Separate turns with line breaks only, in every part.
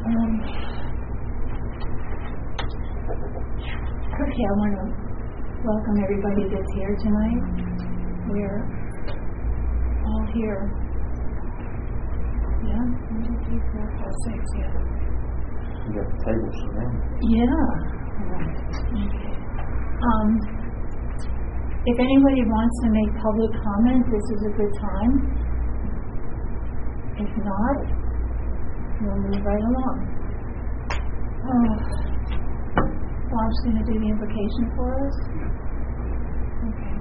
Okay, I want to welcome everybody that's here tonight. We're all here. Yeah, 1, 2, 3, 4, 5, 6, yeah.
You got the tables around.
Yeah. Okay. If anybody wants to make public comment, this is a good time. If not, we'll move right along. Bob's going to do the invocation for us. Okay.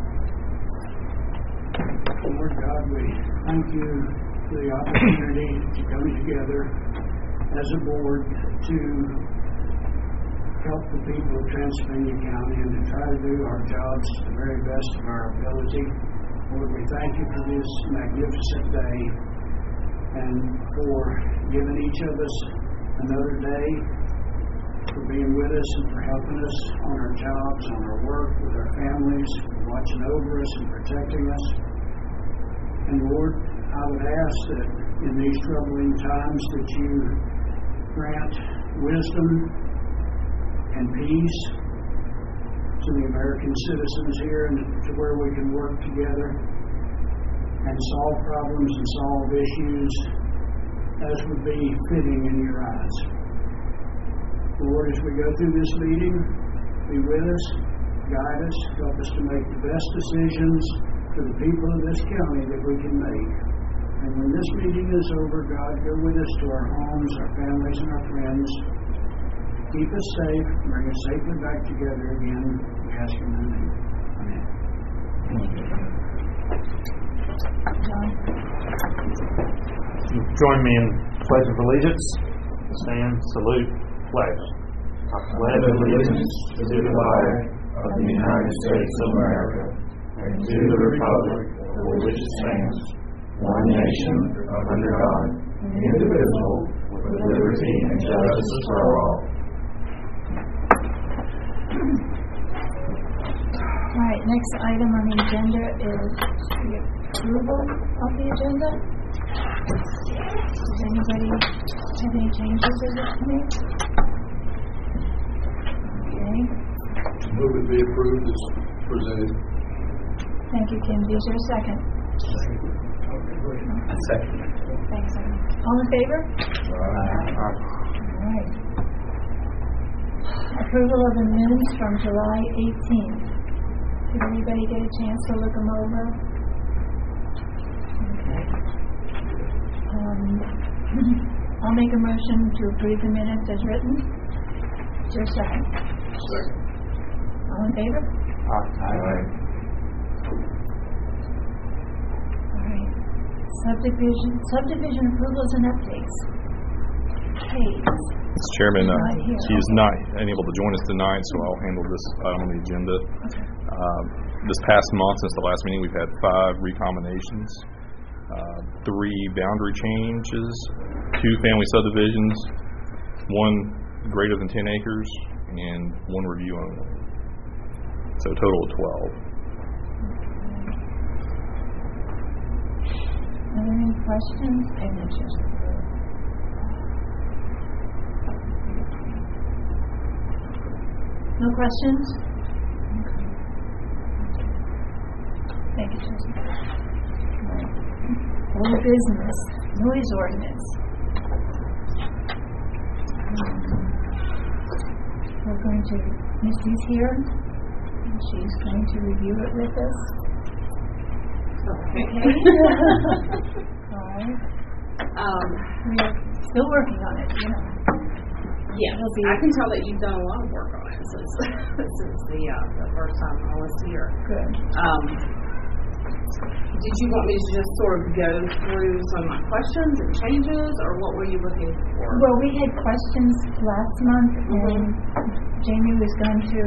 Lord God, we thank you for the opportunity to come together as a board to help the people of Transylvania County and to try to do our jobs to the very best of our ability. Lord, we thank you for this magnificent day and for giving each of us another day, for being with us and for helping us on our jobs, on our work, with our families, for watching over us and protecting us. And Lord, I would ask that in these troubling times that you grant wisdom and peace to the American citizens here, and to where we can work together and solve problems and solve issues as would be fitting in your eyes. Lord, as we go through this meeting, be with us, guide us, help us to make the best decisions for the people of this county that we can make. And when this meeting is over, God, go with us to our homes, our families, and our friends. Keep us safe, bring us safely back together again. We ask in your name. Amen.
Join me in Pledge of Allegiance. Stand, salute, pledge. I pledge allegiance to the flag of the United States of America and to the republic for which it stands, one nation, under God, indivisible, with liberty and justice for all.
All right, next item on the agenda is the approval of the agenda. Does anybody have any changes to this tonight? Okay.
Move it be approved as presented.
Thank you, Kim. Is there a second?
Second.
Thanks, Amy. All in favor? All right. Approval of the minutes from July 18th. Did anybody get a chance to look them over? Okay. I'll make a motion to approve the minutes as written. Is there a second?
Second.
All in favor?
Aye.
All right. Subdivision approvals and updates. Hayes.
Mr. Chairman,
Not here.
he is not unable to join us tonight, so I'll handle this item on the agenda.
Okay.
This past month, since the last meeting, we've had 5 recombinations, 3 boundary changes, 2 family subdivisions, 1 greater than 10 acres, and 1 review only. So a total of 12.
Are there any questions? No questions? Okay. Thank you, Susan. Right. Old business, noise ordinance. We're going to, Missy's here, and she's going to review it with us.
Okay.
All right. We're still working on it, you know.
Yes, I can tell that you've done a lot of work on it since the first time I was here.
Good.
Did you want me to just sort of go through some of my questions and changes, or what were you looking for?
Well, we had questions last month, and Jamie was going to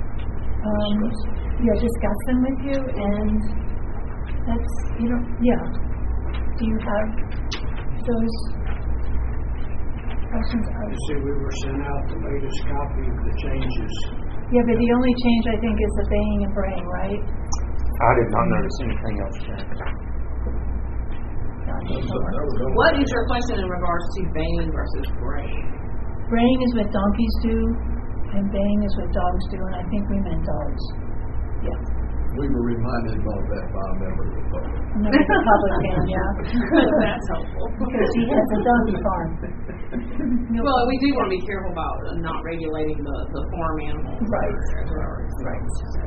discuss them with you, and that's, do you have those questions?
You see, we were sent out the latest copy of the changes.
Yeah, but the only change, I think, is the baying and braying, right?
I did not notice anything else changed.
John
What is your question in regards to baying versus braying?
Braying is what donkeys do, and baying is what dogs do, and I think we meant dogs. Yeah.
We were reminded of that by a member of the public.
Member of the public can, yeah.
That's helpful.
Because he has a donkey farm.
Well, we do want to be careful about not regulating the farm animals.
Right.
Right.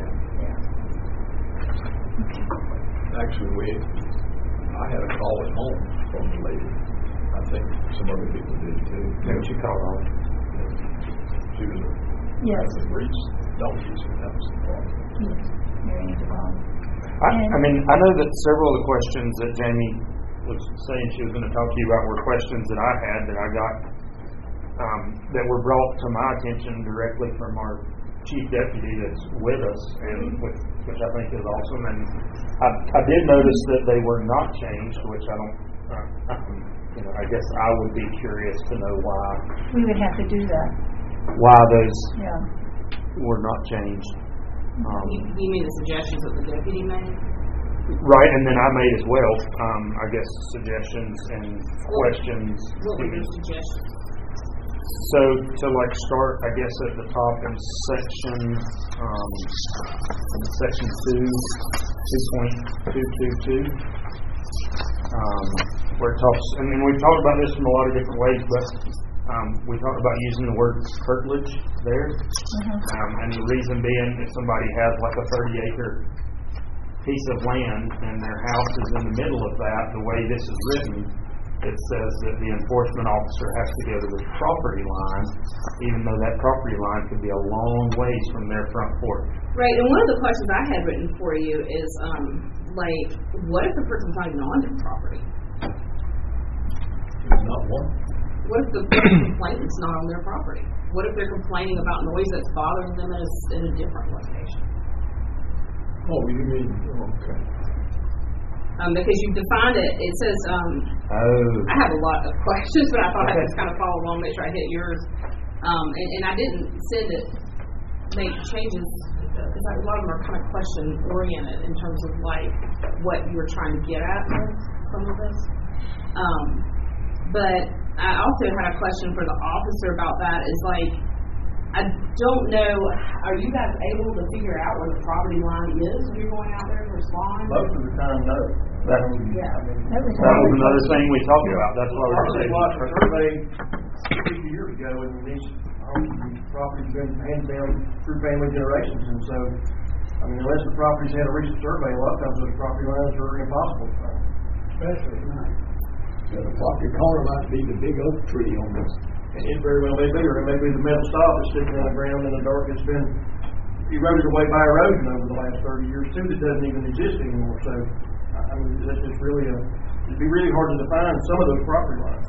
Actually, I had a call at home from the lady. I think some other people did too.
Didn't you call on?
She was
Yes.
a breeds donkeys, and that was the problem.
Yes. Very involved.
I mean, I know that several of the questions that Jamie was saying she was going to talk to you about were questions that I had that I got that were brought to my attention directly from our chief deputy that's with us, and which I think is awesome. And I did notice that they were not changed, which I don't. I guess I would be curious to know why.
We would have to do that.
Why those
Yeah.
were not changed.
You mean the suggestions that the deputy made?
Right, and then I made as well, I guess, suggestions and questions.
What were your suggestions?
So to start, I guess at the top in section 2.222, where it talks, and we've talked about this in a lot of different ways, but we talked about using the word curtilage there, and the reason being if somebody has like a 30-acre piece of land and their house is in the middle of that, the way this is written, it says that the enforcement officer has to go to the property line, even though that property line could be a long ways from their front porch.
Right, and one of the questions I had written for you is, what if the person's not even on their property?
Not one.
What if the complainant's not on their property? What if they're complaining about noise that's bothering them in a different location?
Oh, you mean, okay.
Because you defined it, it says, I have a lot of questions, but I thought I'd just kind of follow along, make sure I hit yours. And I didn't make changes, because a lot of them are kind of question-oriented in terms of, what you were trying to get at with some of this. But I also had a question for the officer about that, is I don't know, are you guys able to figure out where the property line is when you're going out there to respond?
Most of the time, no.
That was another thing we talked about. That's why we were saying.
I watched a survey 50 years ago, and these properties have been handed down through family generations, and so, unless the properties had a recent survey, a lot of times those property lines are impossible to find. Especially at night.
Yeah, the property corner might be the big oak tree on this.
And it very well may be, or it may be the metal stop that's sticking on the ground in the dark. It's been eroded away by erosion over the last 30 years, too, that doesn't even exist anymore. So, that's just really it'd be really hard to define some of those property lines.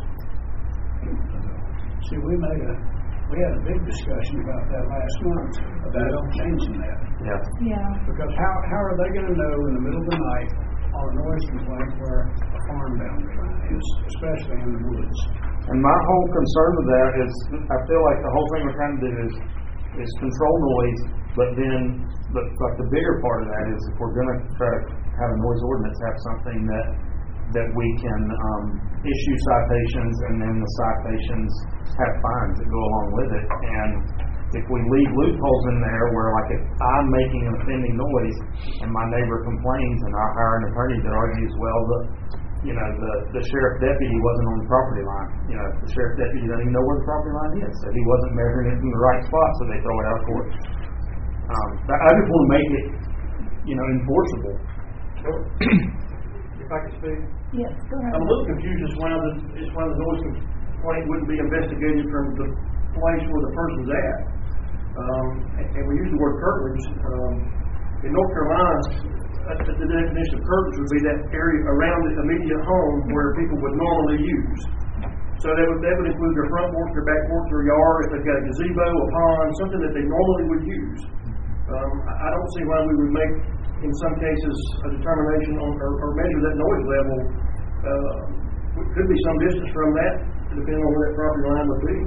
See, we had a big discussion about that last month, about changing that.
Yeah.
Because how are they going to know in the middle of the night on a noise complaint where a farm boundary line is, especially in the woods?
And my whole concern with that is, I feel like the whole thing we're trying to do is control noise, but the bigger part of that is if we're going to try to have a noise ordinance, have something that we can issue citations, and then the citations have fines that go along with it. And if we leave loopholes in there where, if I'm making an offending noise and my neighbor complains and I hire an attorney that argues, well, the sheriff deputy wasn't on the property line. The sheriff deputy doesn't even know where the property line is, so he wasn't measuring it from the right spot, so they throw it out of court. I just want to make it, enforceable.
If I could speak.
Yes, go ahead.
I'm a little confused as why the noise complaint wouldn't be investigated from the place where the person's at. And we use the word curtilage. In North Carolina, the definition of curtilage would be that area around the immediate home where people would normally use. So that would include their front porch, their back porch, their yard, if they've got a gazebo, a pond, something that they normally would use. I don't see why we would make, in some cases, a determination on or measure that noise level. Could be some distance from that, depending on where that property line would be.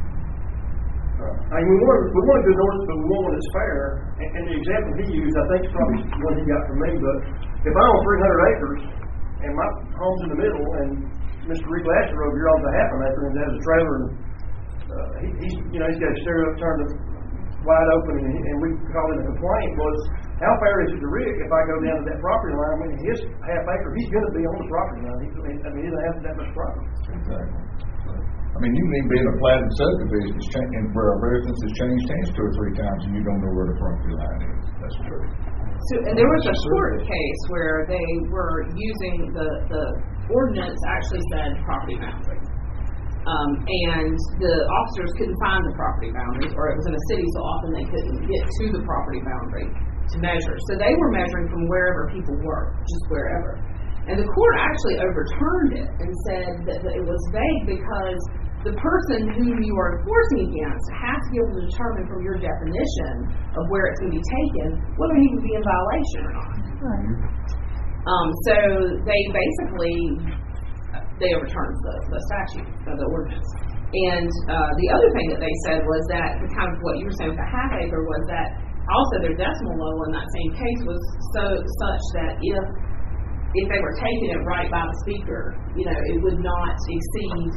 We want a good ordinance, but we want one that's fair. And the example he used, I think, is probably one he got from me. But if I own 300 acres
and my home's in the middle, and Mr. Rick Lasher over here owns a half an acre and has a trailer, and he's got a stereo turned wide open, and we called it a complaint. Was how fair is it to Rick if I go down to that property line? I mean, his half acre, he's going to be on the property line. He doesn't have that much property.
Exactly. I mean, you can even be in a platted subdivision where a residence has changed hands 2 or 3 times, and you don't know where the property line is. That's true.
So, and there was a court case where they were using the ordinance actually said property boundary. And the officers couldn't find the property boundaries, or it was in a city, so often they couldn't get to the property boundary to measure. So they were measuring from wherever people were, just wherever. And the court actually overturned it and said that it was vague because the person whom you are enforcing against has to be able to determine from your definition of where it's going to be taken whether he would be in violation or not.
Right.
So they basically overturned the statute, the ordinance. And the other thing that they said was that kind of what you were saying with the half acre was that also their decimal level in that same case was such that if they were taking it right by the speaker, it would not exceed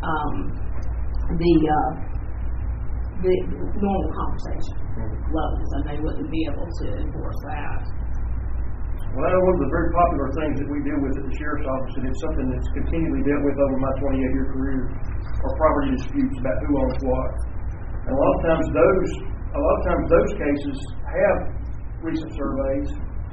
the normal conversation levels, and they wouldn't be able to enforce that.
Well, I know one of the very popular things that we deal with at the sheriff's office, and it's something that's continually dealt with over my 28-year career, are property disputes about who owns what. And a lot of times those cases have recent surveys.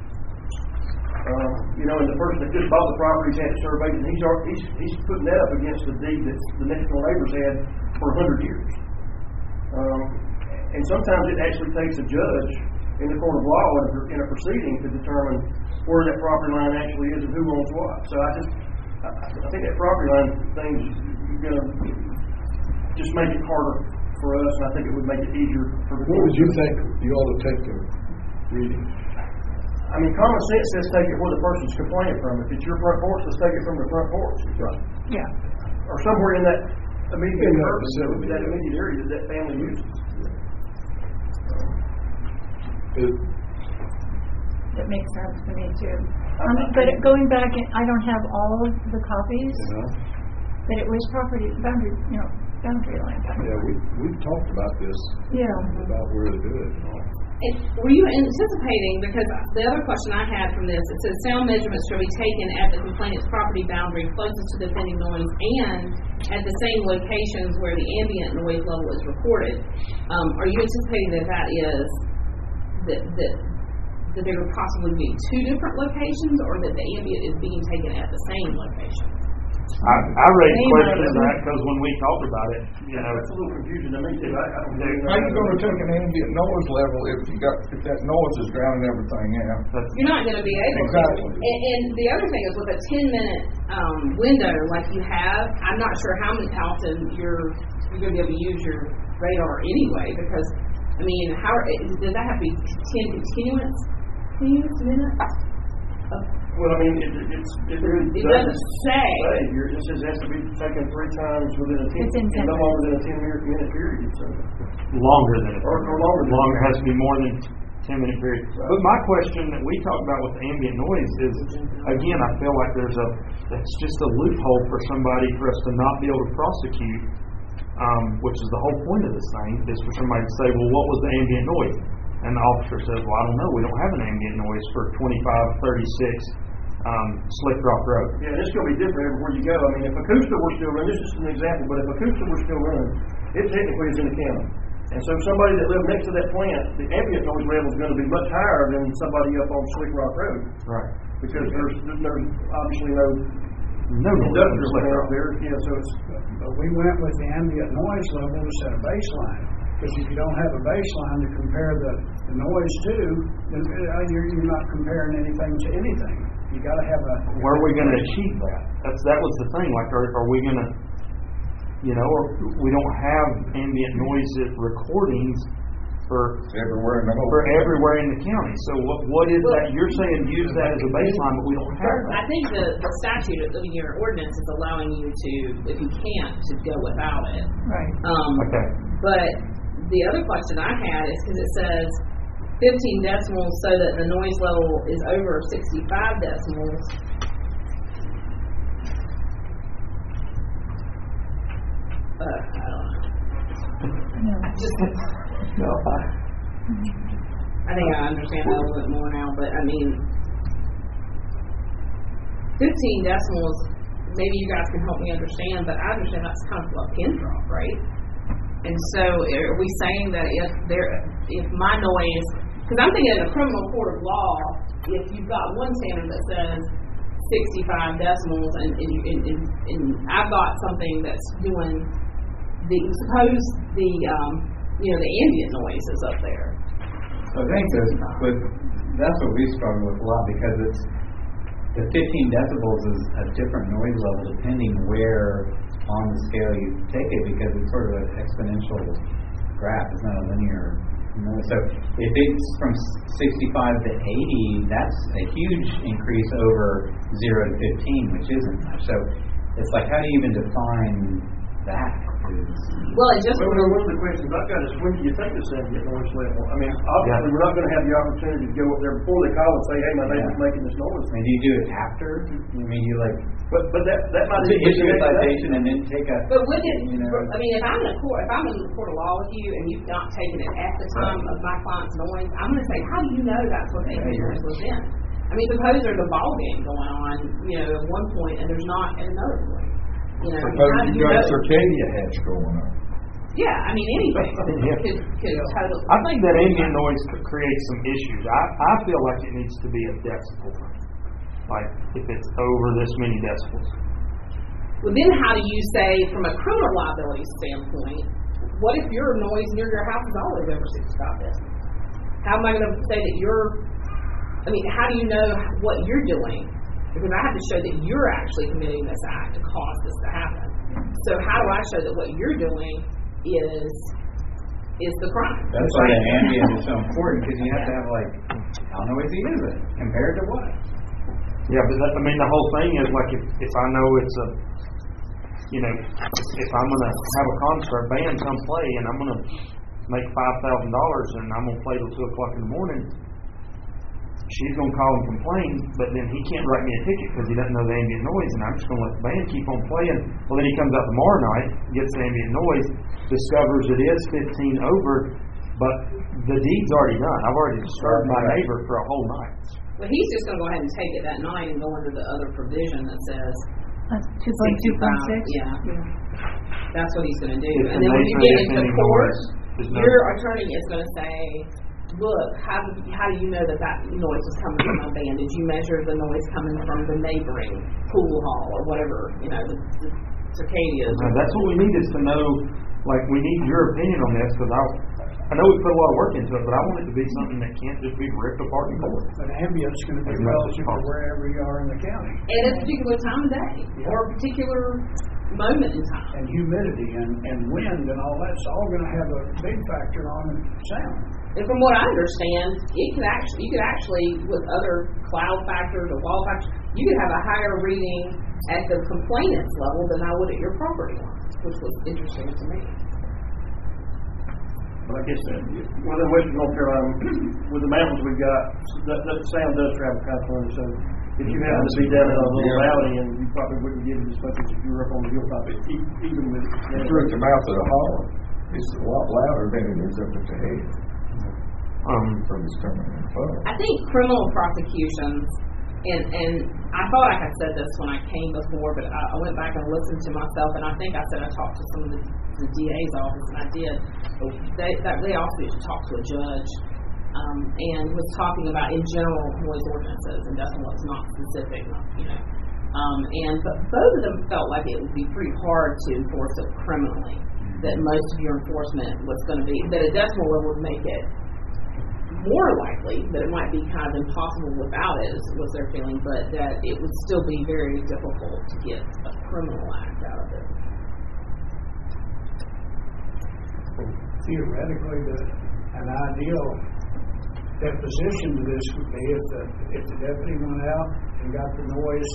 And the person that just bought the property's had it surveyed, and he's putting that up against the deed that the next door neighbors had for 100 years. And sometimes it actually takes a judge in the court of law in a proceeding to determine where that property line actually is and who owns what. So I think that property line thing is going to just make it harder for us, and I think it would make it easier for the court.
What would you think you ought to take the reading?
I mean, common sense says take it where the person's complaining from. If it's your front porch, let's take it from the front porch.
Right.
Yeah.
Or somewhere in that immediate area that family uses.
That makes sense to me too. But going back, I don't have all of the copies, but it was boundary line.
Yeah, we've talked about this.
Yeah.
About where to do it and all.
And were you anticipating, because the other question I had from this, it says sound measurements shall be taken at the complainant's property boundary closest to the offending noise and at the same locations where the ambient noise level is recorded. Are you anticipating that there would possibly be 2 different locations, or that the ambient is being taken at the same location?
I raised questions of that because when we talked about it,
it's a little confusing to me too.
How are you going to take an ambient noise level if that noise is drowning everything out?
You're not going to be able
exactly.
to. And the other thing is with a 10-minute window like you have, I'm not sure how often you're going to be able to use your radar anyway, because I mean, does that have to be 10 continuous minutes?
Well, I mean, it
doesn't say.
It just says it has to be taken 3 times within no longer than a 10-minute period. So.
Longer than
longer
has to be more than 10-minute period. Right. But my question that we talked about with the ambient noise is, again, I feel like that's just a loophole for somebody for us to not be able to prosecute, which is the whole point of this thing, is for somebody to say, well, what was the ambient noise? And the officer says, well, I don't know. We don't have an ambient noise for 2536 Slick Rock Road.
Yeah, and it's going to be different everywhere you go. I mean, if Augusta were still running, this is an example, but if Augusta were still running, it technically is in the county. And so somebody that lived next to that plant, the ambient noise level is going to be much higher than somebody up on Slick Rock Road.
Right.
Because there's obviously no
industrial
plant up there. Yeah, so it's...
But we went with the ambient noise level to set a baseline. Because if you don't have a baseline to compare the noise to, then you're not comparing anything to anything. You got to have a...
Where are we going to achieve that? That was the thing. Like, are we going to, or we don't have ambient noise recordings for everywhere in the county. So what is that? You're saying use that as a baseline, but we don't have that.
I think the statute in your ordinance is allowing you to, if you can't, to go without it.
Right.
Okay.
But the other question I had is because it says 15 decimals so that the noise level is over 65 decimals. I don't know.
No.
No.
I think I understand that a little bit more now, but I mean, 15 decimals, maybe you guys can help me understand, but I understand that's kind of a pin drop, right? And so are we saying that if my noise, because I'm thinking in a criminal court of law, if you've got one standard that says 65 decimals and I've got something that's doing suppose the ambient noise is up there.
So I think that's what we struggle with a lot, because it's the 15 decibels is a different noise level depending where on the scale you take it, because it's sort of an exponential graph. It's not a linear noise. So if it's from 65 to 80, that's a huge increase over 0 to 15, which isn't much. So it's like, how do you even define that?
Well, it just...
Well, one of the questions I've got is, when do you take this ambient noise level? I mean, obviously, we're not going to have the opportunity to go up there before they call and say, hey, my neighbor's making this noise.
I mean, do you do it after? I mean, you like...
But that might
issue a citation and then take a...
But would it... I mean, if I'm in a court of law with you and you've not taken it at the time of my client's noise, I'm going to say, how do you know that's what the ambient noise was in? I mean, suppose there's a ball game going on, at one point, and there's not at another point.
Suppose you got circadia hatch going on.
Yeah, I mean, anything could totally...
I think that ambient noise could create some issues. I feel like it needs to be a decibel. Like, if it's over this many decibels.
Well, then how do you say, from a criminal liability standpoint, what if your noise near your house is always over 65 decibels? How am I going to say that how do you know what you're doing? Because I have to show that you're actually committing this act to cause this to happen. So how do I show that what you're doing is the crime?
That's why the ambient is so important, because you have to have, like, how noisy is it compared to what?
Yeah, but the whole thing is, like, if I know it's if I'm going to have a concert band come play and I'm going to make $5,000 and I'm going to play till 2 o'clock in the morning, she's going to call and complain, but then he can't write me a ticket because he doesn't know the ambient noise, and I'm just going to let the band keep on playing. Well, then he comes out tomorrow night, gets the ambient noise, discovers it is 15 over, but the deed's already done. I've already disturbed my neighbor for a whole night.
Well, he's just going to go ahead and take it that night and go under the other provision that says
2.2.6.
Yeah. That's what he's going to do.
It's
and then when you get into court, your attorney is going to say, look, how do you know that noise was coming from my band? Did you measure the noise coming from the neighboring pool hall or whatever, the circadias?
That's what we need, is to know, like, we need your opinion on this, because I know we put a lot of work into it, but I want it to be something that can't just be ripped apart in court.
But ambient's going to be relative to wherever you are in the county.
At a particular time of day, or a particular moment in time.
And humidity and wind and all that's all going to have a big factor on sound.
And from what I understand, you could actually, with other cloud factors or wall factors, you could have a higher reading at the complainant's level than I would at your property line, which was interesting to me.
But I guess, well, in Western North Carolina, with the mountains we've got, that sound does travel kind of funny. So if you happen to be down in a little valley, and you probably wouldn't get it as much as if you were up on the hilltop, even with
Through at the mouth of the hall, it's a lot louder than it is up at the head. From this coming in fun.
I think criminal prosecutions, and I thought I had said this when I came before, but I went back and listened to myself, and I think I said I talked to some of the DA's office, and I did. They also used to talk to a judge, and was talking about, in general, noise ordinances, and decimal is not specific, but both of them felt like it would be pretty hard to enforce it criminally, that most of your enforcement was going to be, that a decimal level would make it more likely, that it might be kind of impossible without it, was their feeling, but that it would still be very difficult to get a criminal act out of it.
Theoretically, an ideal deposition to this would be if the deputy went out and got the noise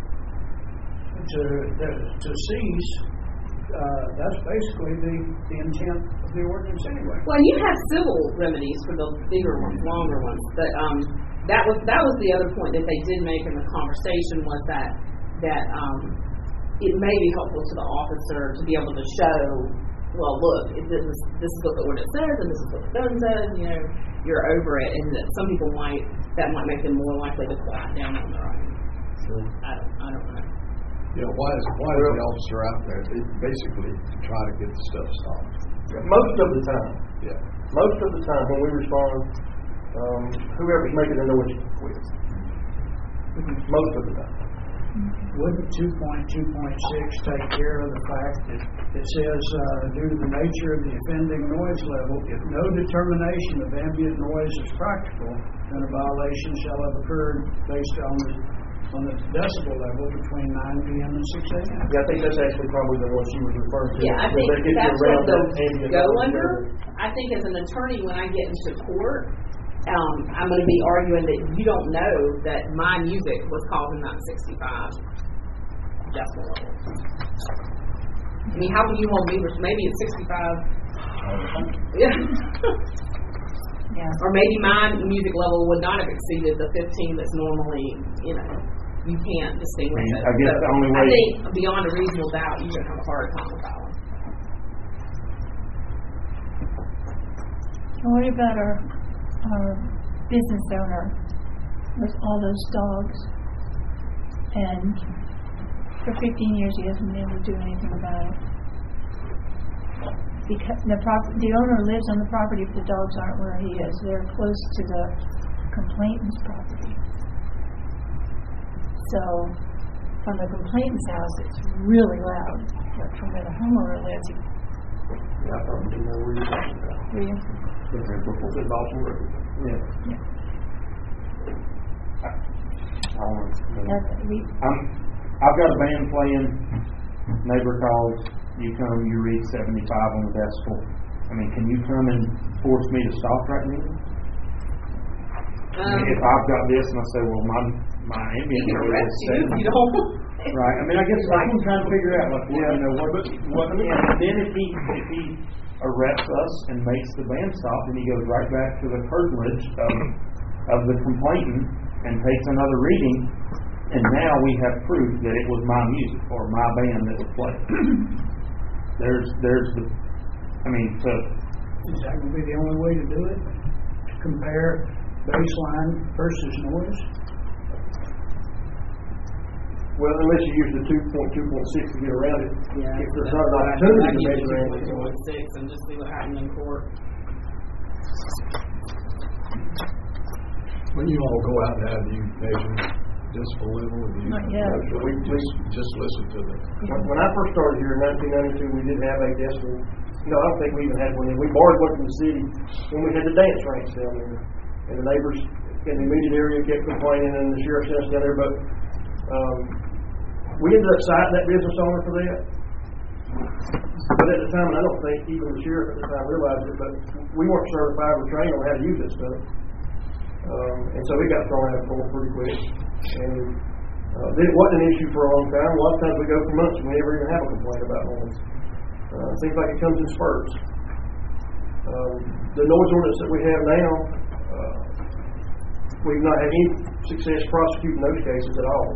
to seize. That's basically the intent of the ordinance anyway.
Well, you have civil remedies for the bigger ones, longer ones, but that was the other point that they did make in the conversation, was that it may be helpful to the officer to be able to show, well, look, this is what the ordinance says, and this is what the gun says. You know, you're over it, and that some people that might make them more likely to quiet down on their own. I don't know.
You know, why is the officer out there? Basically, to try to get the stuff stopped.
Most of the time.
Yeah.
Most of the time when we respond, whoever's making the noise quits. Most of the time.
Wouldn't 2.2.6 take care of the fact that it says, due to the nature of the offending noise level, if no determination of ambient noise is practical, then a violation shall have occurred based on the decibel level between 9 p.m. and 6 a.m.
Yeah, I think that's actually probably the one she was referring to.
Yeah, I think
That gets you
that's
around
what
that
those
ambient
go
noise
under.
level.
I think as an attorney, when I get into court, I'm going to be arguing that you don't know that my music was causing that 65 decibel level. I mean, how can you hold me? Maybe it's 65. Yeah.
Yeah.
Or maybe my music level would not have exceeded the 15 that's normally, you can't distinguish it.
I guess the only way.
I think beyond a reasonable doubt, you're going to have a hard time with that one.
And what about our business owner with all those dogs? And for 15 years he hasn't been able to do anything about it. Because the owner lives on the property, but the dogs aren't where he is. They're close to the complainant's property. So from the complainant's house, it's really loud. But from where the homeowner lives,
Yeah, I probably know where you're talking about.
he,
It's Dawson Road. Yeah.
I've got a band playing. Neighbor calls. You come. You read 75 on the decibel. I mean, can you come and force me to stop right now? If I've got this and I say, well, my ambient noise is 70. Right. I mean, I guess I'm trying to figure out, like, what and then if he arrests us and makes the band stop, then he goes right back to the curtilage of the complainant and takes another reading, and now we have proof that it was my music or my band that was playing. There's the, I mean, so.
Is that going to be the only way to do it? To compare baseline versus noise?
Well, unless you use the 2.2.6 to get around it.
Yeah.
If there's not an opportunity to measure anything.
2.6 and just see what happens in court.
When you all go out now, do you measure decibel level? Or do you
Not yet.
We
just listen to them?
When I first started here in 1992, we did have a decibel. No, I don't think we even had one. We borrowed one from the city when we had the dance ranks down there. And the neighbors in the immediate area kept complaining, and the sheriff sent us down there. But we ended up citing that business owner for that. But at the time, and I don't think even the sheriff at the time realized it, but we weren't certified or trained on how to use that stuff. And so it got thrown out of court pretty quick. And it wasn't an issue for a long time. A lot of times we go for months and we never even have a complaint about noise. It seems like it comes in spurts. The noise ordinance that we have now, we've not had any success prosecuting those cases at all.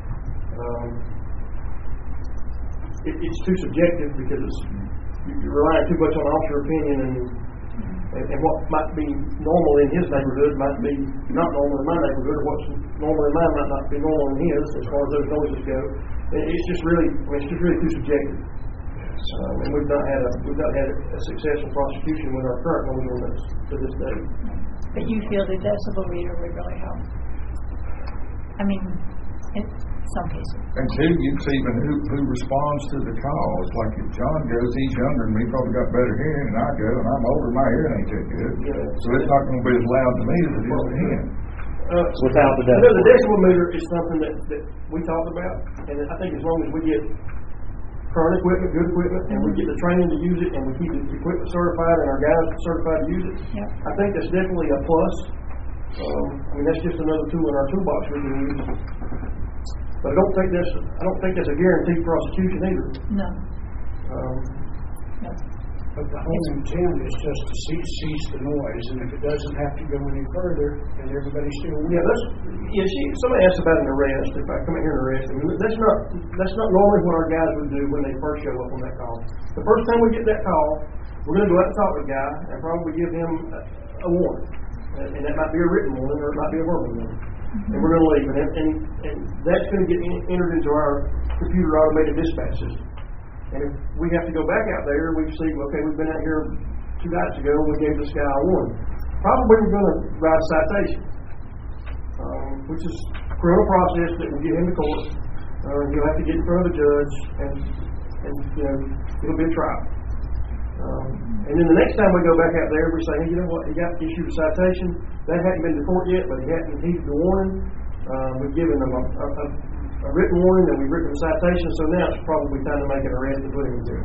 It's too subjective because you're relying too much on officer opinion, and what might be normal in his neighborhood might be not normal in my neighborhood, or what's normal in mine might not be normal in his as far as those noises go. And it's just really too subjective. And we've not had a successful prosecution with our current noise ordinance to this day.
but you feel the decibel reader would really help. I mean, in some cases.
And two, you see even who responds to the calls. Like if John goes, he's younger than me, probably got better hearing than I go, and I'm older, my hearing ain't that good.
Yeah.
So it's not going to be as loud to me as it is to him.
Without the decibel.
The decibel meter is something that we talk about, and I think as long as we get current equipment, good equipment, and we get the training to use it, and we keep the equipment certified and our guys certified to use it,
Yep.
I think that's definitely a plus. I mean, that's just another tool in our toolbox we can use. But I don't think that's a guaranteed prosecution either.
No.
Um,
No.
But the whole intent is just to cease the noise, and if it doesn't have to go any further, then everybody still wins.
Somebody asked about an arrest, if I come in here and arrest them, that's not normally what our guys would do when they first show up on that call. The first time we get that call, we're going to go out and talk to the guy and probably give him a warning. And that might be a written warning or it might be a verbal warning. And we're going to leave. And that's going to get entered into our computer automated dispatch system. And if we have to go back out there, we see, okay, we've been out here 2 nights ago and we gave this guy a warning. Probably we're going to write a citation, which is a criminal process that will get him to court. He'll have to get in front of the judge and it'll be a trial. And then the next time we go back out there, we say, hey, you know what, he got issued a citation. That hadn't been to court yet, but he hadn't heeded the warning. We've given him a written warning and we've written a citation, so now it's probably time to make an arrest and put him in jail.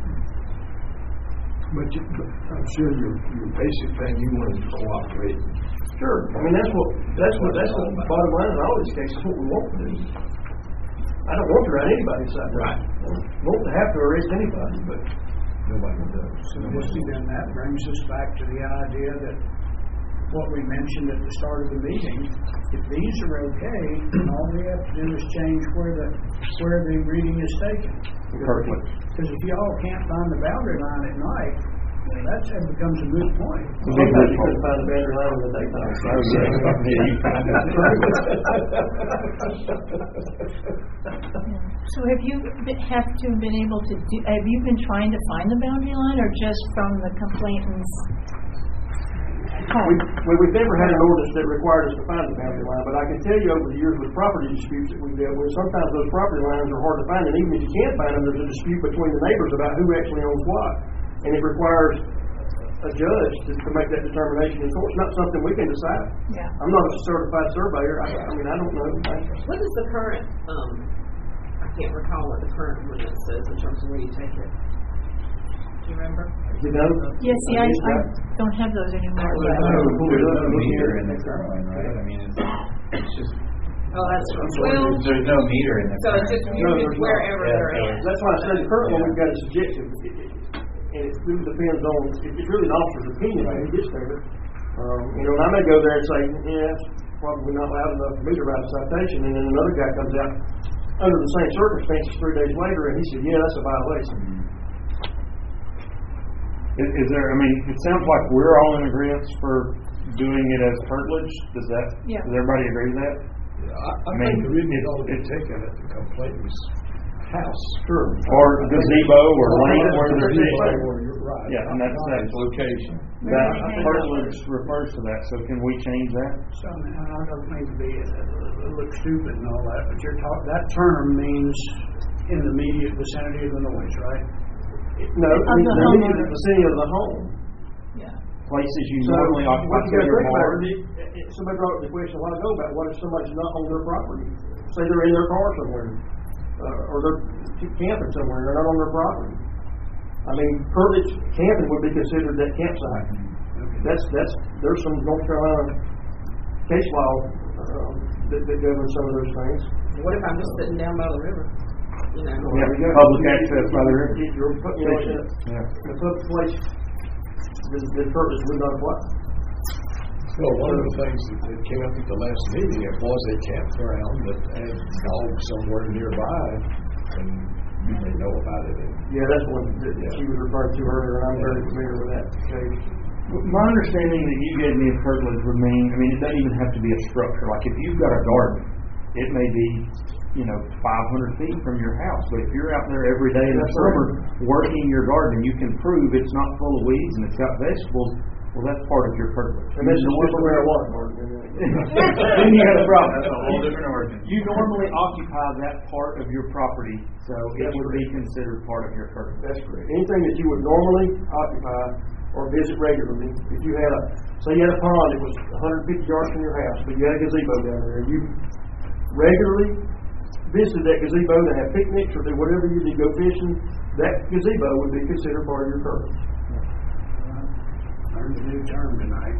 But I'm sure your basic thing, you want to cooperate.
Sure. I mean, that's what the bottom line in all these cases, what we want to do. I don't want to write anybody's citation.
Right.
I don't want to have to arrest anybody, but
nobody does.
So then that brings us back to the idea that what we mentioned at the start of the meeting, if these are okay, then all we have to do is change where the reading is taken.
Perfect.
Because if y'all can't find the boundary line at night, then that becomes a moot point.
sometimes you couldn't find the boundary line in the daytime.
So have you been able to do? Have you been trying to find the boundary line, or just from the complainant's?
We've never had an ordinance that required us to find the boundary line, but I can tell you over the years with property disputes that we've dealt with, sometimes those property lines are hard to find, and even if you can find them, there's a dispute between the neighbors about who actually owns what, and it requires a judge to make that determination in court. It's not something we can decide.
Yeah.
I'm not a certified surveyor. I don't know.
What is the current, I can't recall what the current ordinance says in terms of where you take it. Do you remember?
You know?
Yes, see, I don't have those anymore.
There's no meter in the current one, right? I mean, it's just.
Oh, that's well.
There's no meter in the
So it's just wherever they're at.
That's why I said the current one we've got is subjective, and it really depends on. It's really an officer's opinion when he gets there. And I may go there and say, yeah, it's probably not loud enough for me to write a citation, and then another guy comes out under the same circumstances 3 days later, and he said, yeah, that's a violation.
Is there, it sounds like we're all in agreement for doing it as curtilage. Does everybody agree with that?
Yeah, I think the reading ought to be taken at the complainant's house.
Sure. Or gazebo or lane where they're sitting.
You're right.
Yeah, and that's
location.
That curtilage refers to that, so can we change that?
So I don't mean to be look stupid and all that, but that term means in the immediate vicinity of the noise, right?
No, in the vicinity of the home.
Yeah.
Places you normally occupy your bar.
Somebody brought up the question a while ago about what if somebody's not on their property? Say they're in their car somewhere, or they're camping somewhere, they're not on their property. Curtilage camping would be considered that campsite. There's some North Carolina case law that governs some of those things.
What if I'm just sitting down by the river?
Public access by the river.
You're putting in a public place. The curtilage would not apply.
Well, one of the things that came up at the last meeting, it was a campground that had dogs somewhere nearby, and you may know about it.
Yeah, that's one that she was referring to earlier, and I'm very familiar with that case.
My understanding that you gave me of curtilage would mean, it doesn't even have to be a structure. Like if you've got a garden, it may be 500 feet from your house. But if you're out there every day in the summer working your garden, and you can prove it's not full of weeds and it's got vegetables, well, that's part of your curtilage.
And this is just a marijuana garden.
Then you have a problem.
That's a whole different organ.
You normally occupy that part of your property, so it would be considered part of your curtilage.
That's correct. Anything that you would normally occupy or visit regularly, if you had say you had a pond that was 150 yards from your house, but you had a gazebo down there, and you regularly visited that gazebo to have picnics or do whatever you did, go fishing, that gazebo would be considered part of your curtilage.
Learned a new term tonight.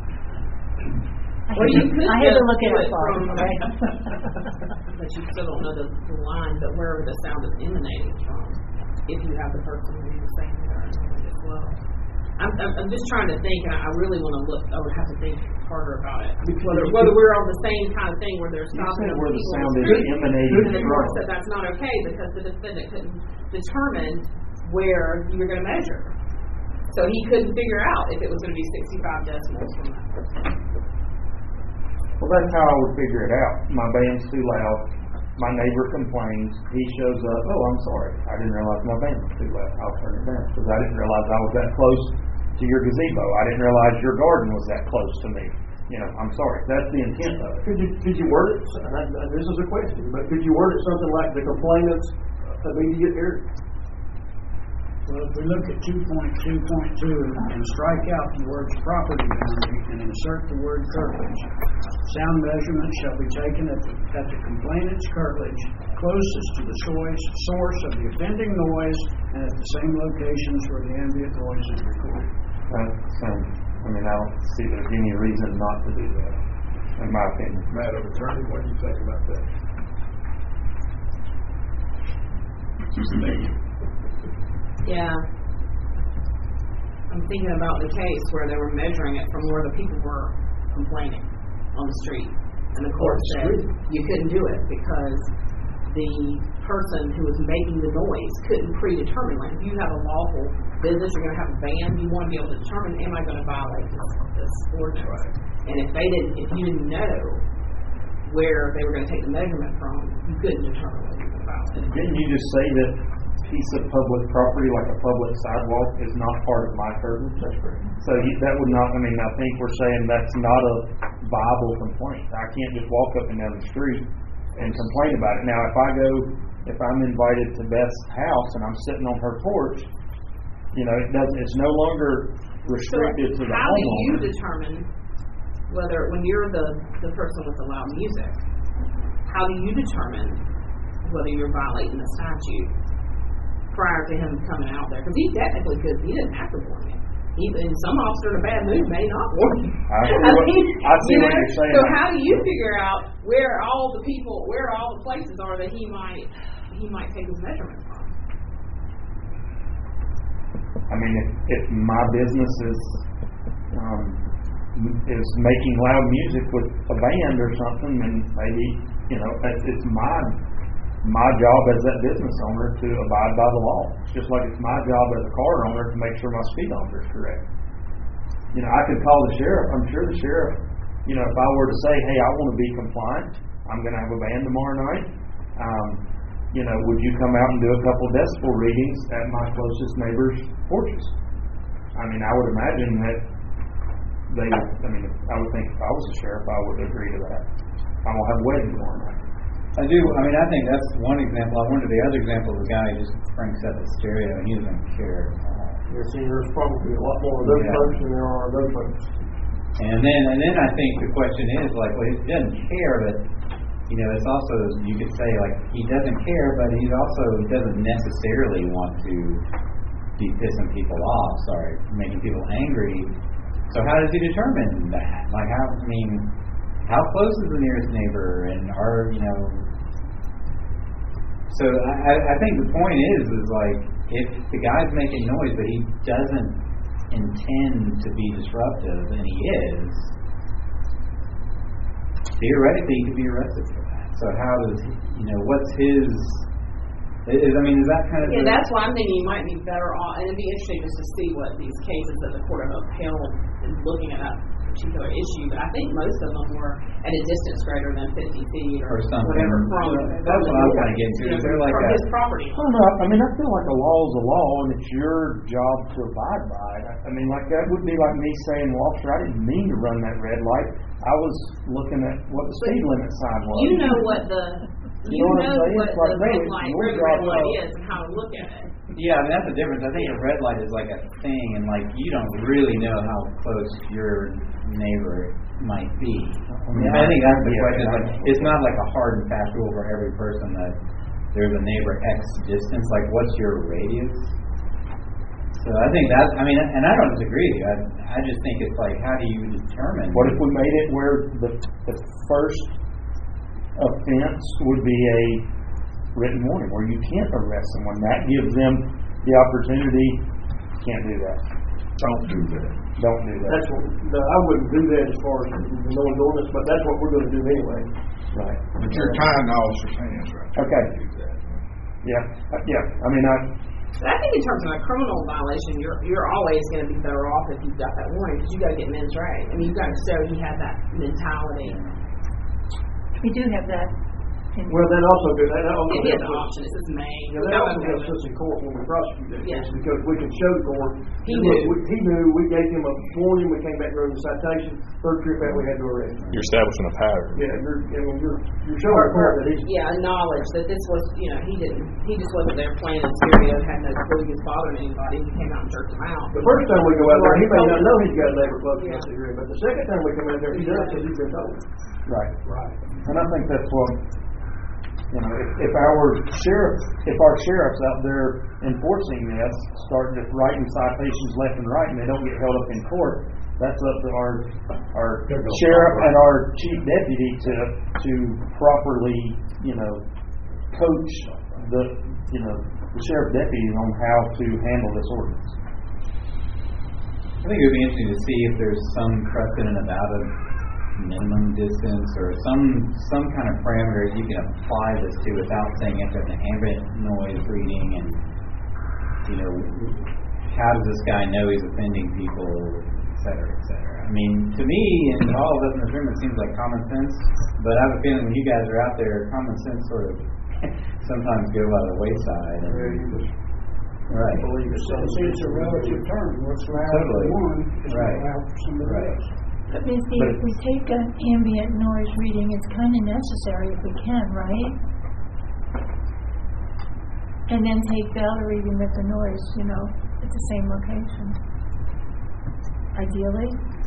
I had to look at it from,
right? But you still don't know the line, but wherever the sound is emanating from, if you have the person who's saying it or as well. I'm just trying to think, and I really want to look. I would have to think harder about it. Whether we're on the same kind of thing where they're stopping
where the
people
sound
on
is
street,
emanating
and the
from.
court said that's not okay because the defendant couldn't determine where you were going to measure. So he couldn't figure out if it was going to be 65 decibels from that person.
Well, that's how I would figure it out. My band's too loud. My neighbor complains. He shows up. Oh, I'm sorry. I didn't realize my band was too loud. I'll turn it down because I didn't realize I was that close to your gazebo. I didn't realize your garden was that close to me. I'm sorry. That's the intent of it.
Could you word it? This is a question, but could you word it something like the complainant's immediate area?
Well, if we look at 2.2.2 and strike out the words property boundary and insert the word curtilage, sound measurement shall be taken at the complainant's curtilage closest to the source of the offending noise and at the same locations where the ambient noise is recorded.
I don't see there's any reason not to do that, in my opinion.
Madam Attorney, what do you think about that?
Yeah. I'm thinking about the case where they were measuring it from where the people were complaining on the street. And the court said you couldn't do it because the person who was making the noise couldn't predetermine. Like, if you have a lawful business, you're going to have a band, you want to be able to determine, am I going to violate this ordinance? Right. And if you didn't know where they were going to take the measurement from, you couldn't determine whether you were going to violate it.
Didn't you just say that piece of public property, like a public sidewalk, is not part of my curtain? That's correct. So that would not, I think we're saying that's not a viable complaint. I can't just walk up and down the street and complain about it. Now, if I'm invited to Beth's house and I'm sitting on her porch, it's no longer restricted to the
homeowner. How do you determine whether, when you're the person with the loud music, how do you determine whether you're violating the statute prior to him coming out there? Because he technically could. He didn't have to warn you. Even some officer in a bad mood may not warn you.
I see what you're saying.
So how do you figure out where all the places are that he might take his measurement from?
If my business is making loud music with a band or something, then maybe it's my job as that business owner to abide by the law. It's just like it's my job as a car owner to make sure my speedometer is correct. I could call the sheriff. I'm sure the sheriff, if I were to say, hey, I want to be compliant, I'm going to have a band tomorrow night, would you come out and do a couple decibel readings at my closest neighbor's porches? I would imagine that I would think if I was a sheriff, I would agree to that. I'm going to have a wedding tomorrow night.
I do. I think that's one example. I wonder the other example, the guy just cranks up the stereo and he doesn't care.
There's probably a lot more of those folks than there are of those folks.
And then I think the question is well, he doesn't care, but it's also, you could say he doesn't care, but he doesn't necessarily want to be pissing people off, making people angry. So how does he determine that? How close is the nearest neighbor, and so I think the point is if the guy's making noise but he doesn't intend to be disruptive, and he is, theoretically he could be arrested for that. So how does what's his? Is that kind of?
Yeah, that's why I'm thinking you might be better off, and it'd be interesting just to see what these cases that the court have upheld is looking at that particular issue. But I think most of them were at a distance greater than 50 feet or whatever from.
That's what I'm trying to get into. They're like
from his property.
I don't know. I feel like a law is a law, and it's your job to abide by it. That would be like me saying, well, officer, I didn't mean to run that red light. I was looking at what the speed limit sign was.
You know what the red light, where the red light is, and how to look at it.
Yeah, that's the difference. I think a red light is like a thing, and you don't really know how close your neighbor might be. I think that's the question. It's not like a hard and fast rule for every person that there's a neighbor X distance. What's your radius? So I think and I don't disagree with you. I just think it's how do you determine?
What if we made it where the first offense would be a written warning where you can't arrest someone? That gives them the opportunity. Can't do that.
Don't do that.
Don't do that.
That's what, no, I wouldn't do that as far as the noise ordinance, but that's what we're gonna do anyway.
Right.
But you're tying the officer's hands right there.
Okay.
Do that.
Yeah, I mean,
But I think in terms of a criminal violation, you're always going to be better off if you've got that warning, because you got to get mens rea. I mean, you've got to show he had that mentality.
We do have that.
Well, that also gives, that also
It is
helps
an
us.
option. It's his main.
Yeah, that also helps us in court when we prosecute that
Yeah.
case, because we can show the court.
He knew.
He knew, we gave him a warning, we came back and wrote a citation, third trip out, we had to arrest him.
You're establishing a pattern.
Yeah, you're showing the court that he's.
Yeah, knowledge that this was, he just wasn't there playing in stereo, had no clue he was bothering anybody. He came out and jerked him out.
The first time we go out there, he may not know he's got a labor close against the hearing, but the second time we come out there, he does, because he's been told.
right. And I think that's what, if our sheriffs out there enforcing this, start just writing citations left and right, and they don't get held up in court, that's up to our sheriff and our chief deputy to properly, coach the sheriff deputies on how to handle this ordinance.
I think it would be interesting to see if there's some precedent about a minimum distance or some kind of parameters you can apply this to without saying you have to have an ambient noise reading, and how does this guy know he's offending people, et cetera, et cetera. I mean, to me, and all of us in this room, it seems like common sense, but I have a feeling when you guys are out there, common sense sort of sometimes go by the wayside. Right.
It's a relative term. What's allowed
Totally.
for one is
Right.
allowed for somebody else.
But Missy, if we take an ambient noise reading, it's kind of necessary if we can, right? And then take the other reading with the noise, at the same location. Ideally,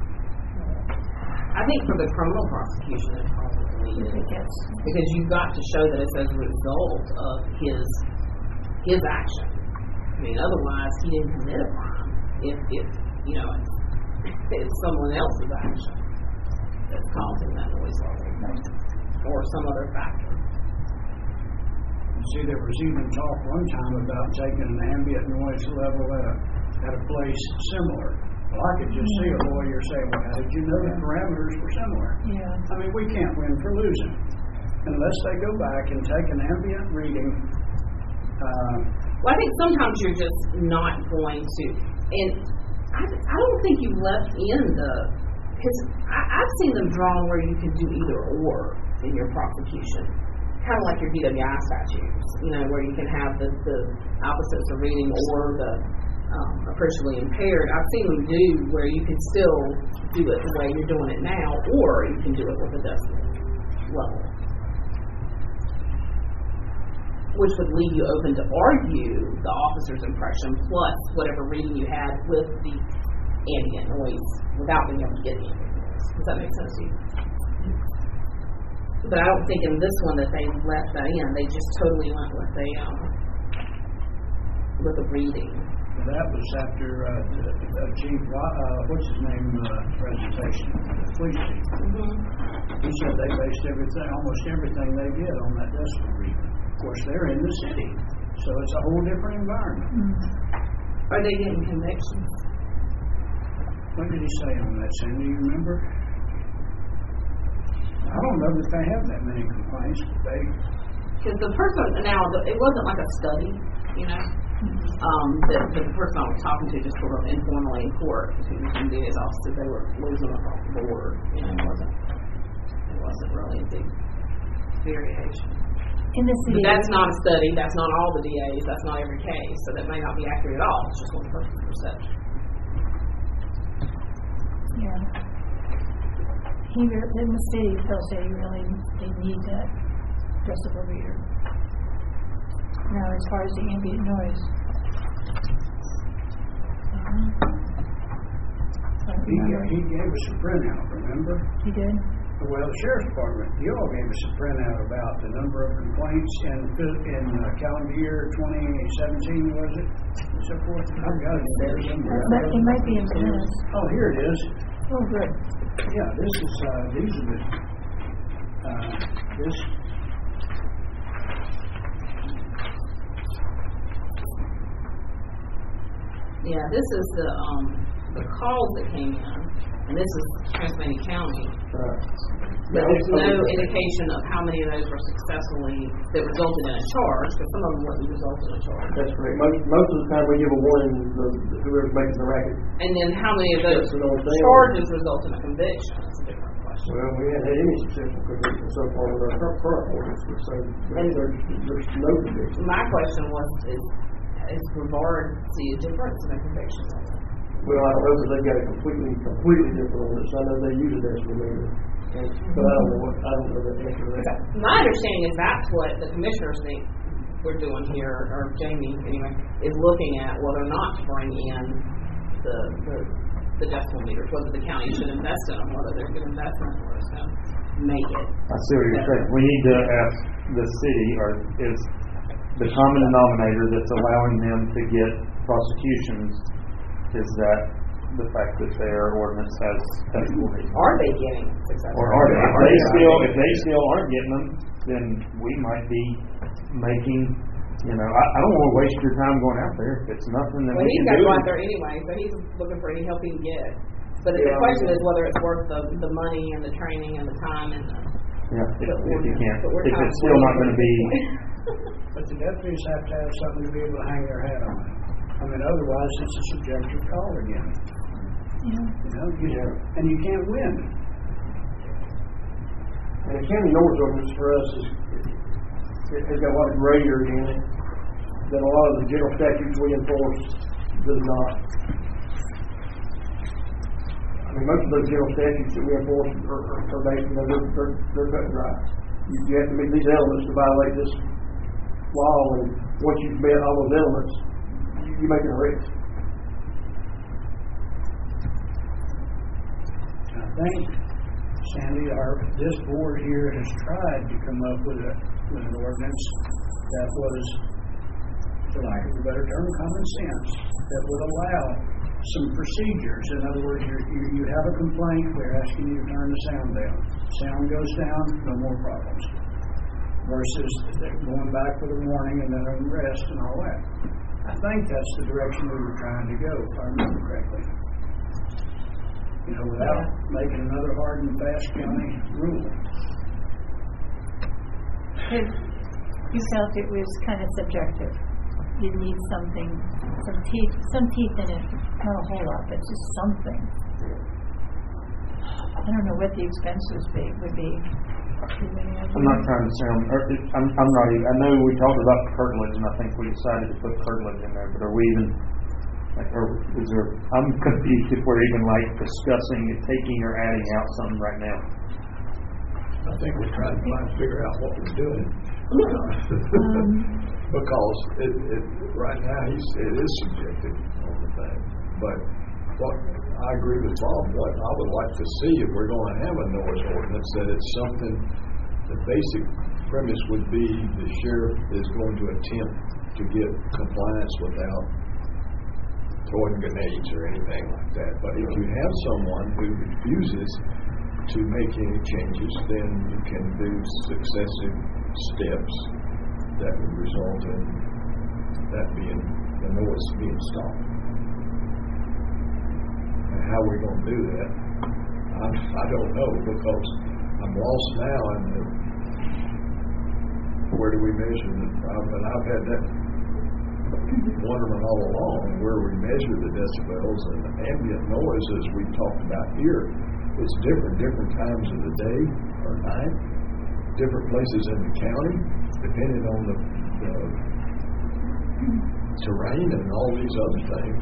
I think for the criminal prosecution, it probably
if
is.
it gets.
Because you've got to show that it's as a result of his action. I mean, otherwise he didn't commit a crime. If it's someone else's action that's causing that noise level, or some other factor.
See, there was even talk one time about taking an ambient noise level at a place similar. Well, I could just see a lawyer say, well, how did you know the parameters were similar?
Yeah.
I mean, we can't win for losing unless they go back and take an ambient reading.
Well, I think sometimes you're just not going to, and I don't think you left in because I've seen them drawn where you can do either or in your prosecution, kind of like your DWI statutes, where you can have the opposites of reading or the appreciably impaired. I've seen them do where you can still do it the way you're doing it now, or you can do it with a decibel level, which would leave you open to argue the officer's impression plus whatever reading you had with the ambient noise without being able to get the ambient noise. Does that make sense to you? But I don't think in this one that they left that in. They just totally went with the reading.
That was after Chief, what's his name, presentation, the police chief. He said they based almost everything they did on that decibel reading. Of course, they're in the city, so it's a whole different environment.
Are they getting convictions?
What did he say on that, Sandy? Do you remember? I don't know that they have that many complaints, but
Because the person, now, it wasn't like a study, that the person I was talking to just sort of informally in court, who was in DA's office, said they were losing across the board. It wasn't really a big variation.
In the city.
But that's not a study. That's not all the DAs. That's not every case. So that may not be accurate at all. It's just one person's perception.
Yeah. Here in the city, they'll say they need that decibel reader. Now, as far as the ambient noise.
he gave us a printout, remember?
He did?
Well, the Sheriff's Department, you all gave us a printout about the number of complaints in calendar year 2017, was it? And so forth. I've got it there somewhere.
It might be in minutes.
Oh, here it is.
Oh, good.
Yeah, these are the, this.
Yeah, this is the the calls that came in, and this is Transylvania County,
Right.
but there's no indication of how many of those were successfully, that resulted in a charge, because some of them wouldn't result in a charge.
That's correct. Most of the time we give a warning to whoever's making the racket.
And then how many of those
That's what I'm saying.
charges result in a conviction? That's a different question.
Well, we haven't had any successful conviction so far with our current ordinance, so there's no conviction.
My question was, is Brevard see a difference in a conviction level?
Well, I don't know that they've got a completely different ordinance. I know they use it as remedial. But I don't know the answer to that.
My understanding is that's what the commissioners think we're doing here, or Jamie anyway, is looking at whether or not to bring in the decimal meters, whether the county should invest in them, whether they're good investment or it's going to make it.
I see what you're saying. We need to ask the city, or is the common denominator that's allowing them to get prosecutions, is that the fact that their ordinance has decimal meters?
Are they getting successful?
Or are they? If they still aren't getting them, then we might be making, I don't want to waste your time going out there if it's nothing that we
Well, he's
can
got
do.
to go out there anyway, so he's looking for any help he can get. But the question is whether it's worth the money and the training and the time and the...
Yeah, if you can't.
But we're
If
kind
it's
of
still not going to be...
But the deputies have to have something to be able to hang their hat on. I mean, otherwise it's a subjective call again.
Yeah.
And you can't win.
And the county North ordinance for us has got a lot of gray area in it that a lot of the general statutes we enforce does not. I mean, most of those general statutes that we enforce are basically, they're cut and dry. You have to meet these elements to violate this law, and once you've met all those elements, you make an arrest.
I think, Sandy, this board here has tried to come up with an ordinance that was, for lack of a better term, common sense, that would allow some procedures. In other words, you have a complaint, we're asking you to turn the sound down. Sound goes down, no more problems. Versus going back with a warning and then an arrest and all that. I think that's the direction we were trying to go, if I remember correctly. Without making another hard and fast county rule.
You felt it was kind of subjective. You need something, some teeth in it. Not a whole lot, but just something. I don't know what the expenses would be.
I'm not trying to sound, I'm not even, I know we talked about curtilage, and I think we decided to put curtilage in there, but are we even, I'm confused if we're even discussing taking or adding out something right now.
I think we're trying to figure out what we're doing. Because right now it is subjective on the thing. But what I agree with Bob, what I would like to see if we're going to have a noise ordinance, that it's something, the basic premise would be the sheriff is going to attempt to get compliance without throwing grenades or anything like that. But if you have someone who refuses to make any changes, then you can do successive steps that would result in that being, the noise being stopped. And how we're going to do that, I don't know, because I'm lost now in where do we measure it? And I've had that wonderment all along, where we measure the decibels and the ambient noise, as we talked about here. It's different times of the day or night, different places in the county, depending on the terrain and all these other things.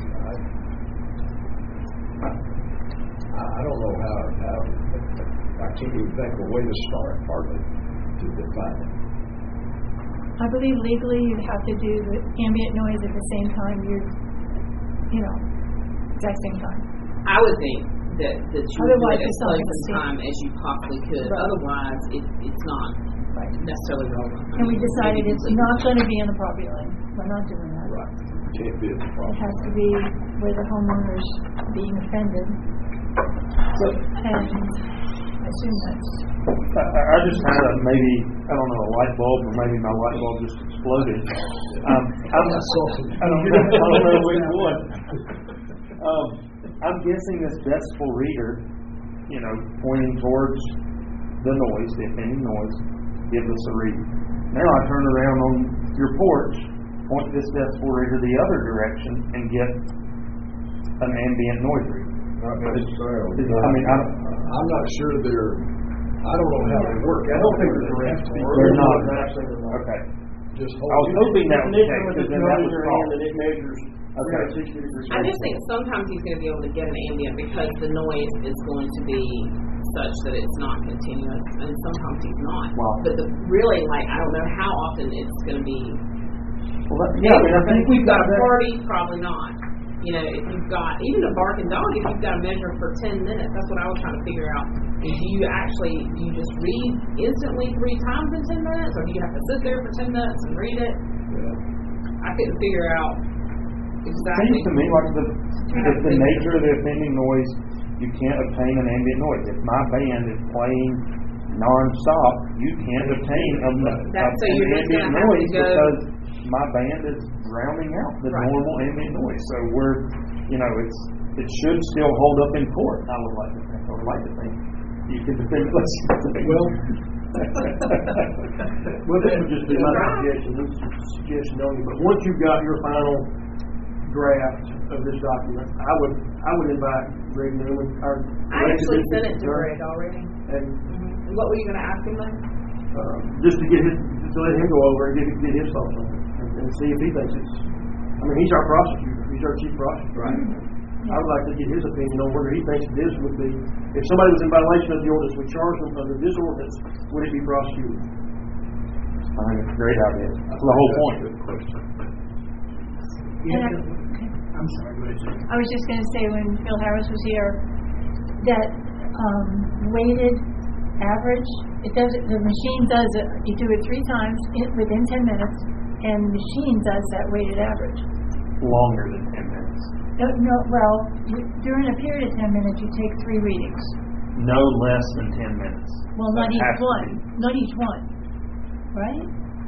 I don't know how I can't even think of a way to start, hardly, to define it.
I believe legally you'd have to do the ambient noise at the same time exact same time.
I would think that you would do it as close in time as you possibly could. Right. Otherwise, it's not necessarily relevant.
And we decided it's not going to be in the property line. We're not doing that.
Right. It can't be in the property.
It has to be where the homeowner's being offended. And I assume that's...
I just had a light bulb, or maybe my light bulb just exploded. I don't know which one. I'm guessing this decibel reader, pointing towards the noise, the offending noise, gives us a reading. Now I turn around on your porch, point this decibel reader the other direction, and get an ambient noise reading.
Not necessarily.
I'm
not sure I don't know how they work.
I don't think they're direct.
They're not. Okay.
Just
I was hoping that was the case, because then that was false.
And it measures
Okay.
360 degrees.
I just think sometimes he's going to be able to get an ambient because the noise is going to be such that it's not continuous, and sometimes he's not.
Wow.
But really, I don't know how often it's going to be.
Well,
If we've got a party, probably not. If you've got even a barking dog, if you've got to measure for 10 minutes, that's what I was trying to figure out. Do you just read instantly 3 times in 10 minutes, or do you have to sit there for 10 minutes and read it? I couldn't figure out exactly.
Seems to me like the nature of the offending noise, you can't obtain an ambient noise. If my band is playing non-stop, you can't obtain an ambient noise because my band is drowning out the normal ambient noise. So it should still hold up in court. I would like to think. You can defend it.
Well, this would just be my suggestion only. But once you've got your final draft of this document, I would invite Greg Newman.
I actually sent it to Greg already.
And
what were you going to ask him then?
Just to let him go over and get his thoughts on it, and see if he thinks it's. He's our prosecutor. He's our chief prosecutor.
Right.
I would like to get his opinion on whether he thinks this would be. If somebody was in violation of the ordinance, we charge them under this ordinance, would it be prosecuted?
I think it's a great idea. That's the whole point.
I'm sorry, go ahead.
I was just going to say, when Phil Harris was here, that weighted average, the machine does it. You do it 3 times within 10 minutes, and the machine does that weighted average.
Longer than 10 minutes.
During a period of 10 minutes, you take 3 readings.
No less than 10 minutes.
Well, not each one. Not each one. Right?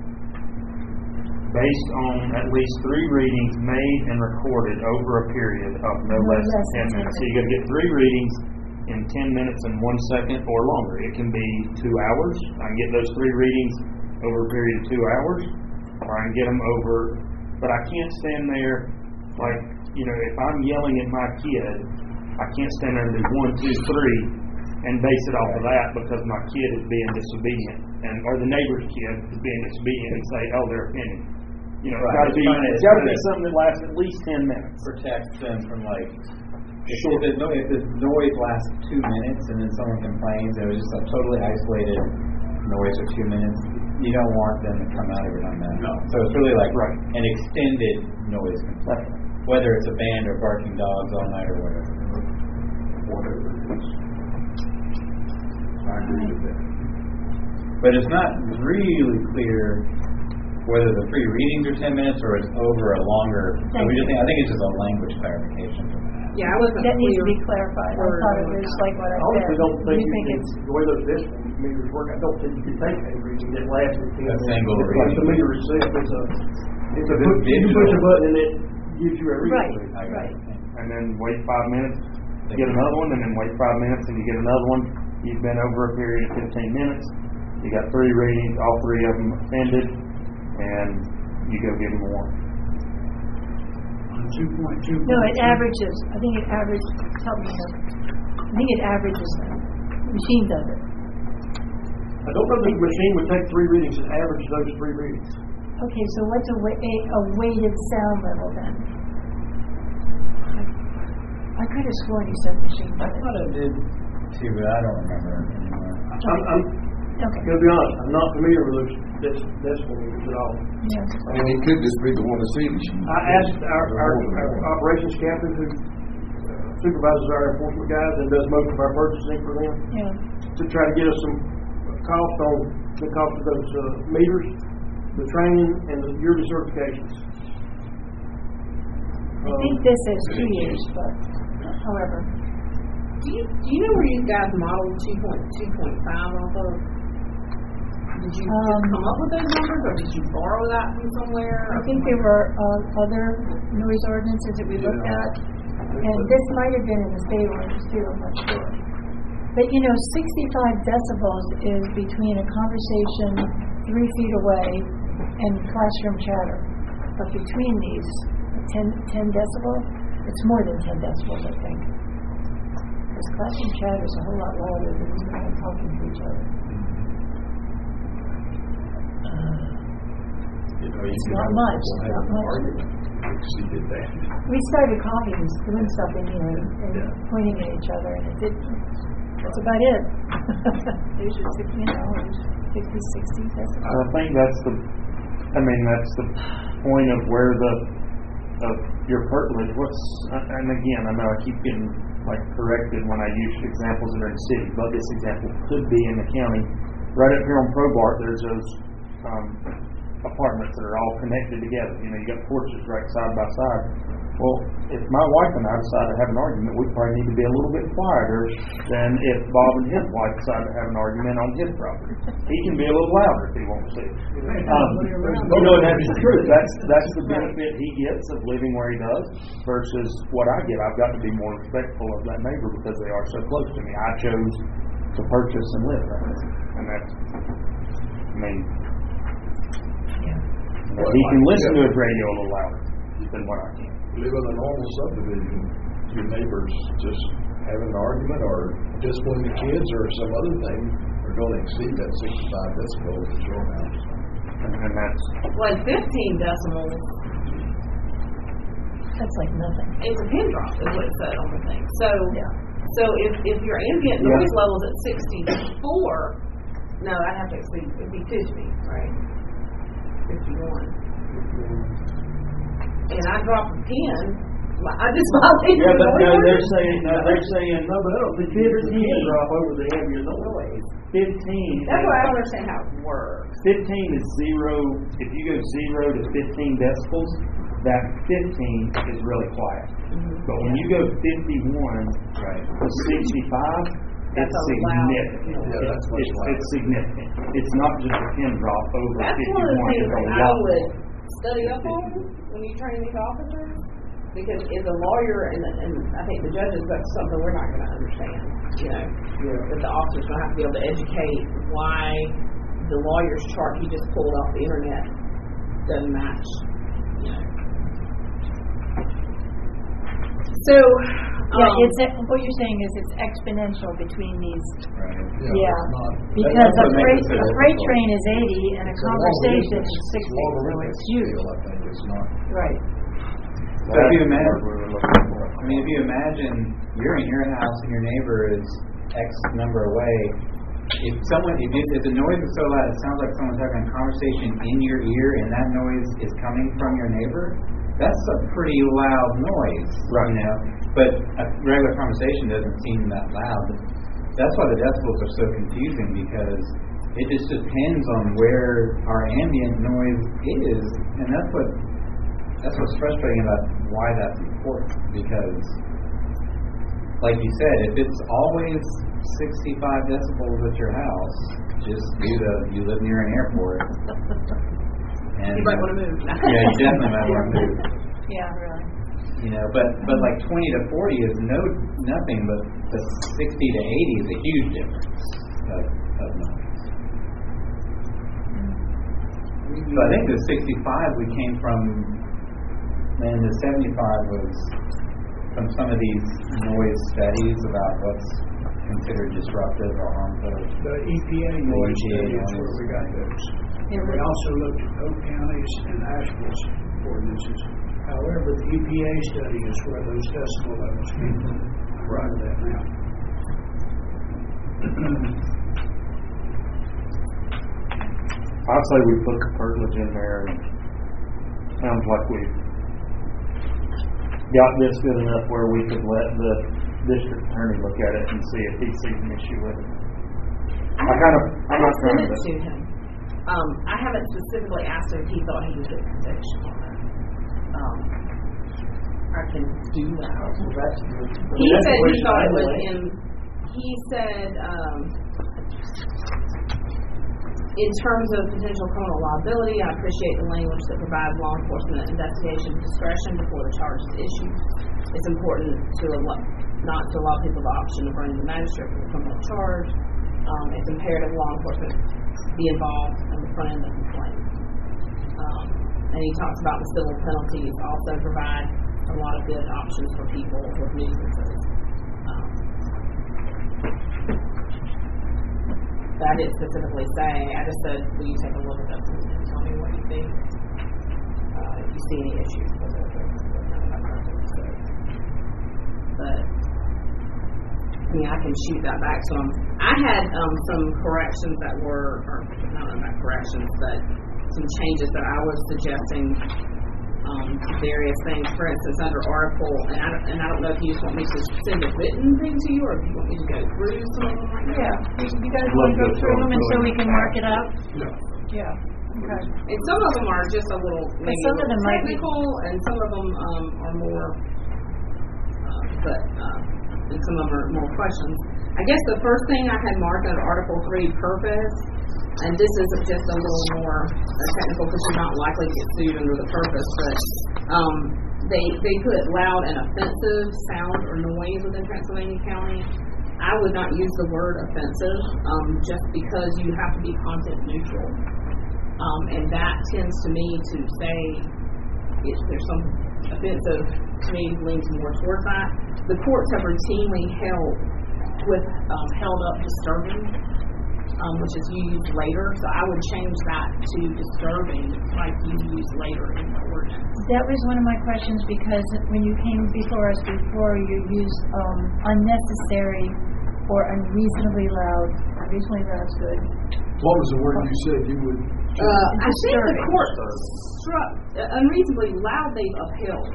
Based on at least 3 readings made and recorded over a period of no less than 10 minutes. So you got to get 3 readings in 10 minutes and 1 second or longer. It can be 2 hours. I can get those 3 readings over a period of 2 hours, or I can get them over. But I can't stand there if I'm yelling at my kid, I can't stand there and do 1, 2, 3 and base it off of that because my kid is being disobedient, or the neighbor's kid is being disobedient, and say, oh, they're offending. It's got to be something that lasts at least 10 minutes.
Protect them from if the noise lasts 2 minutes and then someone complains, it was just a totally isolated noise for 2 minutes. You don't want them to come out of it on that. No. So it's really an extended noise complaint. Whether it's a band or barking dogs all night or whatever.
I agree with that.
But it's not really clear whether the 3 readings are 10 minutes or it's over a longer. I think it's just a language clarification from that.
Yeah, I wasn't
that
clear.
needs to be clarified. I thought it was like what I said.
I don't think
you think it's
the way those meters work. I don't think you can take a reading that lasts 10 minutes.
A single reading.
Like the meter itself, it's a you push a button and it gives you a reading.
Right.
And then wait 5 minutes, get another one, and then wait 5 minutes, and you get another one. You've been over a period of 15 minutes. You got 3 readings, all 3 of them offended, and you go give them a warning.
On 2.2.
No, it averages. I think it averages. Tell me. I think it averages them. The machine does it.
I don't know that the machine would take 3 readings and average those 3 readings.
Okay, so what's a weighted sound level then? I could have sworn you said machine
I
does it.
thought it did too, but I don't remember anymore.
I'm
Okay.
going to be honest, I'm not familiar with those decibel meters at all.
Yeah.
It could just be the one that's in it.
I asked our operations captain who supervises our enforcement guys and does most of our purchasing for them to try to get us some cost on the cost of those meters, the training, and the yearly certifications.
I think this is 2 years, but however.
Do you know where you guys modeled 2.5 off of? Did you just come up with those numbers, or did you borrow that from somewhere?
I think there were other noise ordinances that we looked at. And this might have been in the state orders too, I'm not sure. But 65 decibels is between a conversation 3 feet away and classroom chatter. But between these, 10 decibels, it's more than 10 decibels, I think. Because classroom chatter is a whole lot louder than you and I talking to each other. It's not much. Not much.
Exceeded that.
We started coughing and doing something, and pointing at each other, and that's about it. There's your 50, 50, 60.
I think that's the point of where of your cartilage. And again, I know I keep getting corrected when I use examples that are in the city, but this example could be in the county. Right up here on Probart, there's those apartments that are all connected together. You got porches right side by side. Well, if my wife and I decide to have an argument, we probably need to be a little bit quieter than if Bob and his wife decide to have an argument on his property. He can be a little louder if he wants to. That's the truth. That's the benefit he gets of living where he does versus what I get. I've got to be more respectful of that neighbor because they are so close to me. I chose to purchase and live there. And that's, he can listen to his radio a little louder than what I can.
Live in a normal subdivision, your neighbors just having an argument or disciplining the kids or some other thing are going to exceed that 65 decibels at your house.
And that's...
15 decibels.
That's like nothing.
It's a pin drop, is what it said on the thing. So if your ambient noise level is at 64, no, I'd have to exceed, it'd be 50, right? 51. And I drop a pin, I just violated
the noise.
they're saying no, but I don't think you can drop over the ambient noise.
15.
That's why I don't understand how it works.
15 is 0. If you go 0 to 15 decibels, that 15 is really quiet. Mm-hmm. But when you go 51 to 65, it's significant. It's significant. It's not just a pin drop over 51.
That's one of the things that I would study up on when you train these officers, because as a lawyer, and I think the judges, that's something we're not going to understand. That the officer's going to have to be able to educate why the lawyer's chart he just pulled off the internet doesn't match. So.
What you're saying is it's exponential between these.
Right.
Because a freight train is 80 and a conversation is 60, so it's huge.
I think it's not.
Right.
So if you imagine you're in your house and your neighbor is X number away, if the noise is so loud, it sounds like someone's having a conversation in your ear, and that noise is coming from your neighbor. That's a pretty loud noise,
right?
But a regular conversation doesn't seem that loud. That's why the decibels are so confusing, because it just depends on where our ambient noise is, and that's what's frustrating about why that's important. Because, like you said, if it's always 65 decibels at your house, just you live near an airport. And
you might want to move.
Yeah, you definitely might want to move.
Yeah, really.
But like 20 to 40 is nothing, but the 60 to 80 is a huge difference of noise. So I think the 65 we came from, and the 75 was from some of these noise studies about what's considered disruptive or harmful.
The EPA noise study is where we got those. And we also looked at Polk County's and Asheville's ordinances. However, the EPA study is where those decibel levels came from. Right of that now.
I'd say we put the cartilage in there, and it sounds like we've got this good enough where we could let the district attorney look at it and see if he sees an issue with it. I'm not trying to.
Him. I haven't specifically asked him if he thought he would get protection on it. I can do that. He said he thought it was in. He said, in terms of potential criminal liability, I appreciate the language that provides law enforcement investigation discretion before the charge is issued. it's important to not to allow people the option to bring the magistrate for the criminal charge. It's imperative law enforcement be involved in the front end of the complaint. And he talks about the civil penalties also provide a lot of good options for people with nuisances. But I didn't specifically say. I just said, will you take a look at this and tell me what you think? If you see any issues with it. But I mean, I can shoot that back to him. I had some corrections that were, or not corrections, but some changes that I was suggesting to various things. For instance, under article, and I don't know if you just want me to send a written thing to you, or if you want me to go through some of them right now.
Yeah, you guys want to go through them and so we can mark it up? Yeah. Okay.
And some of them are just a little maybe
some of them
technical, and some of them are more, and some of them are more questions. I guess the first thing I had marked under Article 3, purpose, and this is just a little more technical because you're not likely to get sued under the purpose, but they put loud and offensive sound or noise within Transylvania County. I would not use the word offensive just because you have to be content neutral. And that tends to me to say if there's some offensive, to me leans more towards that. The courts have routinely held up disturbing, which is used later. So I would change that to disturbing, like you use later in the ordinance.
That was one of my questions because when you came before us before, you used unnecessary or unreasonably loud. Unreasonably loud is good.
What was the word you said you would?
I think the court struck unreasonably loud. They've upheld.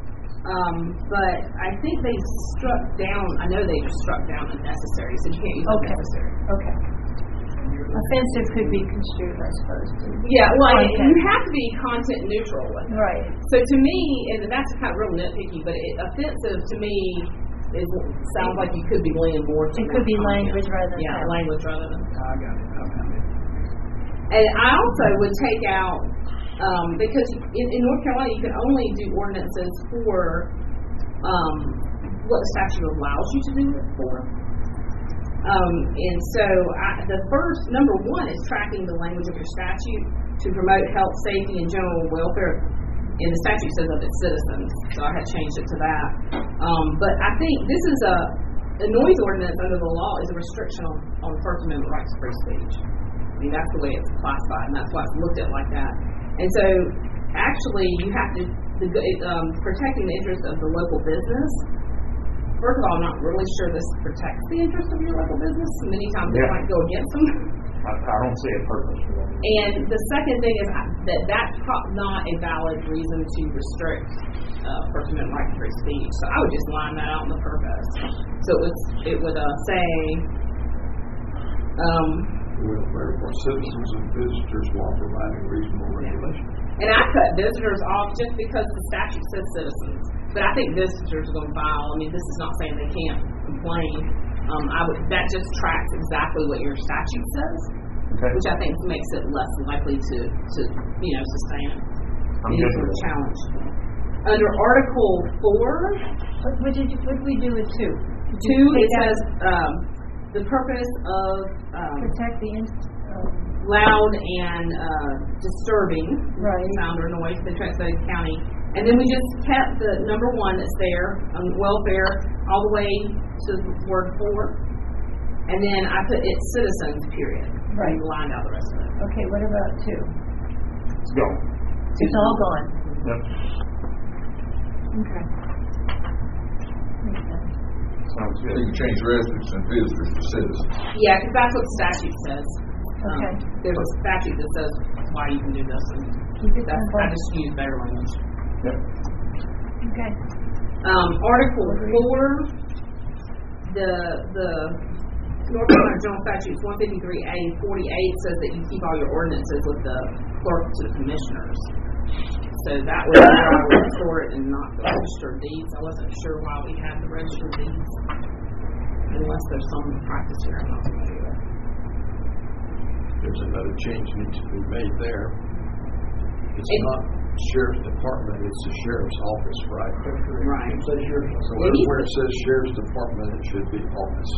But I think they struck down. I know they just struck down unnecessary, so you can't use unnecessary.
Okay. Offensive could be construed, I suppose.
Yeah, well, you have to be content neutral with it.
Right.
So to me, and that's kind of real nitpicky, but offensive to me sounds like you could be leaning more to.
It could be language rather than.
Yeah, language rather than.
I got it.
And I also would take out. Because in North Carolina, you can only do ordinances for what the statute allows you to do it for. And so the first, number one, is tracking the language of your statute to promote health, safety, and general welfare. And the statute says of its citizens, so I had changed it to that. But I think this is a noise ordinance under the law is a restriction on First Amendment rights to free speech. I mean, that's the way it's classified, and that's why it's looked at like that. And so, actually, you have to protecting the interests of the local business. First of all, I'm not really sure this protects the interests of your local business. Many times it might go against them.
I don't see a purpose for that.
And the second thing is that's not a valid reason to restrict First Amendment right to free speech. So I would just line that out in the purpose. So it would say.
Welfare for citizens and visitors while providing reasonable regulation.
And I cut visitors off just because the statute says citizens. But I think visitors are going to file. I mean, this is not saying they can't complain. That just tracks exactly what your statute says, which I think makes it less likely to sustain any sort of challenge. Under Article 4,
what did we do with 2?
2 it says. The purpose of
protect the
loud and disturbing sound or noise in Transylvania County, and then we just kept the number 1 that's there on welfare all the way to word 4, and then I put it's citizens period.
Right.
And lined out the rest of it.
Okay. What about 2?
It's gone.
It's all gone.
Yep.
Okay.
Sounds good.
You can change residents and visitors to citizens.
Yeah, because that's what the statute says.
Okay.
There's a statute that says why you can do this, and I just use their language.
Yep.
Okay.
Article 4, the North Carolina General Statutes 153A 48 says that you keep all your ordinances with the clerk to the commissioners. So that was where I would store it and not the registered deeds. I wasn't sure why we had the registered deeds, unless there's some practice here I'm not familiar with.
There's another change needs to be made there. It's sheriff's department, it's the sheriff's office, right?
Right.
Say sheriff's.
So where it says sheriff's department, it should be office.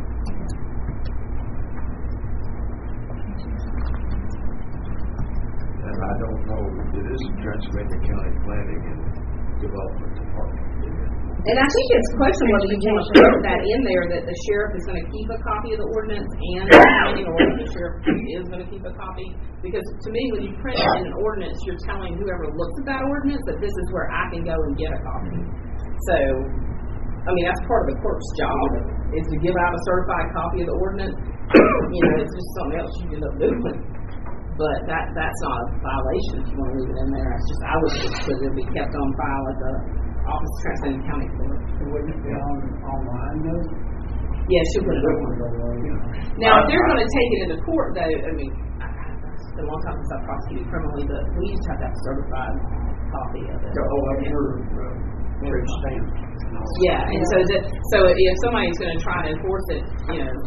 And I don't know, it isn't Transylvania County Planning and Development Department.
And I think it's a question whether you want to put that in there, that the sheriff is going to keep a copy of the ordinance and the planning, or the sheriff is going to keep a copy. Because to me, when you print it in an ordinance, you're telling whoever looks at that ordinance that this is where I can go and get a copy. So, I mean, that's part of the clerk's job, is to give out a certified copy of the ordinance. You know, it's just something else you end up doing. But that's not a violation if you want to leave it in there. It's just, I would just put it be kept on file at the Office of Transylvania County Clerk.
Wouldn't it be online though?
Yeah, she'll put it on. Now, if they're going to take it into court, though, I mean, it's been a long time since I've prosecuted criminally, but we used to have that certified copy of it.
Oh, I'm sure, very stamped.
Yeah, and so if somebody's going to try to enforce it, you know,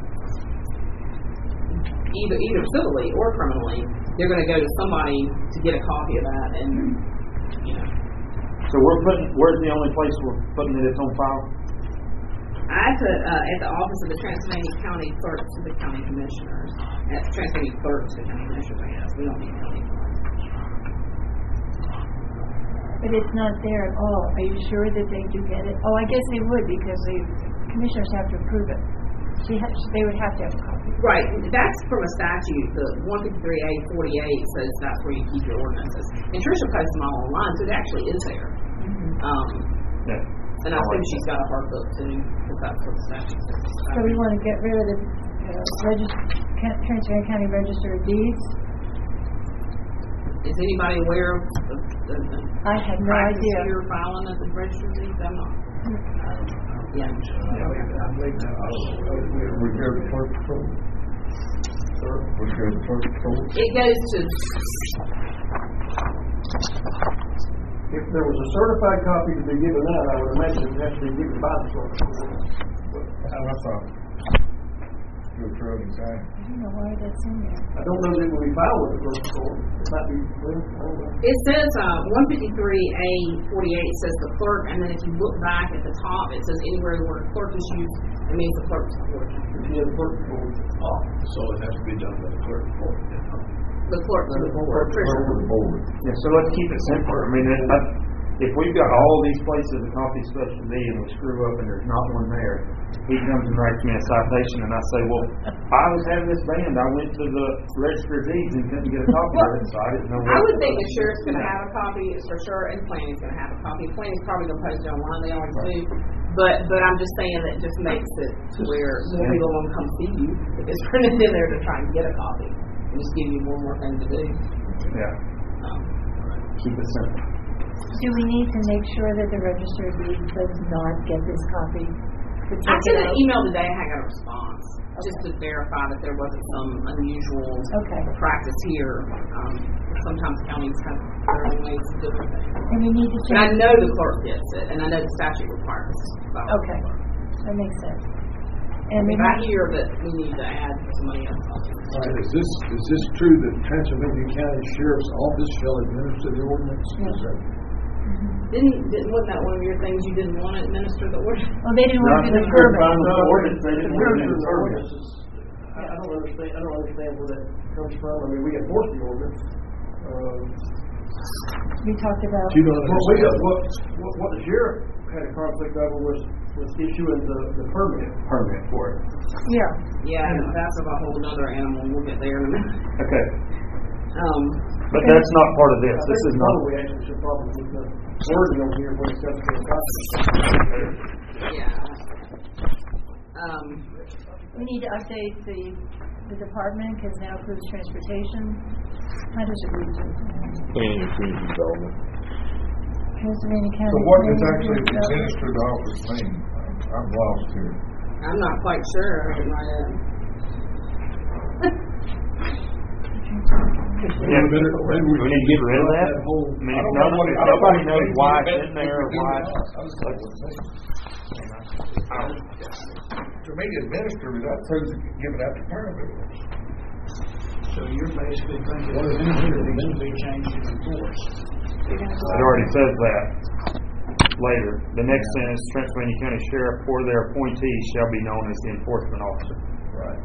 either civilly or criminally, they're going to go to somebody to get a copy of that, and you know.
So where's the only place we're putting it? It's on file?
I put at the office of the Transylvania County Clerk to the County Commissioners. At the Transylvania Clerk to the County Commissioners, I guess. We don't need county clerk.
But it's not there at all. Are you sure that they do get it? Oh, I guess they would, because the commissioners have to approve it. They would have to have a copy.
Right. That's from a statute. The 153A48 says that's where you keep your ordinances. And Tricia posts them all online, so it actually is there.
Yeah.
And I think she's got a hard book too, because that's what the statute says.
So we want to get rid of the Transylvania County Register of Deeds.
Is anybody aware of the
I had no
practice
idea.
here filing at the Register of Deeds? I'm not. Yeah.
I believe that.
We go to clerk patrol. We go to clerk patrol.
It goes to.
If there was a certified copy to be given out, I would imagine it has to be given by the clerk.
I thought. Go to Trump and sign.
I don't know why that's in there.
I don't know that it will be filed with the clerk court. It might be, well, I don't know.
It says 153A48 says the clerk, and then if you look back at the top, it says anywhere the word clerk is used, it means the clerk's court.
Yeah, the clerk court.
So it has to be done by the clerk court.
The clerk to the board.
Clerk to the board.
Yeah, so let's keep it simpler. I mean, if we've got all these places a copy is supposed to be and we screw up and there's not one there, he comes and writes me a citation and I say, well, I was having this band. I went to the Register of Deeds and couldn't get a copy of it, so I didn't know.
I would think the sheriff's going to have a copy, is for sure, and planning's going to have a copy. Planning's probably going to post it online. They always do. But I'm just saying that it just makes it to where more people won't come see you if it's printed in there to try and get a copy. And just give you one more thing to do.
Yeah. Keep it simple.
Do we need to make sure that the Register of Deeds does not get this copy?
I sent an email today. I got a response just to verify that there wasn't some unusual practice here. Sometimes counties have their own ways of doing things.
And we need to
And I
change.
know the clerk gets it, and I know the statute requires it.
Okay, that makes sense. And
If I hear that we need to add somebody else, I'll do it.
All right, is this true that Transylvania County Sheriff's Office shall administer the ordinance? Is that?
Wasn't that one of your things you didn't want to administer the ordinance?
Well, they didn't want to do the permit.
They didn't want to do the permit.
I don't understand where that comes from. I mean, we enforce the ordinance.
We talked about.
You don't understand.
What the sheriff had a conflict over was issuing the permit for it.
Yeah.
Yeah, that's a whole other animal. We'll get there in a minute.
Okay. But that's not part of this. This is not.
We actually should probably with the wording over here when it comes to the copy.
Yeah.
We need to update the department because now includes transportation. I disagree with
Planning and community development.
Pennsylvania County.
So what does actually administer the office mean? I'm lost here.
I'm not quite sure. I didn't write it.
Yeah, we need to get rid of that. I mean, nobody knows why it's in there or why.
To me, administer without giving out the permit.
So you're basically thinking what is in here that needs to be changed and enforced.
You're gonna go
It already says that later. The next sentence, Transylvania County Sheriff or their appointee shall be known as the enforcement officer.
Right.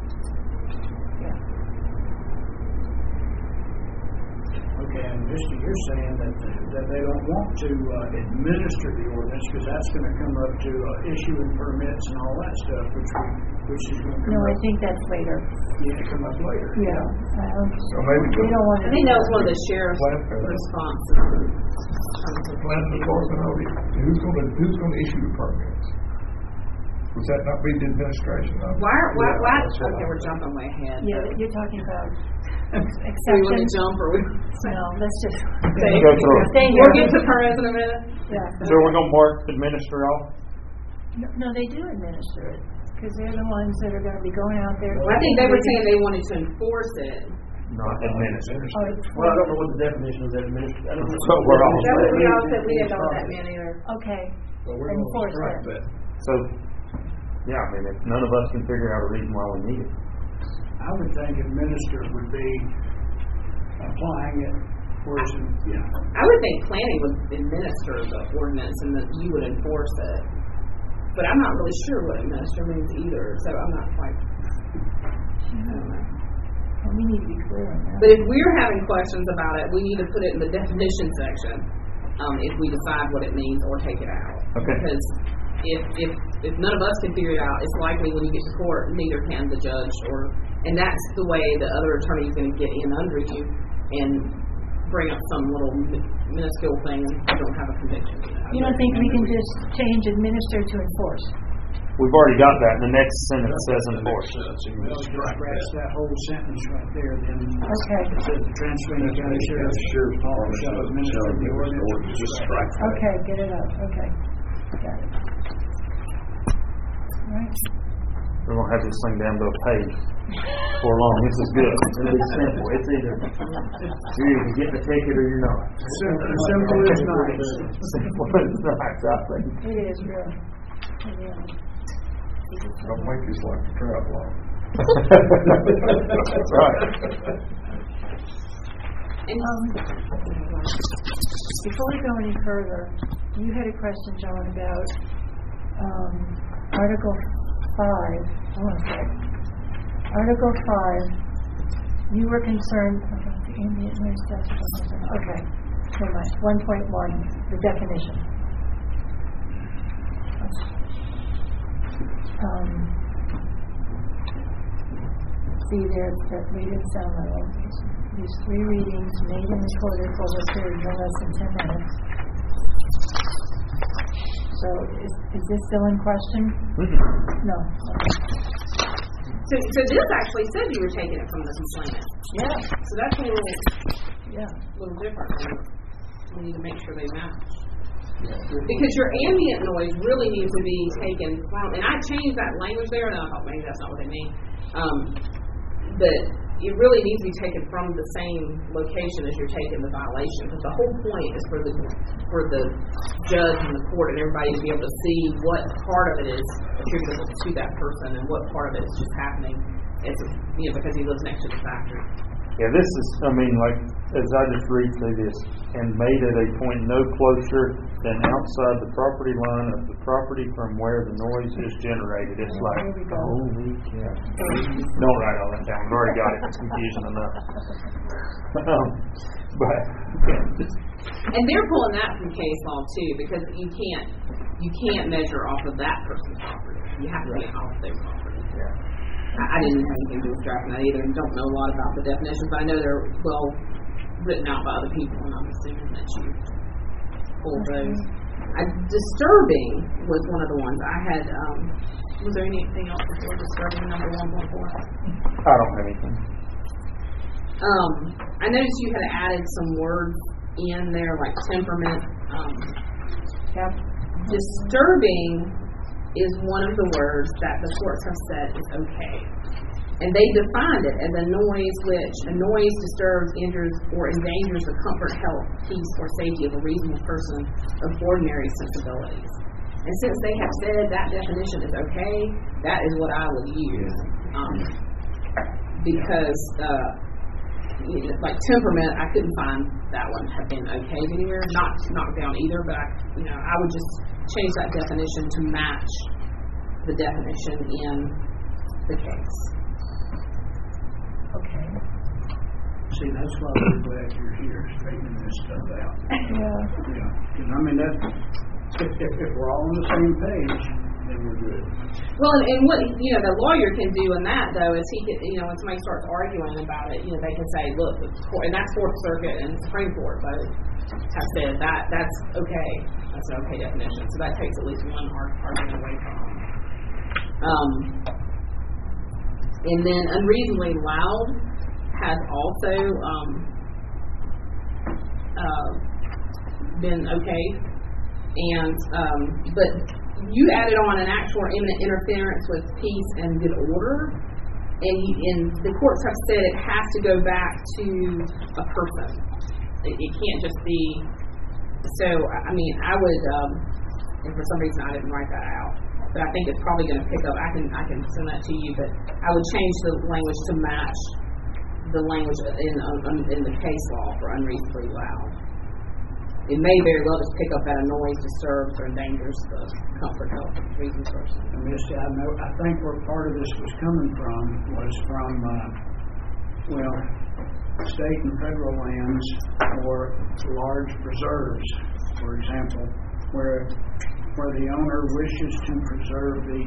Okay, and Misty, you're saying that they don't want to administer the ordinance because that's going to come up to issuing permits and all that stuff, which is going to come
No, I
up.
think that's later.
Yeah, come up later.
Yeah.
So maybe
We don't want to.
I think that was one of the sheriff's responses.
the planning department, who's going to issue the permits? Would that not be the administration?
Why? Okay, we're jumping way ahead.
Yeah, you're talking about
Do we want to
exceptions.
jump or we?
No, let's just
Stay.
Go through it.
stay
We'll
here.
get to permits in a minute.
Yeah.
So we're going to mark administer off?
No, they do administer it because they're the ones that are going to be going out there.
Well, I think they were saying they wanted to enforce it.
Not administer.
Oh,
Well, I don't know what the definition of that administration. I don't know.
So we're all.
That was we all said we didn't know what that meant either.
okay.
But we're going to
Enforce
strike
it.
that.
So, yeah, I mean, if none of us can figure out a reason why we need it.
I would think administer would be applying it, whereas,
I would think planning would administer the ordinance and that you would enforce it. But I'm not really sure what administer means either, so I'm not quite. I don't know.
Well, we need to be clear on that.
But if we're having questions about it, we need to put it in the definition section. If we decide what it means or take it out.
Okay.
Because if none of us can figure it out, it's likely when you get to court, neither can the judge, and that's the way the other attorney is going to get in under you and bring up some little minuscule thing and you don't have a conviction.
You don't think we can just change administer to enforce?
We've already got that. The next sentence says enforce.
You
well,
can
just
strike
scratch
that.
that whole sentence right there, then.
Okay.
It says the Transylvania County Sheriff's Department shall administer the ordinance.
Just strike that.
Okay, get it up. Okay. Got it. All right.
We're going to have this thing down to a page before long. This is good. It'll be simple. It's either you either get the ticket or you're not.
Simple is nice.
Simple is nice, I think.
It is really. Really.
Don't make this like a trout law.
That's right.
And
Before we go any further, you had a question, John, about Article 5. Hold on a second. Article 5, you were concerned about the ambient noise decibel. Okay, never mind. 1.1, the definition. See there, it's that rated sound level. These 3 readings made and recorded for a period no less than 10 minutes. So is this still in question? No. Okay.
so this actually said you were taking it from the complainant.
Yeah.
So that's a little different. We need to make sure they match. Because your ambient noise really needs to be taken from, and I changed that language there, and I thought maybe that's not what they mean. But it really needs to be taken from the same location as you're taking the violation. Because the whole point is for the judge and the court and everybody to be able to see what part of it is attributable to that person and what part of it is just happening because he lives next to the factory.
Yeah, this is, I mean, like, as I just read through this, and made at a point no closer than outside the property line of the property from where the noise is generated. It's like, holy cow. Don't write all that down. We've already got it. It's confusing enough. But,
And they're pulling that from case law too, because you can't measure off of that person's property. You have to get off their property.
yeah.
I didn't have anything to do with drafting that either, and don't know a lot about the definitions, but I know they're well written out by other people, and I'm assuming that you pulled those. Disturbing was one of the ones I had. Was there anything else before disturbing number 1.4?
I don't have anything.
I noticed you had added some words in there, like temperament.
Yep.
Disturbing is one of the words that the courts have said is okay. And they defined it as a noise which disturbs, injures, or endangers the comfort, health, peace, or safety of a reasonable person of ordinary sensibilities. And since they have said that definition is okay, that is what I would use. Because like temperament, I couldn't find that one have been okayed anywhere. Not knocked down either, but I would just change that definition to match the definition in the case.
Okay.
See, that's why we're glad you're here, straightening this stuff out.
Yeah.
Yeah, 'cause I mean, if we're all on the same page, then we're good.
Well, and what the lawyer can do in that though is he can, when somebody starts arguing about it, they can say, look, and that's Fourth Circuit and Supreme Court both have said that's okay. That's an okay definition. So that takes at least one argument away from them. And then unreasonably loud has also been okay, and but you added on an actual or imminent interference with peace and good order, and the courts have said it has to go back to a person. It can't just be. So I mean, I would, and for some reason I didn't write that out, but I think it's probably going to pick up. I can send that to you, but I would change the language to match the language in the case law for unreasonably loud. It may very well just pick up that a noise disturbs or endangers the comfort, health, of the reasoned person.
And Misty, I think where part of this was coming from was from, state and federal lands or large preserves, for example, where the owner wishes to preserve the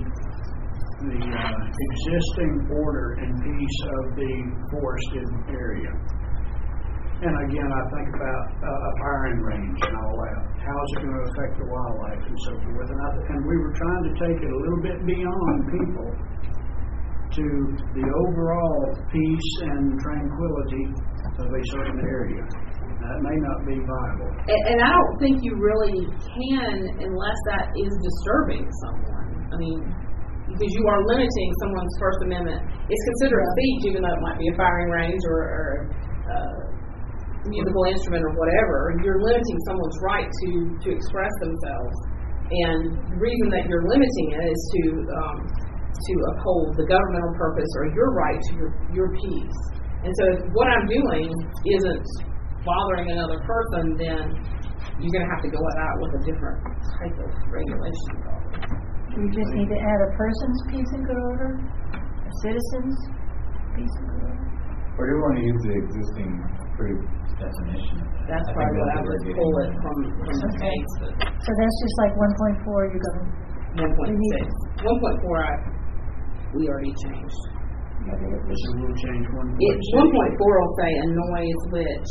existing order and peace of the forested area. And again, I think about a firing range and all that. How is it going to affect the wildlife and so forth? And we were trying to take it a little bit beyond people to the overall peace and tranquility of a certain area. That may not be viable.
And I don't think you really can unless that is disturbing someone. I mean, because you are limiting someone's First Amendment. It's considered speech, even though it might be a firing range or musical instrument or whatever. You're limiting someone's right to express themselves, and the reason that you're limiting it is to uphold the governmental purpose or your right to your peace. And so if what I'm doing isn't bothering another person, then you're going to have to go out with a different type of regulation.
We just need to add a person's peace and good order, a citizen's peace and good order.
Or do you want to use the existing definition?
That's probably what I would pull it from the case.
So that's just like 1.4, you're going to...
1.6. 1.4 we already changed.
So we'll change 1.6.
1.4 will say a noise which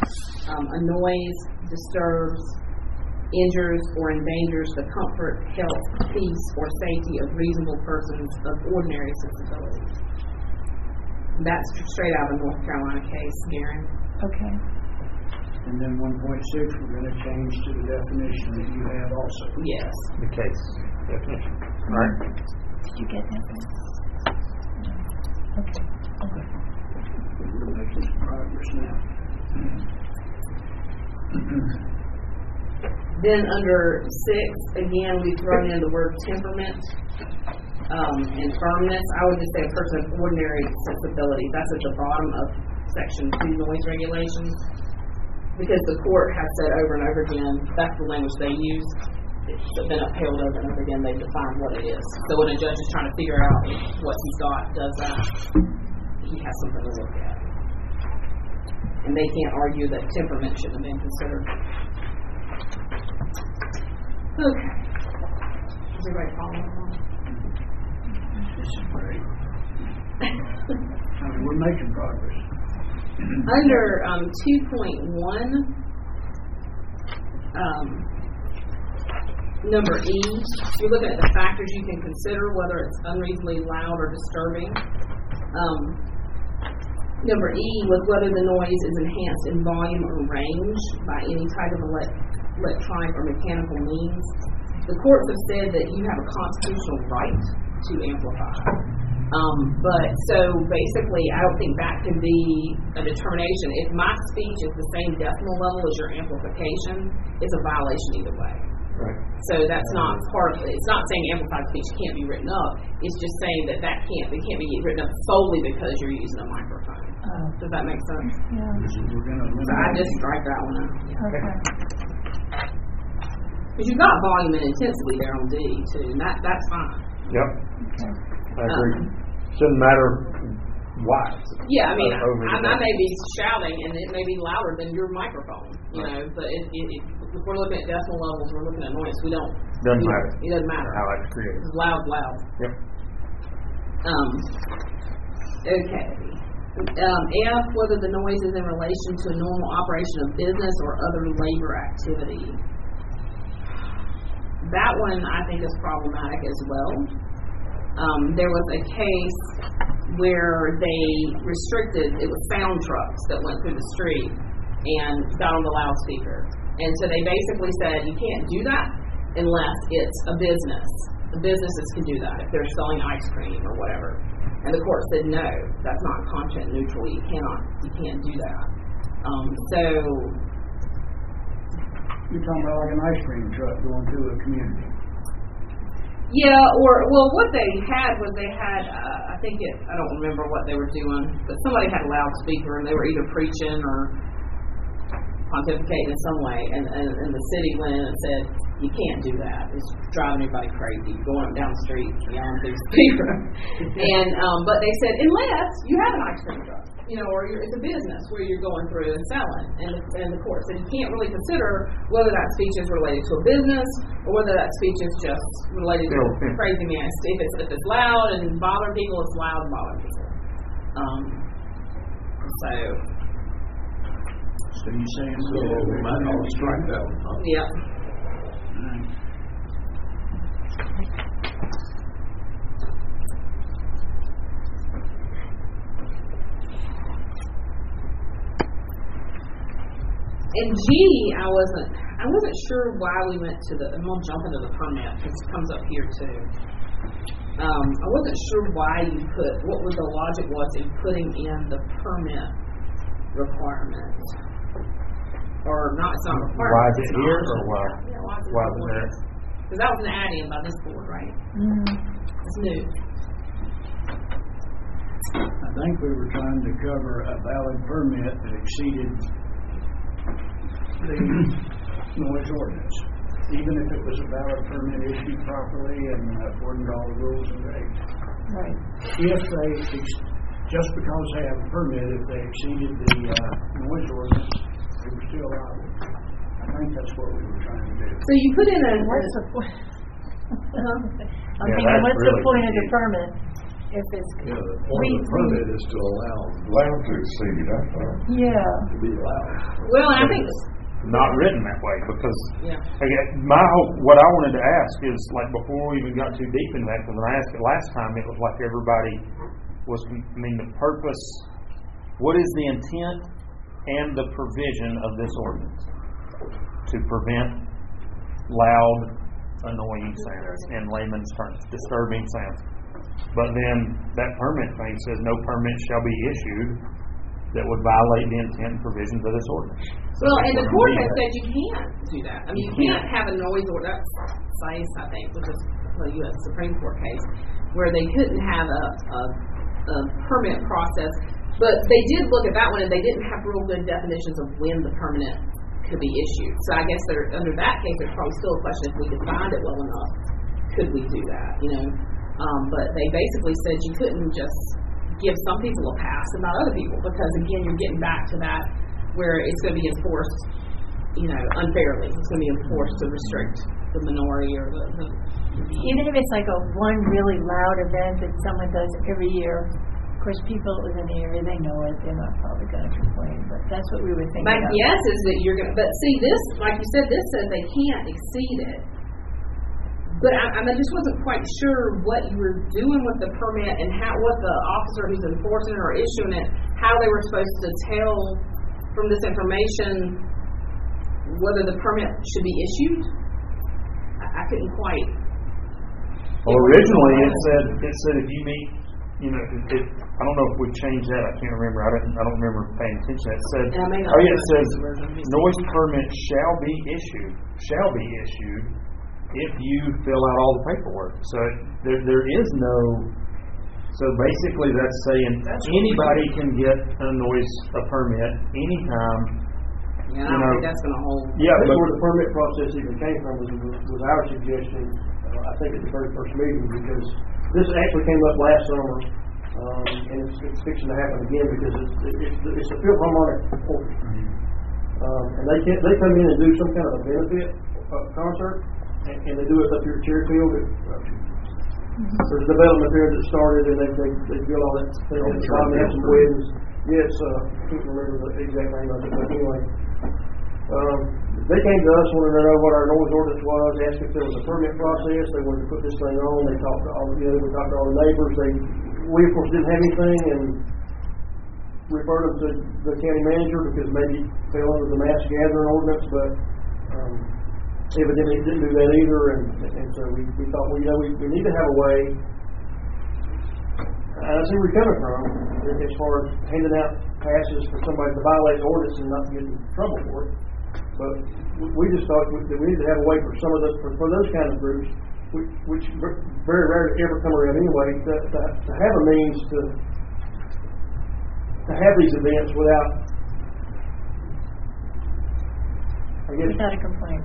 disturbs, injures, or endangers the comfort, health, peace, or safety of reasonable persons of ordinary sensibility. That's straight out of the North Carolina case, Garen.
Okay.
And then 1.6 we're going to change to the definition that you have also.
Yes.
The case definition. All right.
Did you get that? Okay.
We're making some progress now.
Then under 6, again, we've thrown in the word temperament and firmness. I would just say a person of ordinary sensibilities. That's at the bottom of Section 2 noise regulations. Because the court has said over and over again, that's the language they use. It's been upheld over and over again. They define what it is. So when a judge is trying to figure out if what he's got does that, he has something to look at. And they can't argue that temperament shouldn't have been considered. Okay. Is everybody following along?
This is great. I mean, we're making progress.
Under 2.1, number E, you're looking at the factors you can consider, whether it's unreasonably loud or disturbing. Number E was whether the noise is enhanced in volume or range by any type of electronic or mechanical means. The courts have said that you have a constitutional right to amplify. But so basically, I don't think that can be a determination. If my speech is the same decimal level as your amplification, it's a violation either way.
Right.
So that's not part of it. It's not saying amplified speech can't be written up. It's just saying that it can't be written up solely because you're using a microphone. Does that make sense?
Yeah.
We're gonna
So I just strike that one out.
Okay.
Because you've got volume and intensity there on D too, and that's fine.
Yep. I agree. Shouldn't matter why.
Yeah, I mean,
Over the
I may be shouting and it may be louder than your microphone, you know, but if we're looking at decimal levels, we're looking at noise, we don't.
Doesn't matter.
It doesn't matter.
How that's created.
It's loud, loud.
Yep.
Okay. F, whether the noise is in relation to a normal operation of business or other labor activity. That one I think is problematic as well. There was a case where they restricted, it was sound trucks that went through the street and got on the loudspeaker. And so they basically said you can't do that unless it's a business. The businesses can do that if they're selling ice cream or whatever. And the court said no, that's not content neutral. You can't do that. So
You're talking about like an ice cream truck going through a community.
yeah, what they had was I don't remember what they were doing, but somebody had a loudspeaker and they were either preaching or pontificating in some way, and the city went in and said, you can't do that. It's driving everybody crazy. You're going up down the street, yelling through the speaker. And but they said, unless you have an ice cream truck, or it's a business where you're going through and selling. And the court said you can't really consider whether that speech is related to a business or whether that speech is just related to a crazy man. If it's loud and bothering people, it's loud and bothering people.
So you're saying
we might not strike that one, huh?
Yeah. And G, I wasn't sure why we went to I'm gonna jump into the permit because it comes up here too. I wasn't sure why what the logic was in putting in the permit requirement. Or not, it's not a requirement.
Why is it here or why?
Yeah,
Why is it there?
Because that was an add-in by this board, right?
Mm-hmm.
It's new.
I think we were trying to cover a valid permit that exceeded the noise ordinance, even if it was a valid permit issued properly and according to all the rules and regs.
Right.
If they, just because they have a permit, if they exceeded the noise ordinance, they were still liable. I think that's what we were trying to do.
So you put in
What's the point? I'm thinking,
that's
what's
really
the point of the
confusing.
permit if it's
Yeah, the point of the permit is to allow
to exceed it, that's all.
yeah.
to be allowed.
well, and I think
Not written that way because
yeah.
again, what I wanted to ask is like before we even got too deep in that, because when I asked it last time, it was like everybody was. The purpose. What is the intent and the provision of this ordinance? To prevent loud, annoying sounds, in layman's terms, disturbing sounds. But then that permit thing says no permit shall be issued that would violate the intent and provisions of this ordinance.
Well, and the court has said you can't do that. I mean, you can't have a noise ordinance, SICE, I think, which is a U.S. Supreme Court case, where they couldn't have a permit process. But they did look at that one, and they didn't have real good definitions of when the permit could be issued. So I guess under that case, there's probably still a question if we defined it well enough, could we do that, But they basically said you couldn't just give some people a pass and not other people, because again, you're getting back to that where it's going to be enforced, unfairly. It's going to be enforced to restrict the minority or the
Even if it's like one really loud event that someone does every year, of course, people in the area, they know it. They're not probably going to complain, but that's what we were thinking.
My guess is that you're going to, but see, this, like you said, this says they can't exceed it. But I just wasn't quite sure what you were doing with the permit and what the officer who's enforcing it or issuing it, how they were supposed to tell from this information whether the permit should be issued. I couldn't quite.
Well, originally it said if you meet, I don't know if we changed that. I can't remember. I don't remember paying attention. It said, it says noise permit shall be issued if you fill out all the paperwork. So there is no So basically, that's saying anybody can get a permit anytime.
And I don't think that's going to hold.
Yeah,
That's
but
where the permit process even came from was our suggestion, I think at the very first meeting, because this actually came up last summer, and it's fixing to happen again because it's a Philharmonic orchestra. And they come in and do some kind of a benefit concert, and they do it up here at Cherryfield. There's a development there that started, and they built all that thing at the time. They have some weddings. Yes, I can't remember the exact name of it, but anyway. They came to us, wanted to know what our noise ordinance was, asked if there was a permit process. They wanted to put this thing on. They talked to all the neighbors. We of course didn't have anything, and referred them to the county manager because maybe it fell under the mass gathering ordinance, but evidently it didn't do that either, and so we thought, well, we need to have a way. And I see where you're coming from as far as handing out passes for somebody to violate the ordinance and not get in trouble for it. But we just thought that we need to have a way for some of for those kind of groups, which very rarely ever come around anyway, to have a means to have these events without, I guess,
Without a complaint.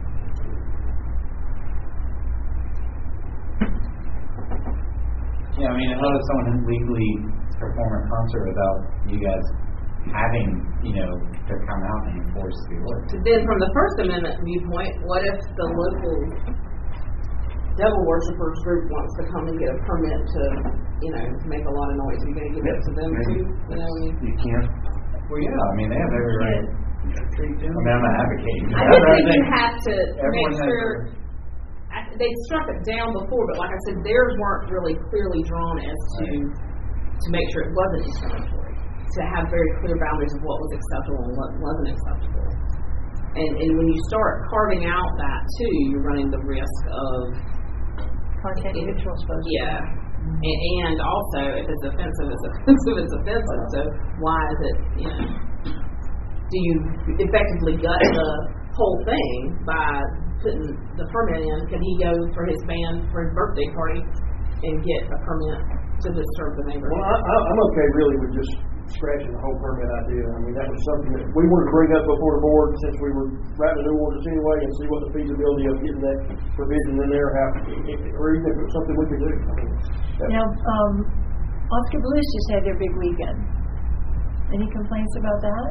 Yeah, I mean, how does someone legally perform a concert without you guys having, to come out and enforce the ordinance?
Then from the First Amendment viewpoint, what if the local devil worshippers group wants to come and get a permit to, make a lot of noise? Are you going to give it to them too?
You can't.
Well, yeah, I mean, they have every right. I'm not advocating.
I just think you have to make
Everyone has
sure. They struck it down before, but like I said, theirs weren't really clearly drawn as to make sure it wasn't discriminatory. To have very clear boundaries of what was acceptable and what wasn't acceptable. And when you start carving out that too, you're running the risk of
Content neutral supposed to.
Yeah. And also, if it's offensive, it's offensive, it's offensive. So why is it, do you effectively gut the whole thing by putting the permit in? Can he go for his band for his birthday party and get a permit to disturb the neighborhood?
Well, I'm okay really with just scratching the whole permit idea. I mean, that was something that we wanted to bring up before the board since we were writing a new ordinance anyway, and see what the feasibility of getting that provision in there, or even if it was something we could do.
Now, Oscar Blues just had their big weekend. Any complaints about that?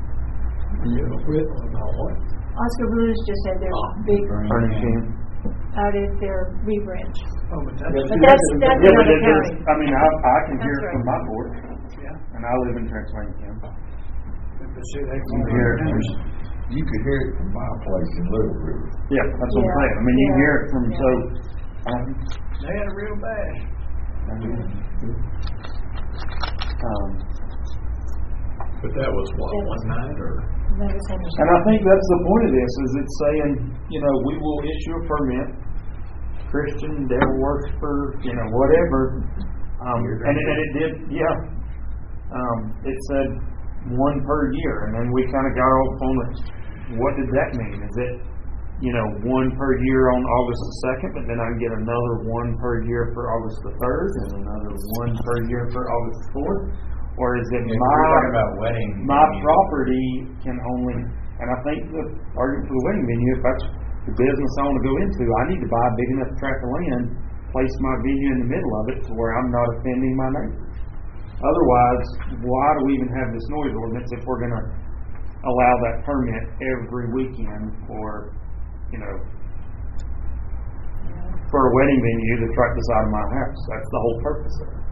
What?
Oscar Blues just had their big out at their rebranch.
Oh, but
But that's another county.
I mean, I can hear it
That's
from
right.
my board, and I live in Transylvania County.
You could hear it from my place in Little River.
Yeah, that's what I'm saying. I mean, you can hear it from
They had a real bash.
But that was what, one night or?
And I think that's the point of this, is it's saying, we will issue a permit, Christian, devil worshiper, whatever. And it did, it said one per year, and then we kind of got off on it. What did that mean? Is it, one per year on August the 2nd, but then I can get another one per year for August the 3rd, and another one per year for August the 4th? Or is it
We're talking about weddings.
my property can only, and I think the argument for the wedding venue, if that's the business I want to go into, I need to buy a big enough tract of land, place my venue in the middle of it to where I'm not offending my neighbors. Otherwise, why do we even have this noise ordinance if we're going to allow that permit every weekend for, for a wedding venue that's right beside my house? That's the whole purpose of it.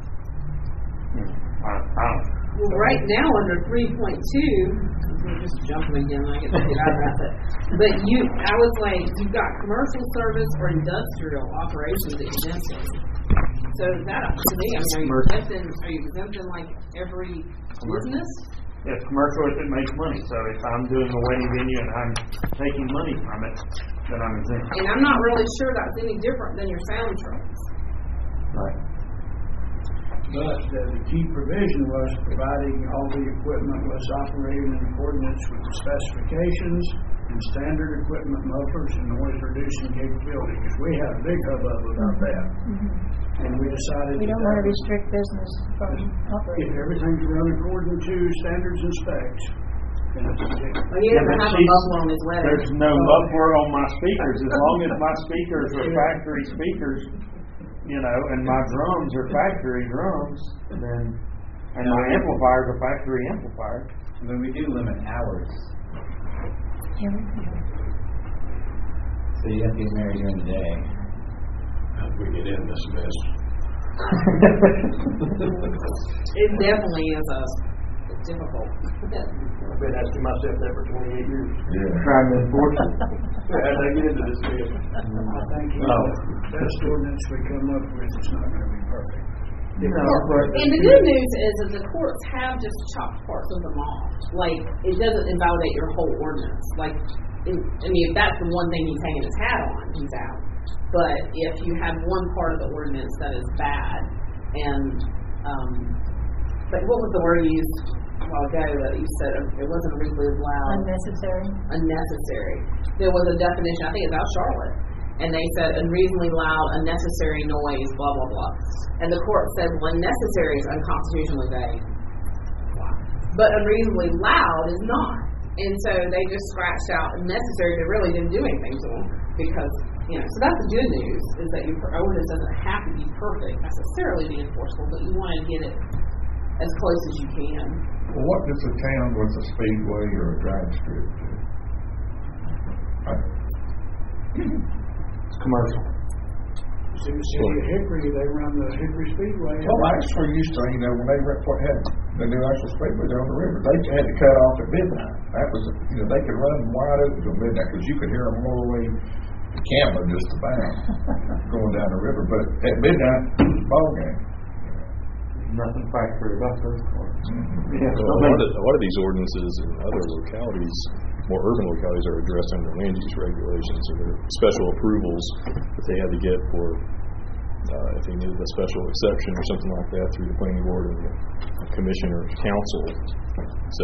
Well, right now under 3.2, we're just jumping again. I get to get out of that. But I was like, you've got commercial service or industrial operations exempted. So that, to me, are you exempting like every business?
It's commercial if it makes money. So if I'm doing a wedding venue and I'm taking money from it, then I'm exempt.
And I'm not really sure that's any different than your sound trucks.
Right.
But the key provision was providing all the equipment was operating in accordance with the specifications and standard equipment mufflers and noise reducing capability, because we had a big hubbub about that. And we decided
We don't want to restrict business from
if
operating.
everything's run according to standards and specs, then it's okay.
Well, he doesn't have a muffler on his wedding.
There's no muffler on my speakers. As long as my speakers are factory speakers, you know, and my drums are factory drums, then, and my amplifiers are factory amplifiers.
I mean, we do limit hours, so you have to get married during the day.
How do we get in this mess?
It definitely is difficult.
I've been asking myself that for 28 years.
Yeah.
Trying to enforce it.
How did I get into this mess?
I think
No.
the best ordinance we come up with is not going to be perfect.
You know, but
And the good news is that the courts have just chopped parts of them off. Like, it doesn't invalidate your whole ordinance. Like, I mean, if that's the one thing he's hanging his hat on, he's out. But if you have one part of the ordinance that is bad, and, but what was the word you used a while ago that you said it wasn't reasonably loud? Unnecessary. There was a definition, I think it's out of Charlotte, and they said unreasonably loud, unnecessary noise, blah, blah, blah. And the court said, well, unnecessary is unconstitutionally vague. But unreasonably loud is not. And so they just scratched out unnecessary. They really didn't do anything to them because, you know, so that's the good news is that your ordinance doesn't have to be perfect necessarily to be enforceable, but you want to get it as close as you can.
Well, what does a town with a speedway or a drag strip do?
it's commercial.
See, the city of Hickory, they run the Hickory Speedway.
Well, actually used to, you know, when they had the new actual speedway there on the river, they had to cut off at midnight. That was, you know, they could run wide open till midnight because you could hear them all the way to Campbell just about going down the river. But at midnight, ball game.
Nothing factory about those cars.
Well, a lot of these ordinances in other localities, more urban localities, are addressed under land use regulations or their special approvals that they had to get for if they needed a special exception or something like that through the planning board and the commission or council. So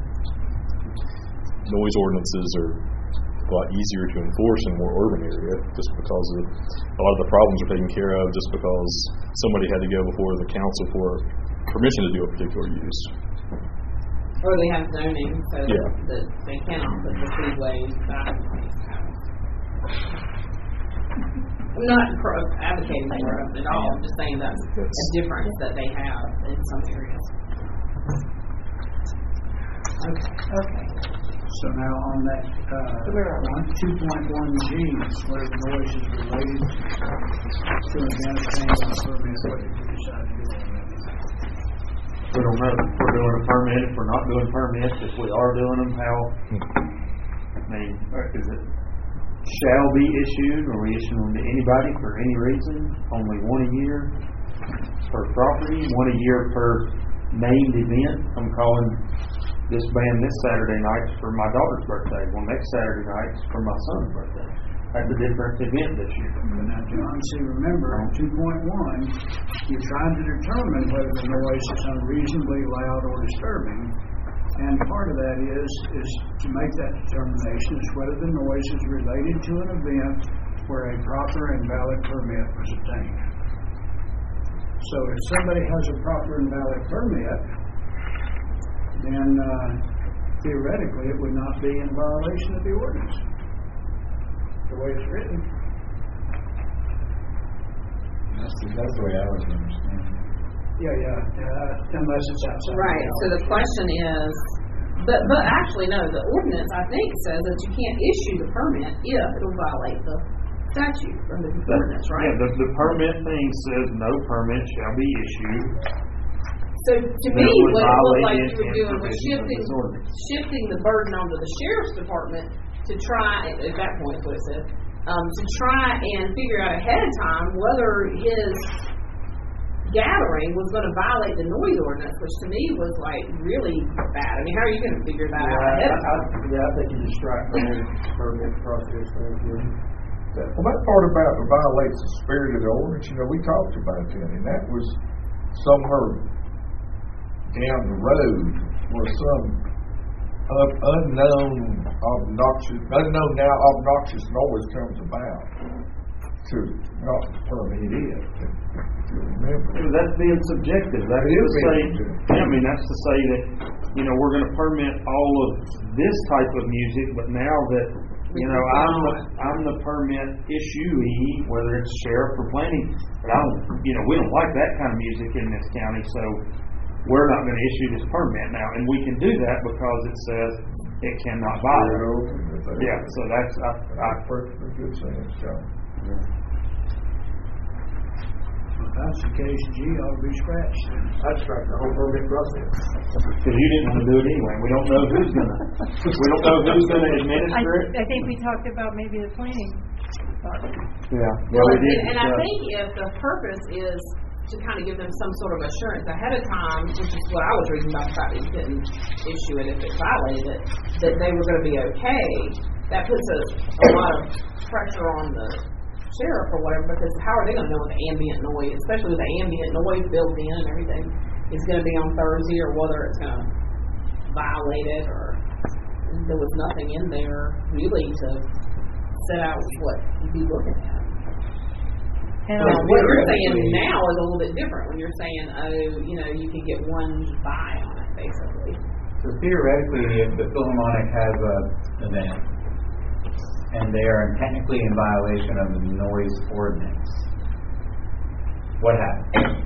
noise ordinances are a lot easier to enforce in a more urban area just because of a lot of the problems are taken care of just because somebody had to go before the council for permission to do a particular use.
Or they have zoning so
Yeah.
that they cannot put the speedways back. I'm not advocating for it at all. I'm just saying that's a difference that they have in some areas. Okay.
So now on that, 2.1G, where the noise is related to an event, permit, what did you decide to do on that?
We don't know if we're doing a permit, if we're not doing permits, if we are doing them, how, I mean, is it shall be issued, or we issue them to anybody for any reason, only one a year per property, one a year per named event. I'm calling this band this Saturday night for my daughter's birthday, well next Saturday night for my son's birthday. That's a different event this year.
But now, John, see, remember, on 2.1, you're trying to determine whether the noise is unreasonably loud or disturbing. And part of that is to make that determination is whether the noise is related to an event where a proper and valid permit was obtained. So if somebody has a proper and valid permit, then theoretically it would not be in violation of the ordinance, the way it's written.
That's the way I was understanding.
Yeah, unless it's outside.
Right. So the question is, but actually no, the ordinance I think says that you can't issue the permit if it'll violate the statute or the ordinance, right?
Yeah, the permit thing says no permit shall be issued.
So to me, what it looked like you were doing was
shifting
shifting the burden onto the sheriff's department to try, at that point is what it said, to try and figure out ahead of time whether his gathering was going to violate the noise ordinance, which to me was like really bad. I mean, how are you going to figure that out ahead of time?
I think you just strike the whole permit process right here.
Well, that part about the violates the spirit of the ordinance, you know, we talked about that, and that was somewhere down the road where some unknown now obnoxious noise comes about to not permit it. If you remember.
That's being subjective. That is to say, that's to say that, we're going to permit all of this type of music, but now that, I'm the permit issuee, whether it's sheriff or planning, but we don't like that kind of music in this county, so we're not going to issue this permit now. And we can do that because it says it cannot violate. Yeah, so that's,
perfectly good sense, John.
If that's the case, G ought to be scratched then.
I'd strike the whole permit process.
Because you didn't want to do it anyway. We don't know who's going to administer it.
I think we talked about maybe the planning.
Yeah.
Well,
we did.
and I think if the purpose is to kind of give them some sort of assurance ahead of time, which is what I was reading about the fact that you couldn't issue it if it violated it, that they were going to be okay, that puts a lot of pressure on the sheriff or whatever, because how are they going to know what the ambient noise, especially with the ambient noise built in and everything, is going to be on Thursday, or whether it's going to violate it, or there was nothing in there really to set out what you'd be looking at. And what you're saying now is a little bit different when you're saying, you can get one buy on it, basically.
So theoretically, if the Philharmonic has an event and they are technically in violation of the noise ordinance, what happens?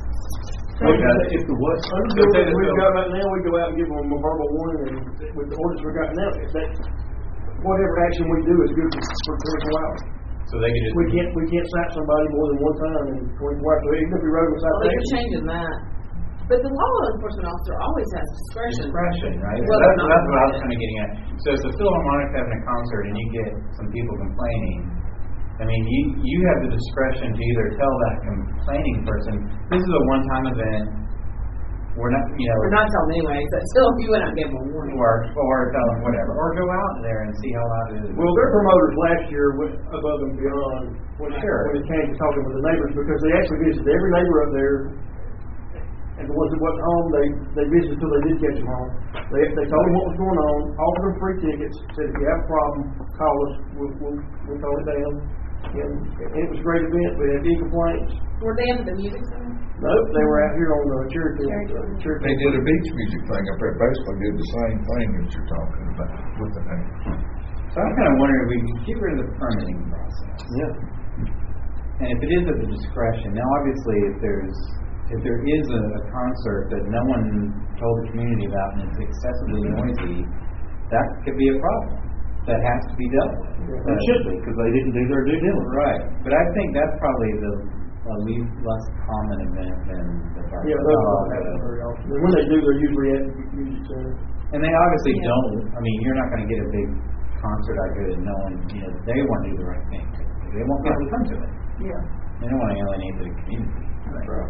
If the what?
We've got right now, we go out and give them a verbal warning, and with the ordinance we've got now, whatever action we do is good for 24 hours.
So they can just...
We can't sack somebody more than one time in 24 hours. So even if we wrote them a citation.
Well, you're changing that. But the law enforcement officer always has discretion.
Right?
Well,
that's what I was kind of getting at. So if the Philharmonic's having a concert and you get some people complaining, you have the discretion to either tell that complaining person, this is a one-time event, we're not,
We're not telling anyway, so still if you went out and gave them a warning.
Or tell them whatever. Or go out there and see how loud it is.
Well, their promoters last year went above and beyond when it came to talking with the neighbors, because they actually visited every neighbor up there. And the ones that wasn't home, they visited until they did catch them home. They told them what was going on, offered them free tickets, said if you have a problem, call us, we'll tone it down. And it was a great event. We had any complaints.
Were they into the music center?
Nope, they were out here on the Cherokee.
They did a beach music thing up there, basically did the same thing that you're talking about with the name.
So I'm kind of wondering if we can get rid of the permitting process.
Yeah.
And if it is at the discretion, now obviously if there is a concert that no one told the community about and it's excessively noisy, that could be a problem that has to be dealt with.
It should be, because they didn't do their due diligence.
Right. But I think that's probably the less common event than the bar.
Yeah, those don't happen very often. And when they do, they're usually at the music center.
And they obviously don't. You're not going to get a big concert out here that no one, they want to do the right thing. They want people to come to it.
Yeah.
They don't want to alienate the community.
Right.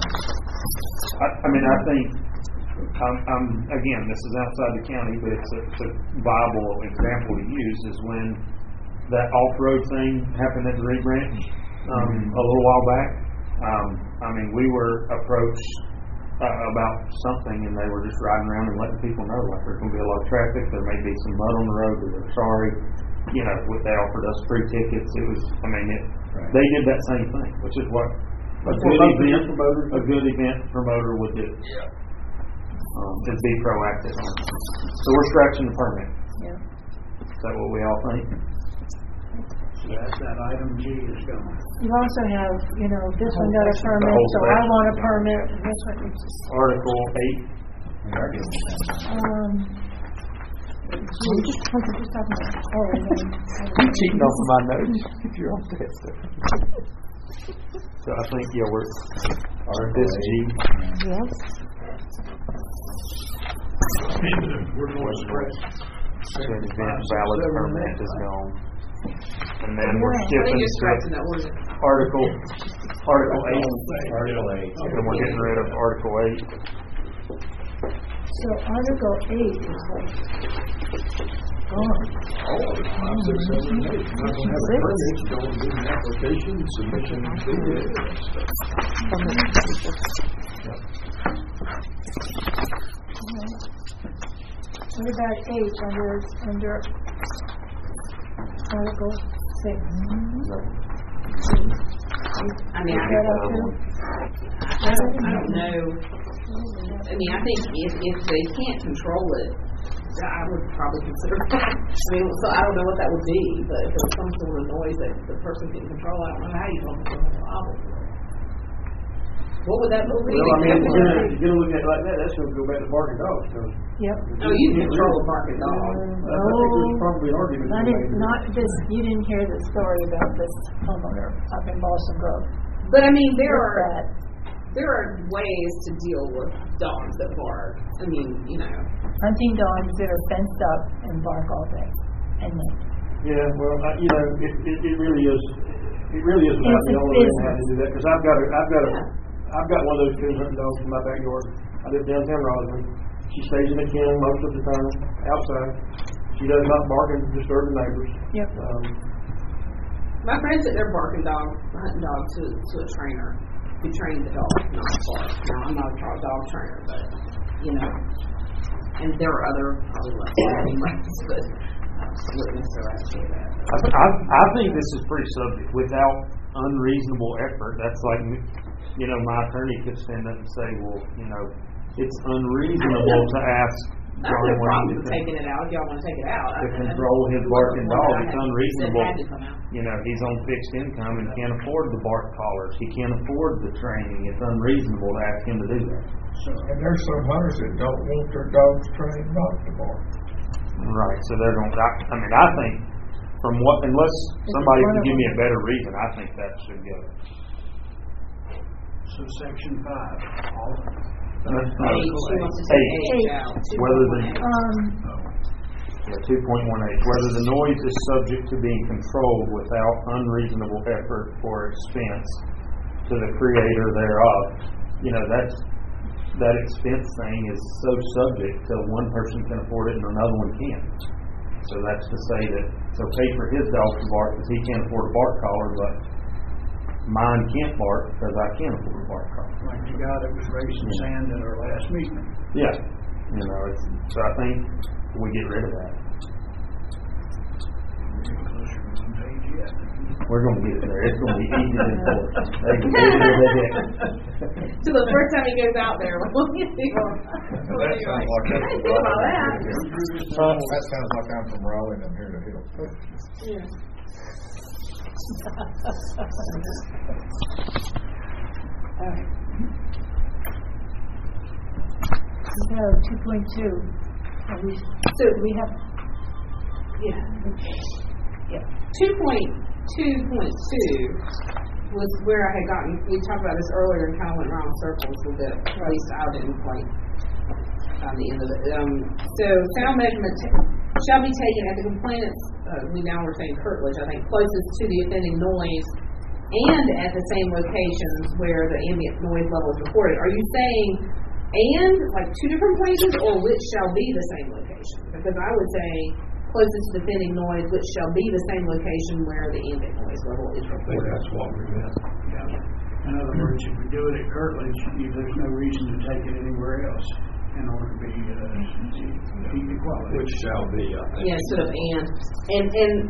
I think, again, this is outside the county, but it's a viable example to use, is when that off-road thing happened at the Rig Ranch a little while back. We were approached about something, and they were just riding around and letting people know, like, there's going to be a lot of traffic, there may be some mud on the road, but they're sorry. They offered us free tickets. It was, they did that same thing, which is what a good event promoter would do.
Yeah.
Is be proactive. So we're scratching the permit.
Yeah.
Is that what we all think?
So that's that item G is gone.
You also have, this one got a permit, so I want a permit. This one is just.
Article 8.
We are doing that.
Just talking about.
You cheating off of my notes. You're off the head stuff. So I think, this G.
Yes.
We're going to scratch.
Event valid permit is gone. And then we're
I think
skipping
you're scratching that ordinance.
Article 8.
Article 8.
And we're getting rid of Article 8.
So Article 8 is gone.
All of it, 5, 6, 7, 8. You're not going to have a permit, you don't do an application, submission, and stuff.
So What about H under Article 6?
I mean, I don't know. I mean, I think if they can't control it, I would probably consider that. I mean, so I don't know what that would be, but if there's some sort of noise that the person can control, I don't know how you don't control it liable for it. What would that be?
Well, I mean, if you're going to look at it like that, that's going to go back to barking dogs. So
Yep.
Oh, you can control a barking dog.
I think there's probably an argument.
Not this, you didn't hear the story about this homeowner up in Boston Grove.
But I mean, there
With that.
are ways to deal with dogs that bark. I mean, you know.
Hunting dogs that are fenced up and bark all day and night.
Yeah, well, you know, it really is. It really is about the only way how to do that. Because I've got one of those coon hunting dogs in my backyard. I live downtown Roswell. She stays in the kennel most of the time outside. She does not bark and disturb the neighbors.
Yep.
My friend said they're hunting dog to a trainer who trained the dog, not bark. Now, I'm not a dog trainer, but you know, and there are other probably less ways, but I wouldn't necessarily have to say that.
I think this is pretty subject. Without unreasonable effort, that's like, you know, my attorney could stand up and say, well, you know, it's unreasonable to ask
I have no problem with taking it out if y'all want to take it out.
to control his barking dog. It's unreasonable.
It had to come out.
You know, he's on fixed income and can't afford the bark collars. He can't afford the training. It's unreasonable to ask him to do that.
And there's some hunters that don't want their dogs trained not to bark.
Right. So they're going. I mean, I think unless somebody can give me a better reason, I think that should go.
So section 5, all of it.
H, she wants to take H out.
Whether the
2.1H.
2.1H, whether the noise is subject to being controlled without unreasonable effort or expense to the creator thereof. You know, that expense thing is so subject to one person can afford it and another one can't. So that's to say that it's okay for his dog to bark because he can't afford a bark collar, but mine can't bark because I can't afford a bark collar.
Like the guy that was raising sand at our last meeting.
Yeah. You know, so I think we get rid of that. We're going to get there. It's going to be easy to enforce.
So the first time he goes out there, we'll get
That sounds like I'm from Raleigh. That sounds like I'm from Raleigh and I'm here to help.
Yeah.
All right. So 2.2. So we have.
Yeah. 2.2.2 was where I had gotten. We talked about this earlier and kind of went around in circles a bit. At least I didn't quite find the end of it. So sound measurement shall be taken at the complainant's. We now are saying curtilage. I think closest to the offending noise, and at the same locations where the ambient noise level is recorded. Are you saying and like two different places, or which shall be the same location? Because I would say closest to the offending noise, which shall be the same location where the ambient noise level is
I think
recorded.
that's what we meant.
In other words, if we do it at curtilage, there's no reason to take it anywhere else in order to be keep the quality.
Which shall be, I think.
Yeah, instead of and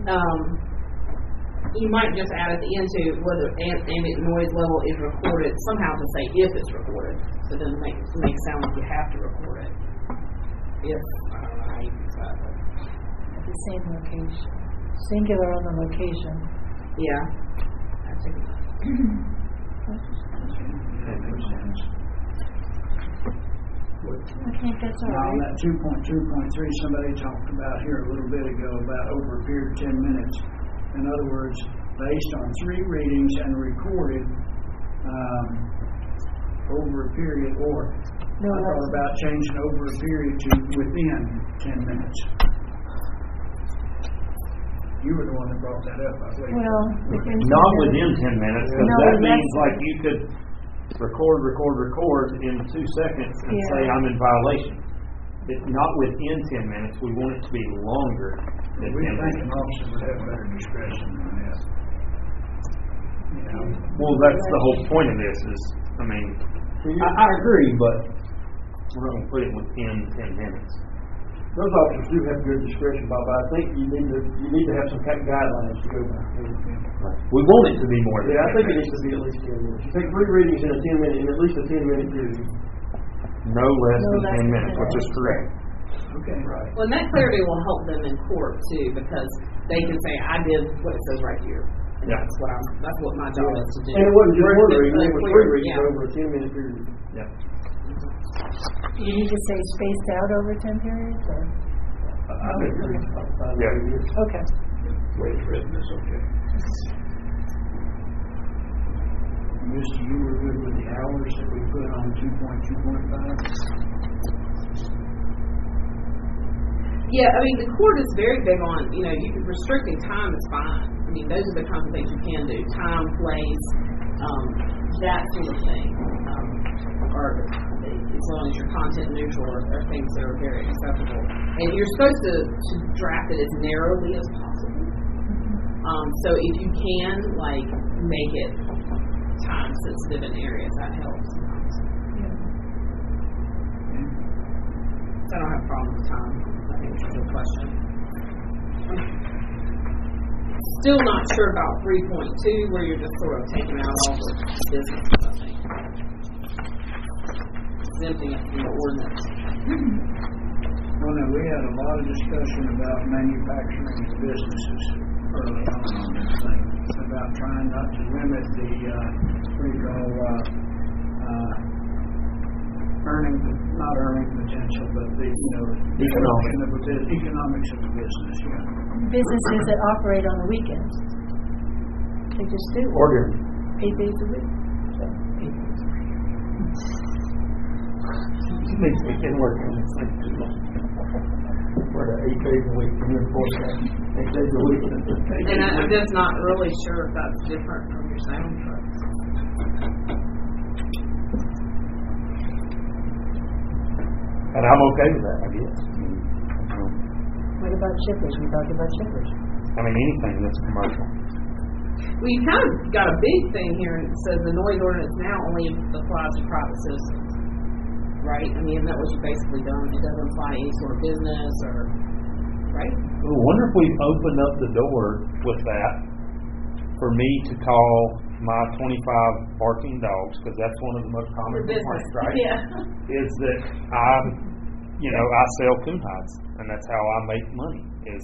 you might just add at the end to whether ambient noise level is recorded somehow to say if it's recorded, so it doesn't make sound like you have to record it. If I don't know how you decide that.
At the same location. Singular on the location.
Yeah. I think
That makes sense.
I think that's all
Now, on
right.
that 2.2.3, somebody talked about here a little bit ago about over a period of 10 minutes. In other words, based on 3 readings and recorded over a period, or
No,
I thought about changing over a period to within 10 minutes. You were the one that brought that up, I believe.
Well,
Not within 10 minutes, because
No,
that
that's-
means like you could record in 2 seconds and
Yeah.
say I'm in violation. It's not within 10 minutes. We want it to be longer than
We
10
think an
minutes.
officer would have better discretion than that. You know,
Well, that's the whole point of this is, I mean, I agree, but we're going to put it within 10 minutes.
those officers do have good discretion, Bob. I think you need to have some kind of guidelines to go by.
We want it to be more than
Yeah, I
10
think it
minutes.
needs to be at least 10 minutes. You take 3 readings in a 10-minute, in at least a 10-minute period.
No less
No
than
less
10
than
minutes,
10
which is correct.
Okay.
Right.
Well, and that clarity will help them in court too, because they can say, I did what it says right here. And
Yeah.
that's what my job is to do.
And it wasn't just
Whereas
one
it's
reading, it was
unclear,
3 readings
yeah.
over a 10-minute period.
Yep.
You need to say spaced out over 10 periods, or?
I think it's fine.
Yeah.
Okay.
Way it's written is okay.
Misty, you were good with the hours that we put on 2.2.5?
Yeah, I mean, the court is very big on, restricting time is fine. I mean, those are the kinds of things you can do. Time, place, that sort of thing. Or as long as you're content neutral are things that are very acceptable. And you're supposed to draft it as narrowly as possible. So if you can, make it time sensitive in areas, that helps. I don't have a problem with time. I think it's a good question. Still not sure about 3.2, where you're just sort of taking out all the businesses, I think. Exempting it from the ordinance.
Well, now, we had a lot of discussion about manufacturing businesses early on this thing, about trying not to limit the, not earning potential, but the, economics of the business, yeah.
Businesses that operate on the weekends. They just do.
Order.
8 days a week. So, 8 days a week.
She makes weekend work on this thing too long. For the 8 days a week, and then 4 days a week.
And I'm just not really sure if that's different from your sound trucks.
And I'm okay with that, I guess.
What about shippers? We talked about shippers.
I mean, anything that's commercial.
Well, you kind of got a big thing here, and it says the noise ordinance now only applies to private citizens, right? I mean, isn't that what you've basically done? It doesn't apply to any sort of business, or right?
I wonder if we've opened up the door with that for me to call my 25 barking dogs, because that's one of the most common
Your
complaints,
business,
right?
yeah.
Is that I sell coon hides, and that's how I make money.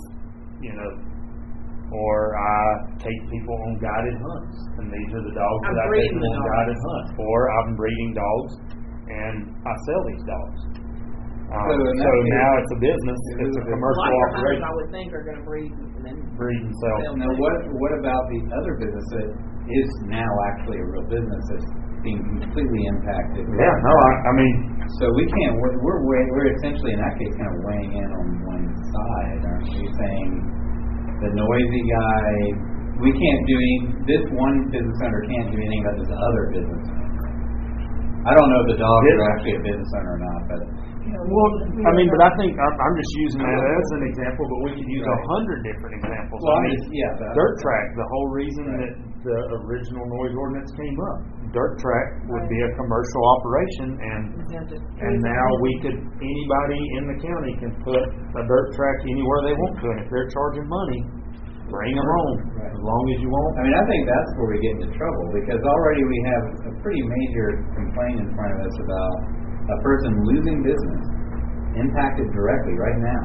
Or I take people on guided hunts, and these are the dogs that I take them on guided hunts. Or I'm breeding dogs, and I sell these dogs. So now it's a business. It's a commercial
hunters,
operation.
I would think, are going to breed and then
Breed and sell.
Now, what about the other business that is now actually a real business that's being completely impacted?
Yeah, no, I mean,
so we can't. We're essentially in that case kind of weighing in on one side, aren't we? Saying the noisy guy, we can't do any. This one business owner can't do anything about this other business owner. I don't know if the dogs are actually a business owner or not, but.
But I think I'm just using that as an example, but we could use 100 different examples.
Well,
Dirt Track, the whole reason that the original noise ordinance came up. Dirt Track would be a commercial operation, and now anybody in the county can put a dirt track anywhere they want to, and if they're charging money, bring them on, as long as you want.
I mean, I think that's where we get into trouble, because already we have a pretty major complaint in front of us about a person losing business, impacted directly right now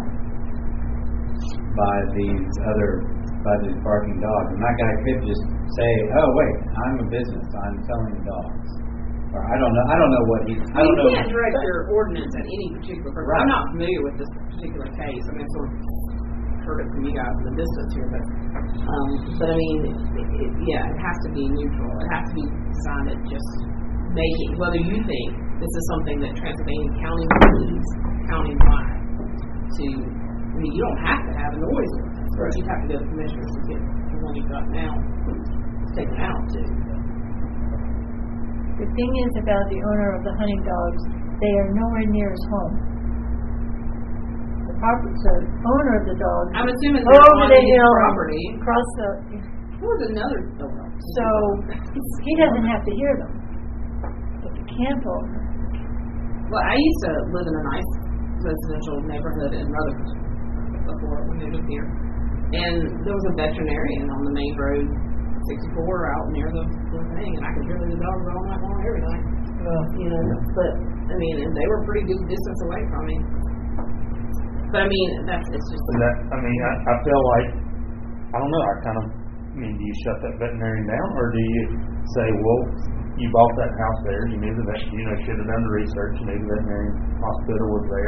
by these barking dogs. And that guy could just say, "Oh wait, I'm a business. I'm selling dogs." Or I don't know what he's. I don't know.
You can't direct your ordinance at any particular person.
Right.
I'm not familiar with this particular case. I mean, I sort of heard it from you guys in the distance here, but I mean, it has to be neutral. It has to be designed at just making, whether you think this is something that Transylvania County needs countywide to. I mean, you don't have to have a noise ordinance, but you have to go to the commissioners and get the one you've got now taken out too.
The thing is about the owner of the hunting dogs, they are nowhere near his home. The owner of the dog
I'm assuming they're on his property.
Across the.
There was another.
So he doesn't have to hear them. But the camp owner.
Well, I used to live in a nice residential neighborhood in Rutherford before we moved here. And there was a veterinarian on the main road, 64, out near the thing, and I could hear the dogs all night long every night. You know, but I mean, and they were a pretty good distance away from me. But I mean, it's just.
I feel like, I don't know, do you shut that veterinarian down, or do you say, well, you bought that house there, you knew the vet, should have done the research, you knew the veterinary hospital was there,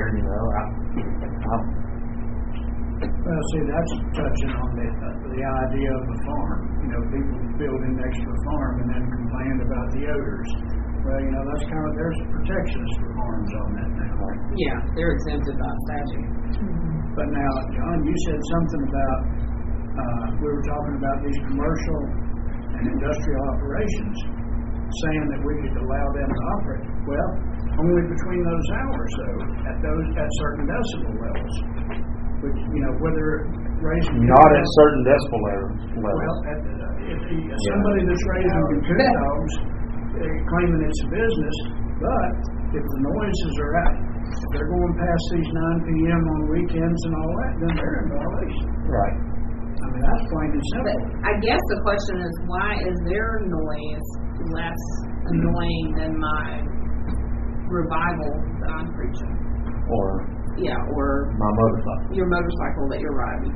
Well, see, that's touching on the idea of the farm. People building next to a farm and then complain about the odors. Well, that's there's protections for farms on that now.
Yeah, they're exempted by statute.
But now, John, you said something about, we were talking about these commercial and industrial operations, saying that we could allow them to operate. Well, only between those hours, though, at certain decibel levels. Which, whether raising...
Not at certain decibel levels.
Well, if somebody that's raising coon dogs, claiming it's a business, but if the noises are out, if they're going past these 9 p.m. on weekends and all that, then they're in violation.
Right.
That's plain and simple.
But I guess the question is, why is their noise less annoying than my revival that I'm preaching? Or
my motorcycle.
Your motorcycle that you're riding.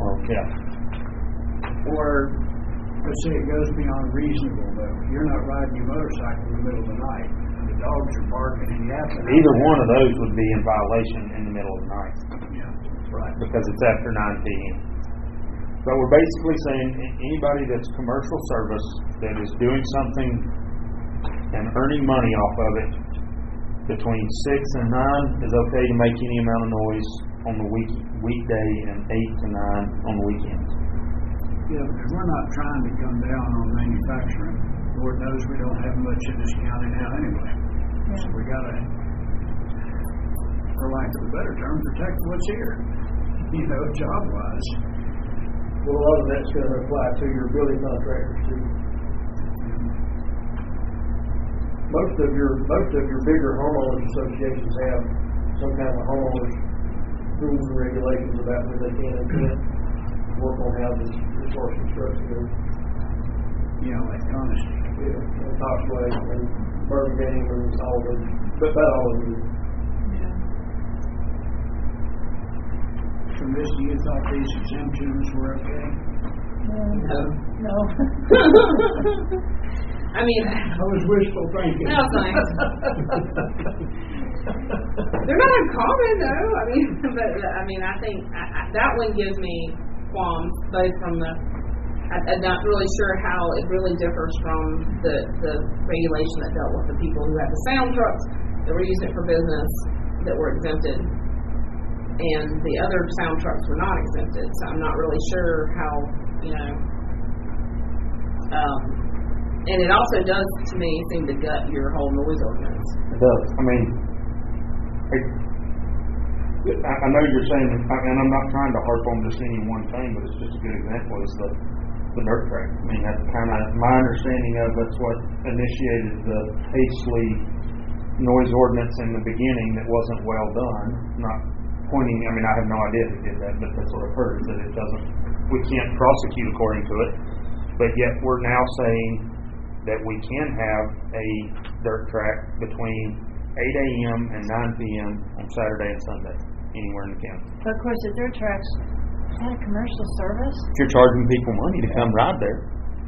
But see, it goes beyond reasonable, though. You're not riding your motorcycle in the middle of the night. The dogs are barking and yapping.
Either one of those would be in violation in the middle of the night.
Yeah, right.
Because it's after 9 p.m. So we're basically saying anybody that's commercial service that is doing something and earning money off of it between 6 and 9 is okay to make any amount of noise on the weekday and 8 to 9 on the weekends.
Yeah, because we're not trying to come down on manufacturing. Lord knows we don't have much in this county now anyway. Yeah. So we got to, for lack of a better term, protect what's here, job-wise.
Well, a lot of that's going to apply to your building contractors too. Most of your bigger homeowners associations have some kind of homeowners rules and regulations about when they can and can't work on houses as far as construction goes.
Like honesty.
Yeah, and Toxway and Birmingham and all of them, but about all of them.
So, Miss, do you thought these exemptions were okay?
No.
I mean,
I was wishful thinking.
No, thanks. They're not uncommon, though. I think that one gives me qualms, both from I'm not really sure how it really differs from the regulation that dealt with the people who had the sound trucks that were using it for business that were exempted, and the other sound trucks were not exempted. So I'm not really sure how, and it also does, to me, seem to gut your whole noise ordinance.
It does. I know you're saying, and I'm not trying to harp on just any one thing, but it's just a good example is the dirt track. That's kind of my understanding of that's what initiated the hastily noise ordinance in the beginning that wasn't well done. Not pointing, I have no idea who did that, but that's what I've heard, that we can't prosecute according to it, but yet we're now saying that we can have a dirt track between 8 a.m. and 9 p.m. on Saturday and Sunday, anywhere in the county.
But of course, the dirt tracks, is that a commercial service?
If you're charging people money to come ride there.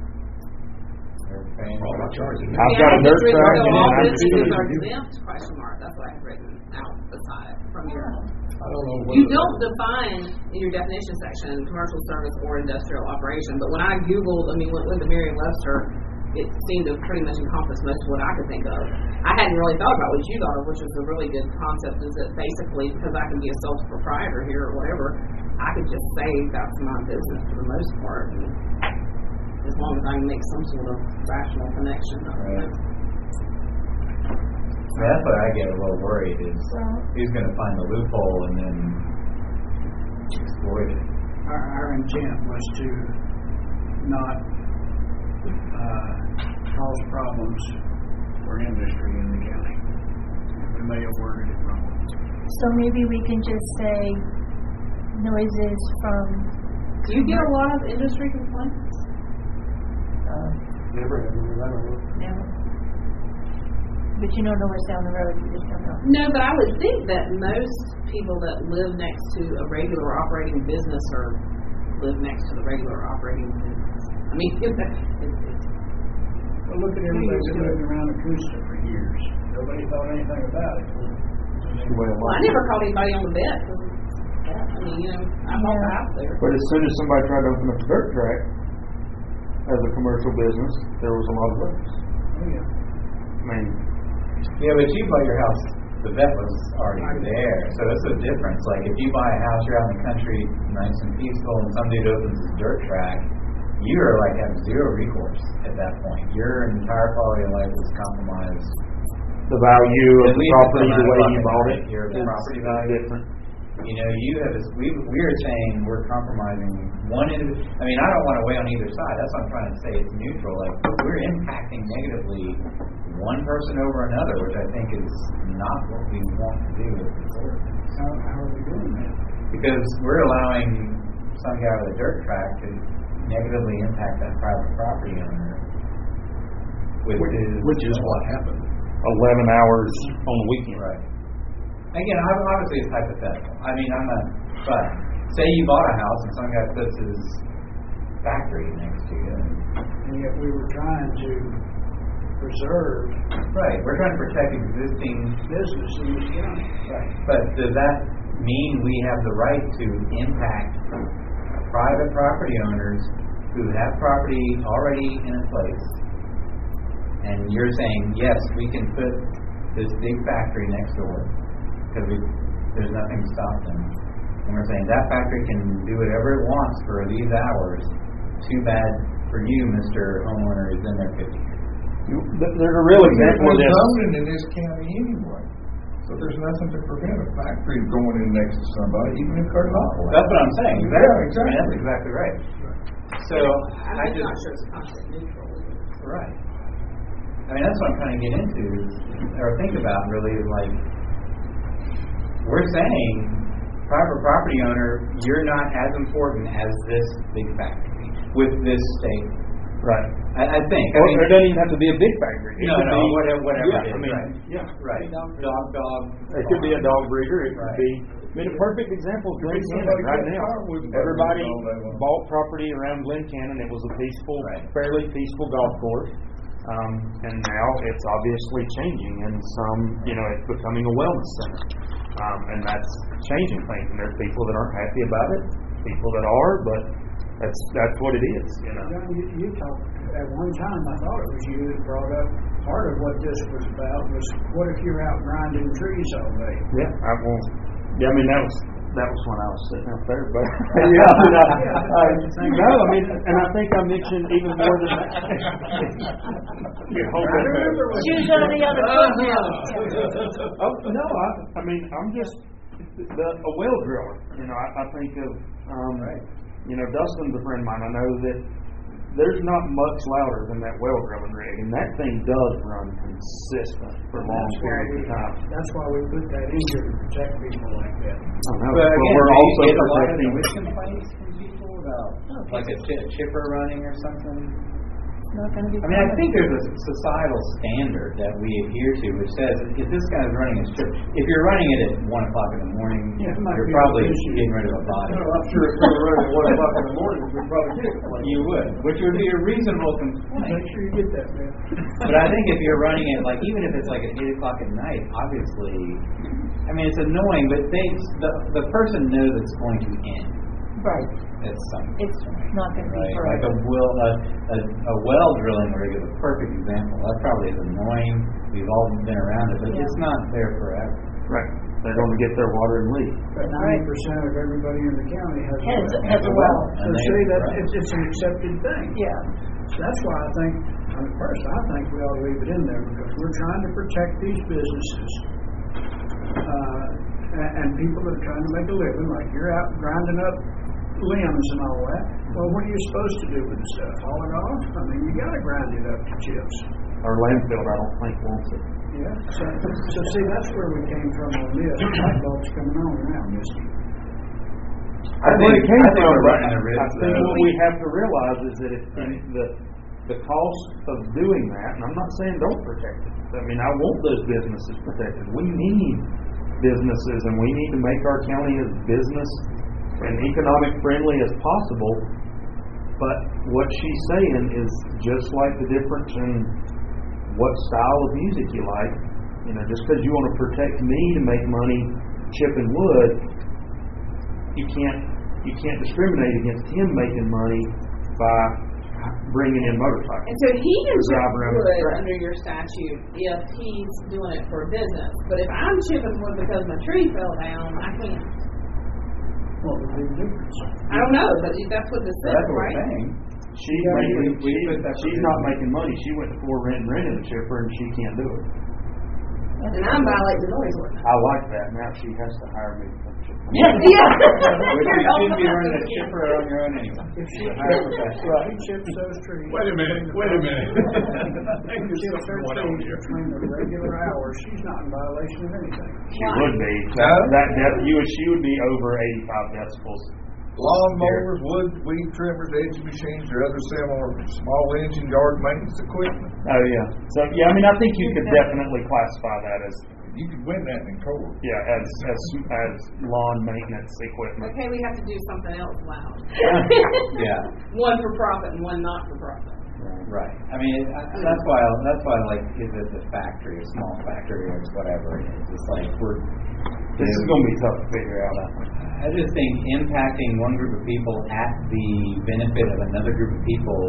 I've got a dirt track.
So all businesses are exempt, question mark. That's what I have written out beside it from your...
I don't know.
You don't define in your definition section commercial service or industrial operation, but when I Googled, went to Merriam-Webster, it seemed to pretty much encompass most of what I could think of. I hadn't really thought about what you thought of, which is a really good concept, is that basically, because I can be a sole proprietor here or whatever, I could just say that's my business for the most part, and as long as I can make some sort of rational connection.
Right. That's what I get a little worried is who's going to find the loophole and then exploit it.
Our intent was to not cause problems for industry in the county. We may have worded it wrong.
So maybe we can just say noises from.
Do you get a lot of industry complaints?
Never have, I don't know.
Never. But you don't know what's down the road, you just don't know.
No, but I would think that most people that live next to a regular operating business or live next to the regular operating business. I mean,
Well, look at everybody that's living around Augusta for years. Nobody thought anything about it.
well, I never called anybody on the bet. I mean, I bought the house there.
But as soon as somebody tried to open up a dirt track as a commercial business, there was a lot of letters.
Oh, yeah.
I mean,
Yeah, but you bought your house, the vet was already there, so that's a difference. Like, if you buy a house, you're out in the country, nice and peaceful, and some dude opens a dirt track, you are like have zero recourse at that point. Your entire quality of life is compromised.
the value of
At
the
least
property,
it's
the way
not
you bought it,
your
is
property value.
different.
You know, we are saying we're compromising one end. I mean, I don't want to weigh on either side. That's what I'm trying to say. It's neutral. Like, we're impacting negatively one person over another, which I think is not what we want to do with this ordinance.
How are we doing that?
Because we're allowing some guy with a dirt track to negatively impact that private property owner.
Which is what happened.
11 hours on the weekend.
Right. Again, obviously it's hypothetical. I mean, but say you bought a house and some guy puts his factory next to you.
And yet we were trying to preserve
Right. We're trying to protect existing.
business in this county.
Right. But does that mean we have the right to impact private property owners who have property already in a place? And you're saying, yes, we can put this big factory next door because there's nothing to stop them. And we're saying that factory can do whatever it wants for these hours. Too bad for you, Mr. Homeowner, who's been there 50 years.
There's a real example of
There's
this.
zoning in this county anyway. So there's nothing to prevent a factory going in next to somebody, even if they're not.
That's what I'm saying.
Yeah,
I mean,
exactly.
that's exactly right. So
I'm just not sure it's concept neutral.
right. I mean, that's what I'm trying to get into, or think about really, is like, we're saying, private property owner, you're not as important as this big factory with this state.
Right.
I think.
Or it doesn't even have to be a big factory. It
No,
could
no,
be,
whatever
yeah,
it is.
I mean,
Right.
yeah.
Right. Dog.
It could be a dog breeder. It could
Right.
be. I mean, a perfect example of Glen Cannon
somebody
right
cut
now.
firewood and
Everybody
burn it all day long.
bought property around Glen Cannon. It was a peaceful,
Right.
fairly peaceful golf course. And now it's obviously changing, and it's becoming a wellness center. And that's changing things. And there's people that aren't happy about it, people that are, but that's what it is,
John, you talked at one time, I thought it was you that brought up part of what this was about was what if you're out grinding trees all day?
Yeah, I won't. Yeah, I mean that was when I was sitting out there, but no, I mean, and I think I mentioned even more than that.
Shoes on the other foot now.
Oh no, I mean I'm just a well driller. I think of Dustin's a friend of mine. I know that there's not much louder than that well drilling rig, and that thing does run consistent for long periods of time.
That's why we put that in here to protect people like that.
I know,
But
but
again,
we're
do you
also
get a lot of
protecting.
noise complaints from people about like a chipper running or something?
It's not going to be.
I mean, I think there's a societal standard that we adhere to, which says if this guy's running his chipper, if you're running it at 1 o'clock in the morning,
Yeah, it might
you're
be
probably
an issue.
getting rid of a body.
I'm sure if we were running at 1 o'clock in the morning, we'd probably get it.
You would, which would be a reasonable complaint.
Make sure you get that, man.
But I think if you're running it, like even if it's like at 8 o'clock at night, obviously, I mean it's annoying, but the person knows it's going to end.
Right.
At some
It's
point.
not going to be
Right? Like
forever.
a well drilling rig is a perfect example. That probably is annoying. We've all been around it, but it's not there forever.
Right. They're going to get their water and leave.
But 90% of everybody in the county has
Has a well.
So
And they-
see, that
right.
it's an accepted thing.
Yeah.
That's why I think, first, I think we ought to leave it in there because we're trying to protect these businesses and people that are trying to make a living, like you're out grinding up limbs and all that. Well, what are you supposed to do with the stuff? Haul it off? I mean, you got to grind it up to chips.
Our landfill, I don't think, wants it.
Yeah, so see, that's where we came from on this. Light bulb's coming on now, Misty.
I think it came from,
we're
but
running a risk,
I think
though.
what we have to realize is that the cost of doing that, and I'm not saying don't protect it. I mean, I want those businesses protected. We need businesses, and we need to make our county as business and economic friendly as possible. But what she's saying is just like the difference in what style of music you like. You know, just because you want to protect me to make money chipping wood, you can't discriminate against him making money by bringing in motorcycles.
And so he can
Drive
chip
around the
wood
track.
under your statute if he's doing it for business. But if I'm chipping wood because my tree fell down, I can't.
What would be the difference?
I don't know, but that's what this says,
That's what we're
right?
saying.
She's not making money. She went to Fort Renton renting a chipper, and she can't do it.
And I'm violating the noise ordinance.
I like that. Now she has to hire me to come chip.
Yeah.
Which you shouldn't be running a chipper on your own anyway.
If she
Hire a professional.
chips those trees.
Wait a minute. I think there's
Chips
something
those
going on
trees
here.
between the regular hours, she's not in violation of anything.
She would be. She would be over 85 decibels.
Lawnmowers, weed trimmers, edge machines, or other similar small engine yard maintenance equipment.
Oh yeah. So yeah, I mean, I think you could definitely classify that as
You could win that in court.
as lawn maintenance equipment.
Okay, we have to do something else loud.
Yeah.
One for profit and one not for profit.
Right. I mean, that's why like, is it the factory, a small factory, or whatever it is? It's like
This is going to be tough to figure out.
I just think impacting one group of people at the benefit of another group of people.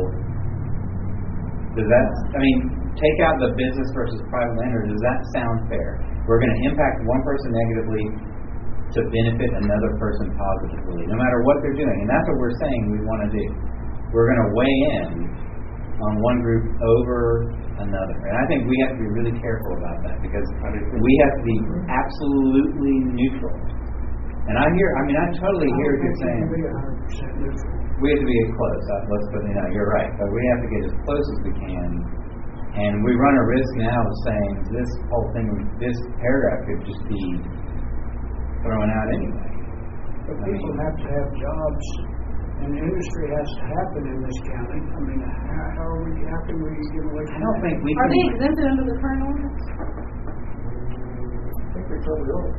Take out the business versus private lender. Does that sound fair? We're going to impact one person negatively to benefit another person positively, no matter what they're doing, and that's what we're saying we want to do. We're going to weigh in on one group over another. And I think we have to be really careful about that because we have to be absolutely neutral. And I totally hear what you're saying.
Be 100% neutral.
We have to be as close. You're right. But we have to get as close as we can. And we run a risk now of saying this whole thing, this paragraph could just be thrown out anyway.
But people have to have jobs, and the industry has to happen in this county. I mean, how can we get away from
I don't think we
Are
can.
they exempted under the current ordinance?
I think they probably are.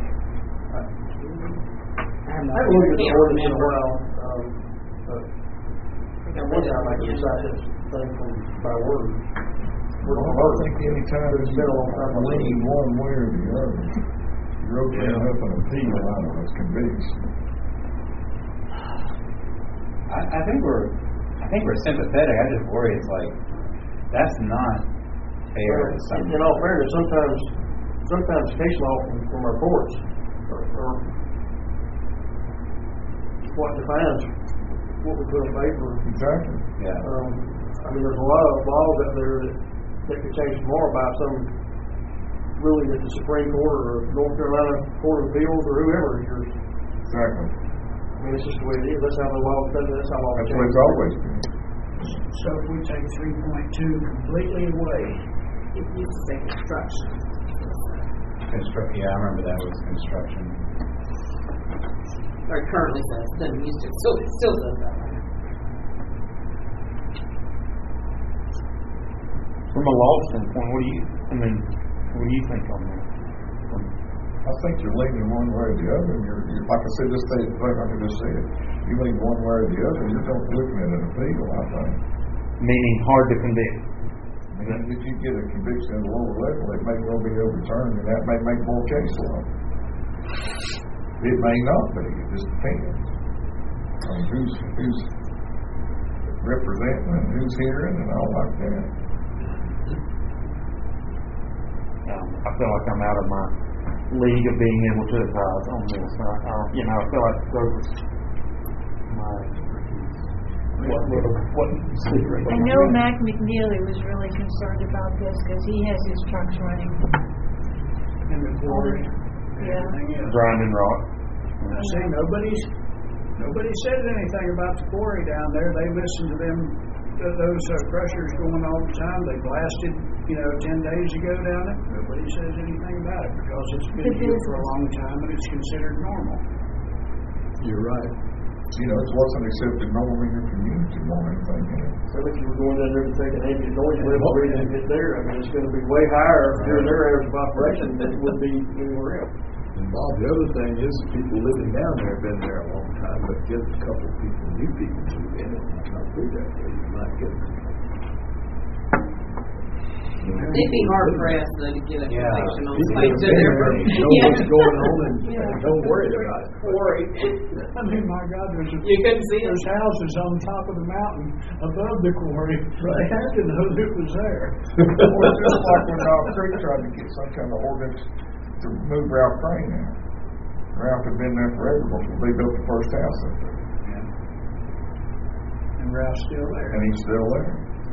I
I haven't looked at the ordinance in a while, but
think I
one
read it.
time I can recite this thing from by word.
I don't think any time
It's been a long time.
lean one way or the other. You wrote that up an appeal out of us conviction.
I think we're sympathetic. I just worry it's like that's not fair to some.
In all fairness, sometimes case law from our courts or what defines what we put in paper.
Exactly.
Yeah.
There's a lot of laws out there that could change tomorrow by some ruling at the Supreme Court or North Carolina Court of Appeals or whoever.
Exactly.
It's just the way it is. That's how the law does it. That's how law
That's
changes.
what it's always been.
So if we take 3.2 completely away,
It used to say construction.
Yeah, I remember that was construction.
Or it currently says, doesn't used to, it still says that right now.
From a law standpoint, what do you think on that?
I think you're leaning one way or the other. And you're like I said, just like I just said, you lean one way or the other. You're don't looking at an appeal. I think.
Meaning hard to convict.
I mean, if you get a conviction at a lower level, it may well be overturned, and that may make more case law. It may not be. It just depends on who's representing and who's hearing and all like that.
I feel like I'm out of my league of being able to advise on this. I feel like those my expertise. What secret?
I know Mac McNeely was really concerned about this because he has his trucks running.
in the quarry,
Yeah.
everything else.
Grinding rock.
I say nobody said anything about the quarry down there. They listened to them, those crushers going all the time. They blasted 10 days ago down it, nobody says anything about it because it's been here for a long time and it's considered normal.
You're right.
It's what's an accepted norm in your community more than anything else.
So if you were going down there to take an ambient noise level reading and get there, I mean, it's going to be way higher during their hours of operation than it would be anywhere else.
And Bob, the other thing is the people living down there have been there a long time, but get a couple of people, new people move in, it might not be that way. You might get
They'd be hard pressed though to get information on
people
things
that
that
have
they're.
been there, know what's going on and don't worry about it.
I mean, my God,
You couldn't see it.
there's houses on top of the mountain above the quarry. They had to know it was there.
Or it's just like when Dog Creek tried to get some kind of ordinance to move Ralph Crane out. Ralph had been there forever before they built the first house up there.
And Ralph's still there.
And he's still there.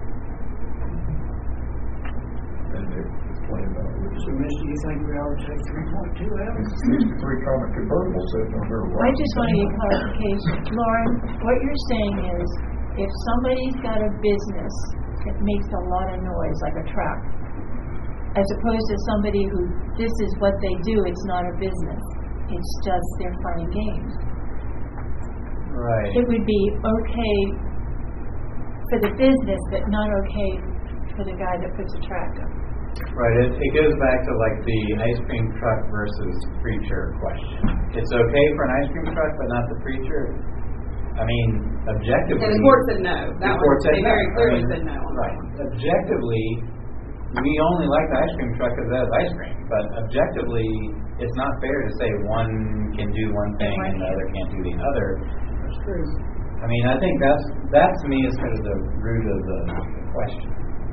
And it's plain about it.
So, Misty, you think we ought to take 3.2 out?
It's 63 common convertible sitting on their
I just want to get clarification. Lauren, what you're saying is, if somebody's got a business that makes a lot of noise, like a truck, as opposed to somebody who, this is what they do, it's not a business. It's just their fun and games.
Right.
It would be okay for the business, but not okay for the guy that puts a track up.
Right. It goes back to like the ice cream truck versus preacher question. It's okay for an ice cream truck, but not the preacher. I mean, objectively.
And the court said no. That one, they very clearly said no.
Right. Objectively, we only like the ice cream truck because it has ice cream. But objectively, it's not fair to say one can do one thing and the other can't do the other.
That's true.
I mean, I think that to me is sort of the root of the question.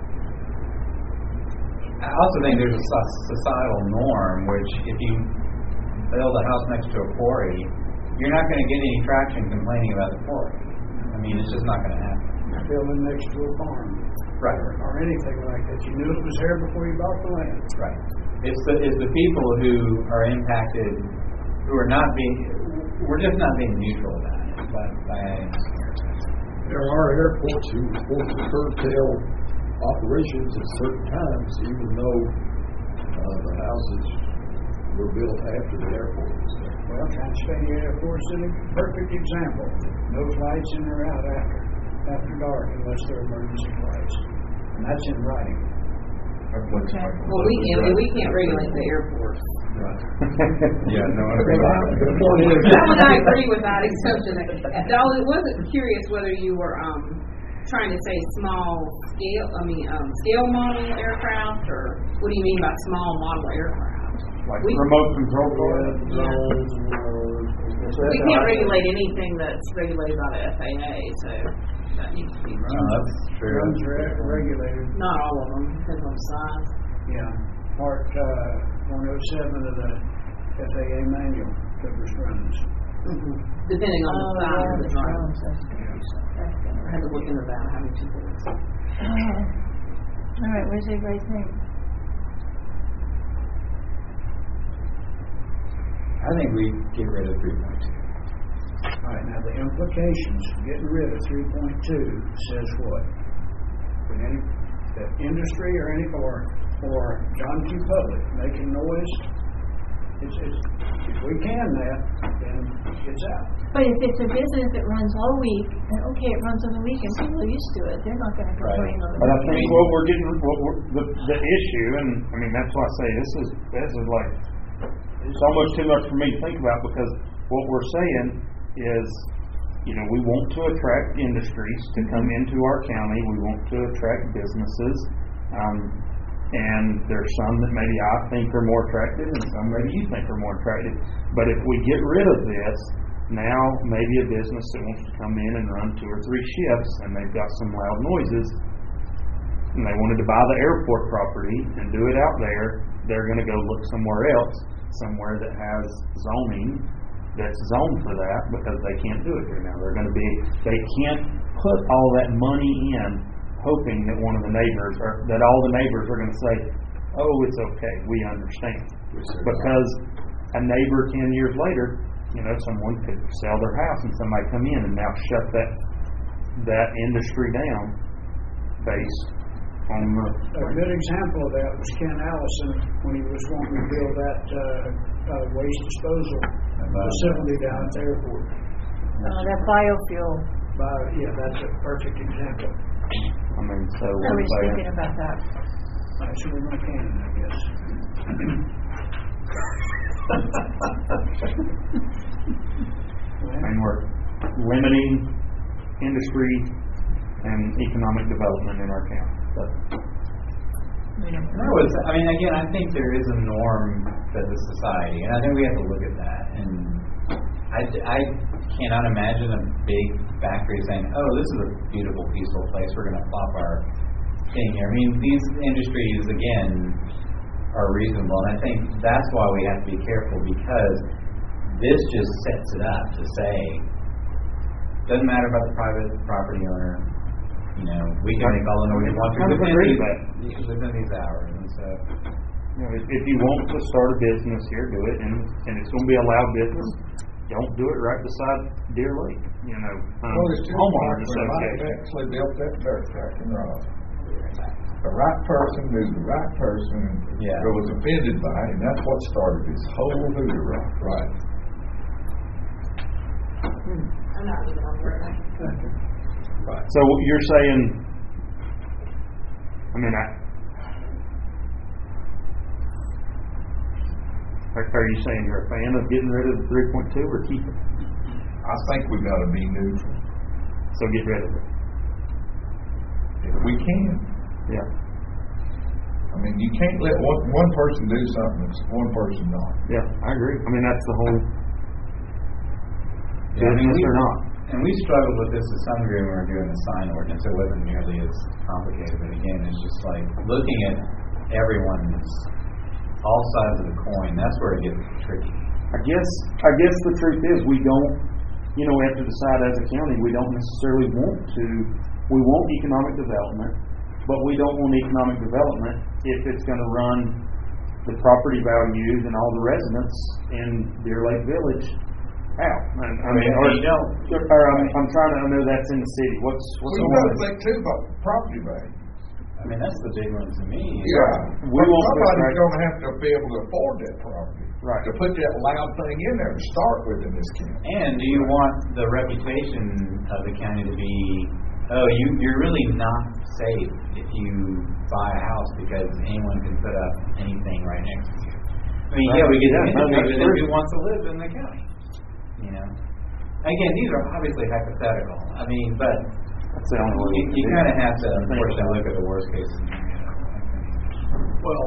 I also think there's a societal norm which if you build a house next to a quarry, you're not going to get any traction complaining about the quarry. I mean, it's just not going to happen.
Building next to a farm.
Right.
Or anything like that. You knew it was there before you bought the land.
Right. It's the people who are impacted, who are not being, we're just not being neutral about it.
There are airports who force to curtail operations at certain times, even though the houses were built after the airport was there.
Well, Transylvania Airport's a perfect example. No flights in or out after dark unless they're emergency flights. And that's in writing.
Well, we can't regulate the airports.
Right.
Yeah, no,
The point is,
That one I agree with that exception. Dolly, wasn't curious whether you were trying to say scale model aircraft, or what do you mean by small model aircraft?
Like remote control zones.
We can't regulate anything that's regulated by the FAA, so that needs to be
that's true.
Runs are regulated.
not all of them, depends on size.
Yeah. Part 107 of the FAA manual covers runs.
Depending on the size of the drone. I had to look into that, how many people it's.
All right, where's everybody's name?
I think we get rid of 3.2.
All right, now the implications of getting rid of 3.2 says what? When any the industry or John Q. Public making noise, it's if we can that, then it's out.
But if it's a business that runs all week, and okay, it runs on the weekend, people are used to it. They're not going to complain on the
But I
weekend.
think the issue, and I mean that's why I say this is like it's almost too much for me to think about, because what we're saying is, we want to attract industries to come into our county. We want to attract businesses, and there's some that maybe I think are more attractive, and some maybe you think are more attractive. But if we get rid of this, now maybe a business that wants to come in and run 2 or 3 shifts, and they've got some loud noises, and they wanted to buy the airport property and do it out there, they're going to go look somewhere else, somewhere that has zoning that's zoned for that, because they can't do it here now. They can't put all that money in hoping that one of the neighbors, or that all the neighbors are going to say, oh, it's okay, we understand. Because a neighbor 10 years later, someone could sell their house and somebody come in and now shut that industry down based on the.
A good example of that was Ken Allison when he was wanting to build that waste disposal facility down at the airport.
That biofuel.
Yeah, that's a perfect example.
I mean, so
I
we're
was
saying,
thinking about that.
So we're going to Cannon, I guess.
and we're limiting industry and economic development in our county. But
I mean, again, I think there is a norm as a society, and I think we have to look at that. And I cannot imagine a big factory saying, "Oh, this is a beautiful, peaceful place. We're going to plop our thing here." I mean, these industries, again, are reasonable, and I think that's why we have to be careful, because this just sets it up to say, doesn't matter about the private property owner. You know, we can make all the noise we want to within these hours, and so.
you know, if you want to start a business here, do it, and it's going to be a loud business. Don't do it right beside Deer Lake. You know,
It's just
homeowners
like when Mike
association.
actually built that dirt track in Ross. The right person knew the right person that was offended by it, and that's what started this whole hoodoo rock, right?
I'm not leaving on word.
Right.
So you're saying, I mean, are you saying you're a fan of getting rid of the 3.2 or keep it?
I think we got to be neutral
So get rid of it.
if we can.
Yeah.
I mean, you can't let one person do something that's one person not.
Yeah, I agree. I mean, that's the whole
Yeah, I mean,
business or not.
And we struggled with this to some degree when we were doing the sign ordinance. It wasn't nearly as complicated, but again, it's just like looking at everyone's all sides of the coin. That's where it gets tricky.
I guess the truth is we don't, we have to decide as a county, we don't necessarily we want economic development, but we don't want economic development if it's going to run the property values and all the residents in Deer Lake Village out. I'm trying to know that's in the city. What's
Well, you
going
got to
on?
think too about property value.
I mean, that's the big one to me.
Yeah.
We won't
Somebody's
go
going to have to be able to afford that property.
Right.
To put that loud thing in there to start with in this county.
And do you want the reputation of the county to be, you're really not safe if you buy a house because anyone can put up anything right next to you. I mean, we get the industry, but then who wants to live in the county? Again, these are obviously hypothetical. I mean, but
That's the only way
you kind of have to, unfortunately, look at the worst case scenario.
Well,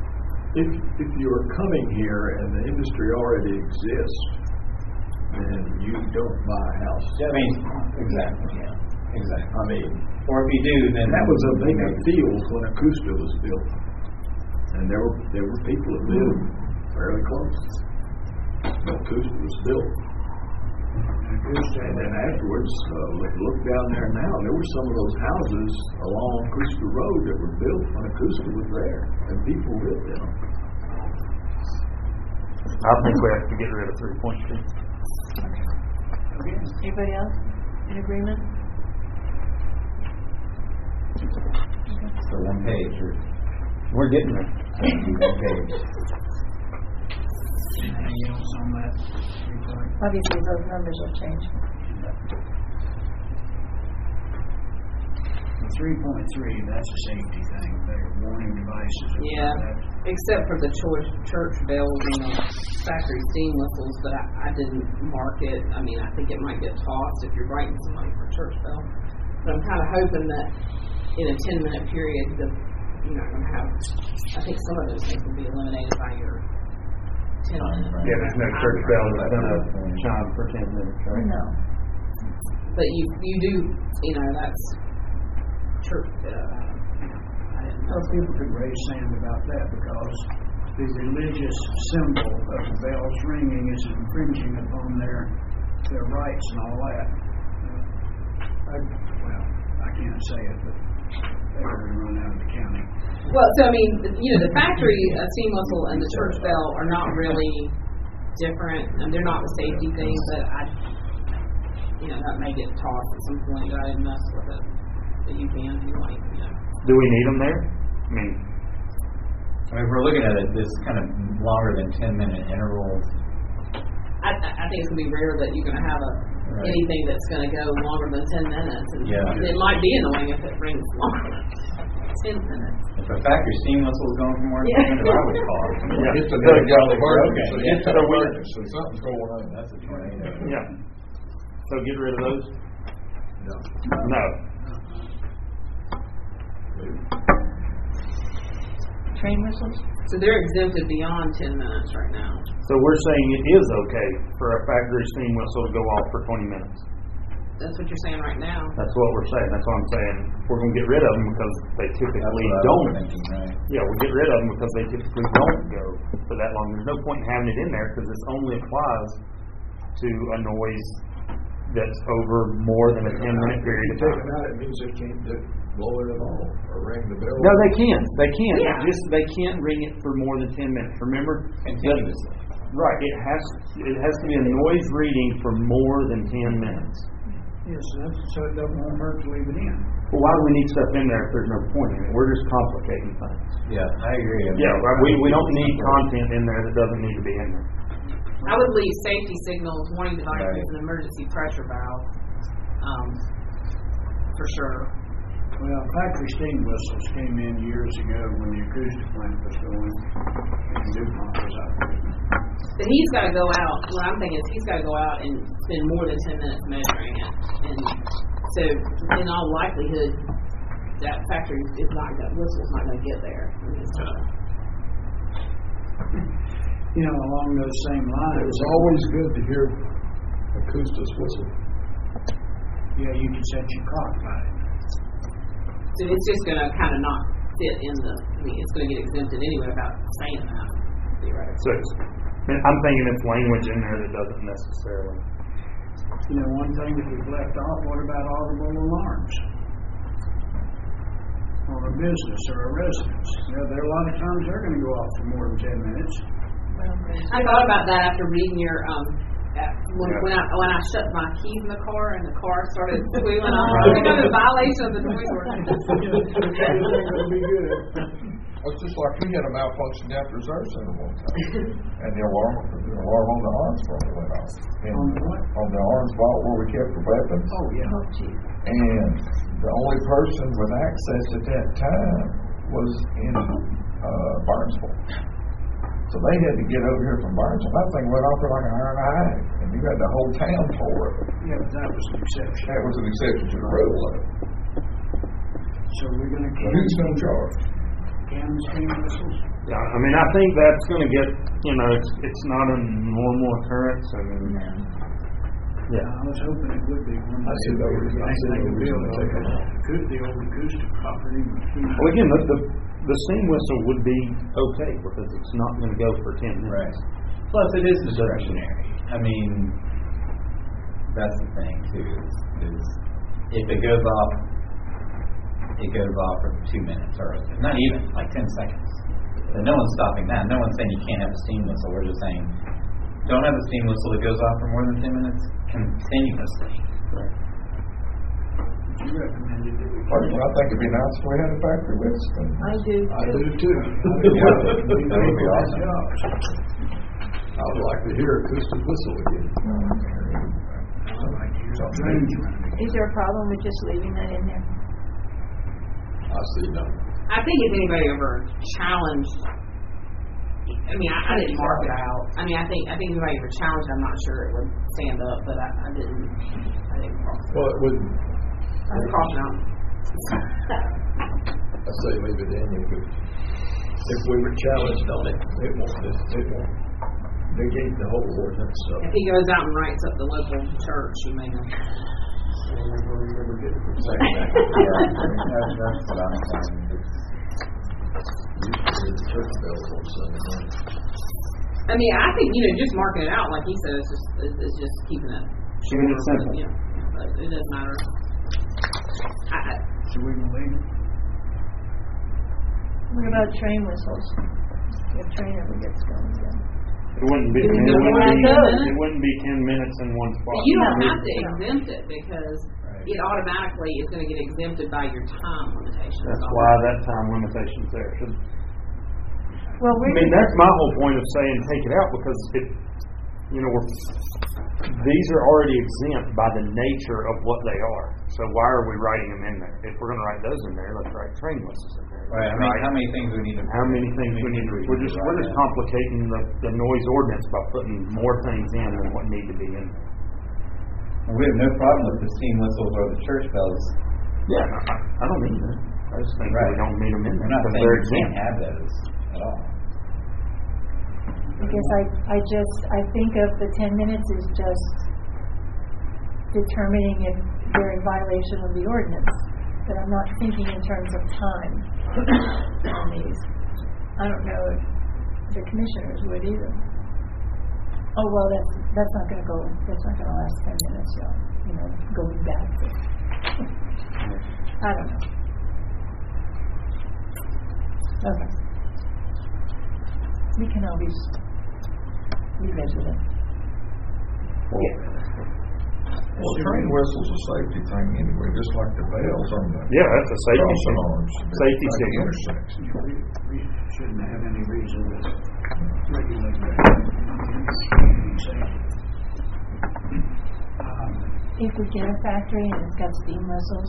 if you're coming here and the industry already exists, then you don't buy a house.
I mean, exactly. Yeah, exactly.
I mean,
Or if you do, then
that was a big field when Acosta was built, and there were people that lived fairly close when Acosta was built. And then afterwards, look down there now. There were some of those houses along Acosta Road that were built when Acosta was there, and people lived in them.
I think we have to get rid of 3.2.
Anybody else in agreement?
So one page.
We're getting there.
One page.
Anything else on that report?
Obviously, those numbers will change.
The 3.3, that's a safety thing. They're warning devices.
Yeah, except for the church bells and the factory steam whistles, but I didn't mark it. I mean, I think it might get tossed if you're writing somebody for a church bell. But I'm kind of hoping that in a 10-minute period, that you're not going to have. I think some of those things will be eliminated by your 10 minutes.
Yeah, there's no church bell that's going to chime for 10 minutes, right?
No.
But you do, that's church. I didn't know.
Well, people could raise sand about that because the religious symbol of the bells ringing is infringing upon their rights and all that. I can't say it, but they're going to run out of the county.
Well, so I mean, the factory steam whistle and the church bell are not really different, and they're not the safety things that that may get tossed at some point. But I didn't mess with it. But you can if you like.
Do we need them there? I mean,
if we're looking at it, this kind of longer than 10-minute intervals.
I think it's going to be rare that you're going to have anything that's going to go longer than 10 minutes. And it might be annoying if it rings longer than 10 minutes.
If a factory steam whistle is going for more than 10 minutes, I would call it.
It's another emergency.
Okay.
So it's an emergency. Something's going on.
That's a tornado.
yeah. So get rid of those?
No.
No.
Train whistles?
So they're exempted beyond 10 minutes right now.
So we're saying it is okay for a factory steam whistle to go off for 20 minutes.
That's what you're saying right now.
That's what we're saying. That's what I'm saying. We're going to get rid of them because they typically don't. Yeah, we'll get rid of them because they typically don't go for that long. There's no point in having it in there because this only applies to a noise that's over more than a 10-minute period of time.
It means they can't blow it at all or ring the bell.
No, they can. They can.
Yeah.
They can't ring it for more than 10 minutes. Remember?
Continuously.
Right. It has to be a noise reading for more than 10 minutes.
Yes, so it won't hurt to leave it in.
Well, why do we need stuff in there if there's no point in it? We're just complicating things.
Yeah, I agree.
Yeah, right. We don't need content in there that doesn't need to be in there.
I would leave safety signals, warning devices, and emergency pressure valve, for sure.
Well, factory steam whistles came in years ago when the acoustic plant was going, and DuPont was operating.
But he's got to go out. What I'm thinking is he's got to go out and spend more than 10 minutes measuring it. And so, in all likelihood, that factory is not going. Whistle's not going to get there.
Along those same lines.
It's always good to hear acoustic whistle.
Yeah, you can set your clock by it.
So it's just going to kind of not fit in the. I mean, it's going to get exempted anyway without saying that. Theoretically.
6. I'm thinking it's language in there that doesn't necessarily.
One thing that we've left off, what about audible alarms? On a business or a residence. There are a lot of times they're going to go off for more than 10 minutes.
I thought about that after reading your when I shut my keys in the car and the car started squealing off. I think I'm in violation of the noise ordinance.
It'll be good.
It's just like we had a malfunction down at the Reserve Center one time, and the alarm on the arms vault went off. On the arms vault where we kept the weapons.
Oh yeah.
And the only person with access at that time was in Barnesville. So they had to get over here from Barnesville. That thing went off for like an hour and a half, and you had the whole town for it.
Yeah, but that was an exception.
That was an exception to the rule.
So we're going to
Who's going to charge?
Can steam whistles?
Yeah, I mean, I think that's going to get. It's not a normal occurrence, and yeah.
I was hoping it would be one.
I see no reason to take it off.
The old acoustic property.
Well, again, the steam whistle would be okay because it's not going to go for 10 minutes.
Right. Plus, it is discretionary. I mean, that's the thing too. Is if it goes off, it goes off for 2 minutes or not even like 10 seconds. And no one's stopping that. No one's saying you can't have a steam whistle. We're just saying don't have a steam whistle that goes off for more than 10 minutes continuously.
Right.
You recommended that we.
Personally, I think it'd be nice if we had a factory whistle.
I do.
I do too.
That would be awesome.
I would like to hear acoustic whistle again.
Is there a problem with just leaving that in there?
I see no.
I think if anybody ever challenged, I mean, I didn't mark it out. I mean, I think if anybody ever challenged, I'm not sure it would stand up, but I didn't mark it.
Well, it wouldn't.
I was crossing out.
I say leave it in there, but if we were challenged on it, it won't negate the whole ordinance. So
If he goes out and writes up the local church, you may not.
we'll never get it from
That's what I'm saying.
the church bells on Sunday morning.
I mean, I think just marking it out, like he said, is just keeping it.
Keeping it simple.
Yeah, but it doesn't matter.
So we can leave it?
What about train whistles? If train ever gets going again.
It wouldn't be.
It
It
wouldn't
wouldn't be 10 minutes in one spot.
You don't have to exempt it because it automatically is going to get exempted by your time limitation.
That's why that time limitation's there.
Well,
I mean, that's my whole point of saying take it out, because these are already exempt by the nature of what they are. So why are we writing them in there? If we're going to write those in there, let's write train whistles in there.
Right. I mean, how many things we need to?
How many things we need to? We're just complicating the noise ordinance by putting more things in than what need to be in there.
We have no problem with the steam whistles or the church bells.
Yeah, I don't need them. I just think that we don't need them in there
We're not
because
saying
they're
we can't
exempt.
have those at all.
Because I think of the 10 minutes as just determining if they're in violation of the ordinance, but I'm not thinking in terms of time on these. I don't know if the commissioners would either. Oh well, that's not going to go. That's not going to last 10 minutes, y'all. Going back to. I don't know. Okay. We can always revisit it.
Well, train whistle's a safety thing anyway, just like the bells on the
Yeah, that's a safety
crossing
signal.
arms.
Safety
Like
signal.
intersections.
We shouldn't have any reason to regulate that.
If we get a factory and it's got steam whistles,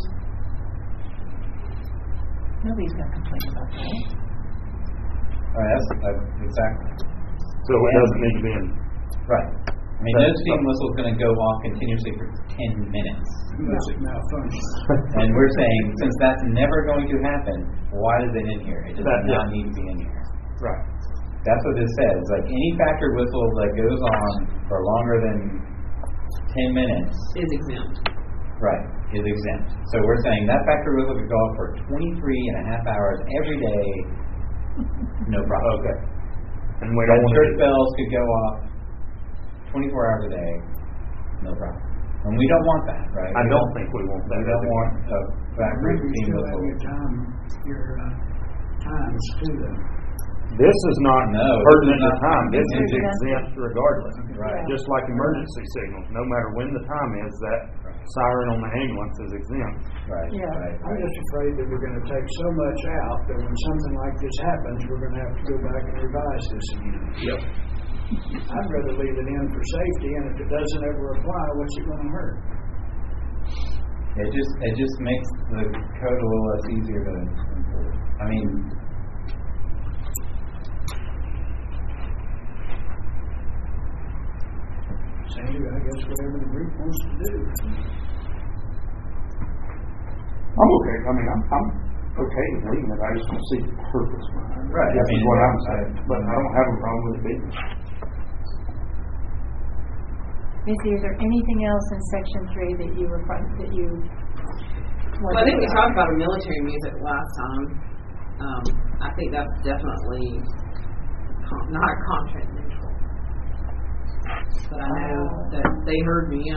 nobody's going to complain about that.
Right, that's exactly.
So it doesn't need to be in.
Right. I mean, no steam whistle is going to go off continuously for 10 minutes.
Unless it malfunctions.
And we're saying, since that's never going to happen, why is it in here? It does not need to be in here.
Right.
That's what this says. Like any factory whistle that goes on for longer than 10 minutes,
Is exempt.
right, is exempt. So we're saying that factory whistle could go off for 23 and a half hours every day, no problem.
Okay. And we
But
don't want
church
to.
bells could go off 24 hours a day, no problem. And we don't want that, right?
I don't think we want that.
We don't want a factory
You
steam
still have
whistle.
your times too, though.
This is not
No,
pertinent
this is
to
not
time. This is
pertinent.
exempt regardless.
Right.
Just like emergency signals, no matter when the time is, that siren on the ambulance is exempt.
Right,
Yeah.
right,
I'm
right.
just afraid that we're going to take so much out that when something like this happens, we're going to have to go back and revise this again.
Yep.
I'd rather leave it in for safety, and if it doesn't ever apply, what's it going to hurt?
It just makes the code a little less easier to enforce. I mean,
Sandy, I guess whatever the group wants to do.
I'm okay. I mean, I'm okay with leaving it. I just don't see the purpose behind it.
Right.
This
I mean,
is what I'm
I-
saying. But I don't have a problem with it being.
Missy, is there anything else in section 3 that you
Well, I think we talked about military music last time. I think that's definitely not content neutral. But I know that they heard me.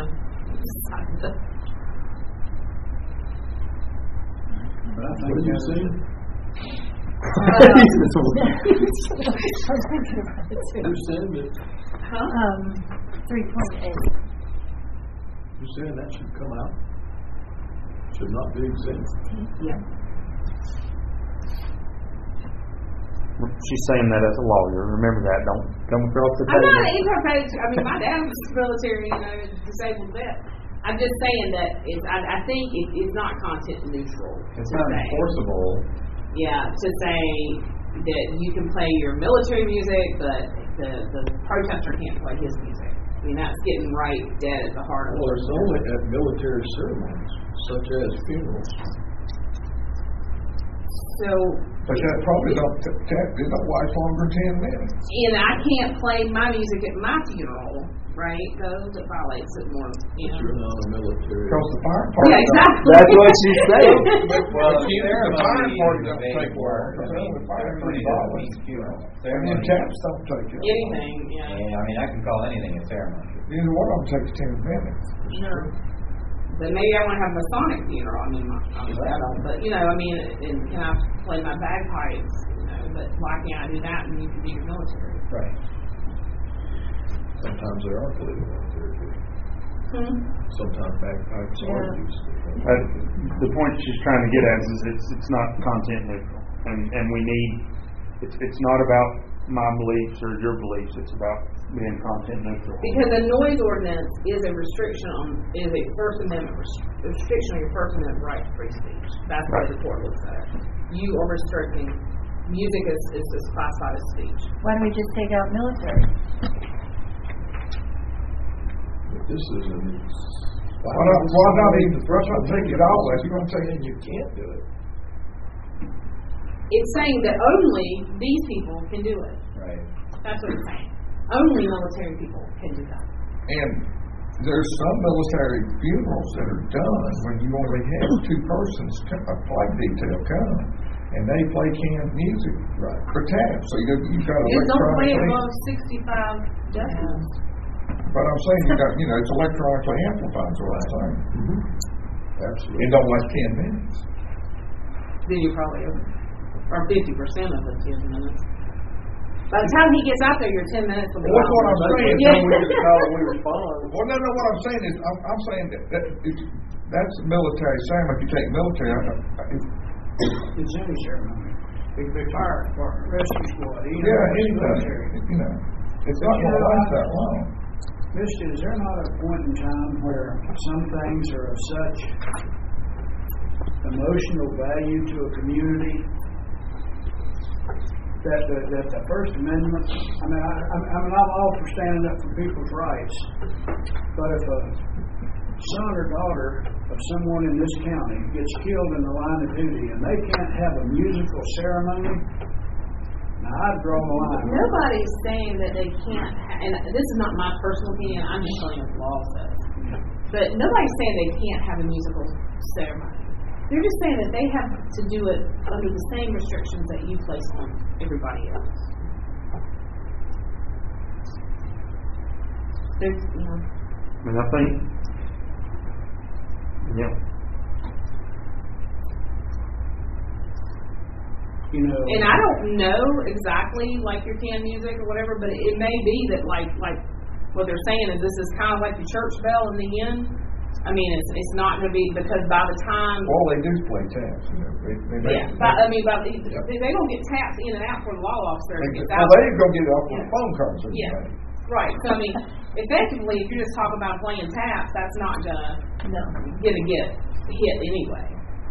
But I think that's it.
Who said that?
3.8.
Who said that should come out? Should not be exempt.
Yeah.
She's saying that as a lawyer. Remember that. Don't come across the
I'm
table.
not incorporated. I mean, my dad was military, disabled vet. I'm just saying that I think it's not content neutral.
it's
to
not
say.
enforceable.
Yeah, to say that you can play your military music, but the protester can't play his music. I mean, that's getting right dead at the heart of
Well,
it.
it's only at military ceremonies, such as funerals.
So,
But that probably don't last longer than 10 minutes.
and I can't play my music at my funeral, right? Those it violates it more.
You're not a military.
Because the fire department.
Yeah, exactly.
That's what she's saying.
Well,
The fire department don't take work.
I mean,
The fire
ceremony doesn't mean funeral.
And
Ceremony,
the taps don't take it.
Anything, yeah.
yeah, I mean, I can call anything a ceremony.
Neither one of them takes 10 minutes.
No. But maybe I want to have a Masonic funeral. I mean, obviously I don't. But, I mean, and can I play my bagpipes? But why can't I do that and you can be your military?
Right.
Sometimes there are political military people. Sometimes bagpipes are used.
The point she's trying to get at is it's not content neutral, and we need. It's not about my beliefs or your beliefs. It's about being content neutral.
Because a noise ordinance is a restriction is a First Amendment restriction on your First Amendment right to free speech. That's what the court looks at. You are restricting. Music is classified as speech.
Why don't we just take out military?
But this isn't.
Why not even take it off? If you're going to say
You can't do it.
It's saying that only these people can do it.
Right.
That's what it's saying. Only military people can do that.
And there's some military funerals that are done when you only have two persons, a flight detail come, and they play canned music for taps. So you've got
It don't play
electronically.
above 65 decibels.
But I'm saying it's electronically amplified. Is what I'm saying.
Absolutely.
It don't last 10 minutes.
Then you probably or 50% of the 10 minutes. By the time he gets out there, your 10 minutes will be
Well, that's what I'm saying.
Yeah.
We get the call and we respond.
Well, no. What I'm saying is, I'm saying that's military. Sam, if you take military,
It's any ceremony. Big fire department, rescue squad, military.
It's not going to last that long.
Misty, is there not a point in time where some things are of such emotional value to a community that the First Amendment? I'm all for standing up for people's rights, but if a son or daughter of someone in this county gets killed in the line of duty and they can't have a musical ceremony, now I'd draw the line.
Nobody's saying that they can't, and this is not my personal opinion, I'm just telling you what the law says. But nobody's saying they can't have a musical ceremony. They're just saying that they have to do it under the same restrictions that you place on everybody else. There's,
I mean, I think,
and I don't know exactly like your canned music or whatever, but it may be that like what they're saying is this is kind of like the church bell in the end. I mean, it's not going to be, because by the time.
Well, they do play taps. They
they're going to get tapped in and out for the law officer.
They're going to get it off with phone calls.
Right. So, I mean, effectively, if you're just talking about playing taps, that's not going to get hit anyway.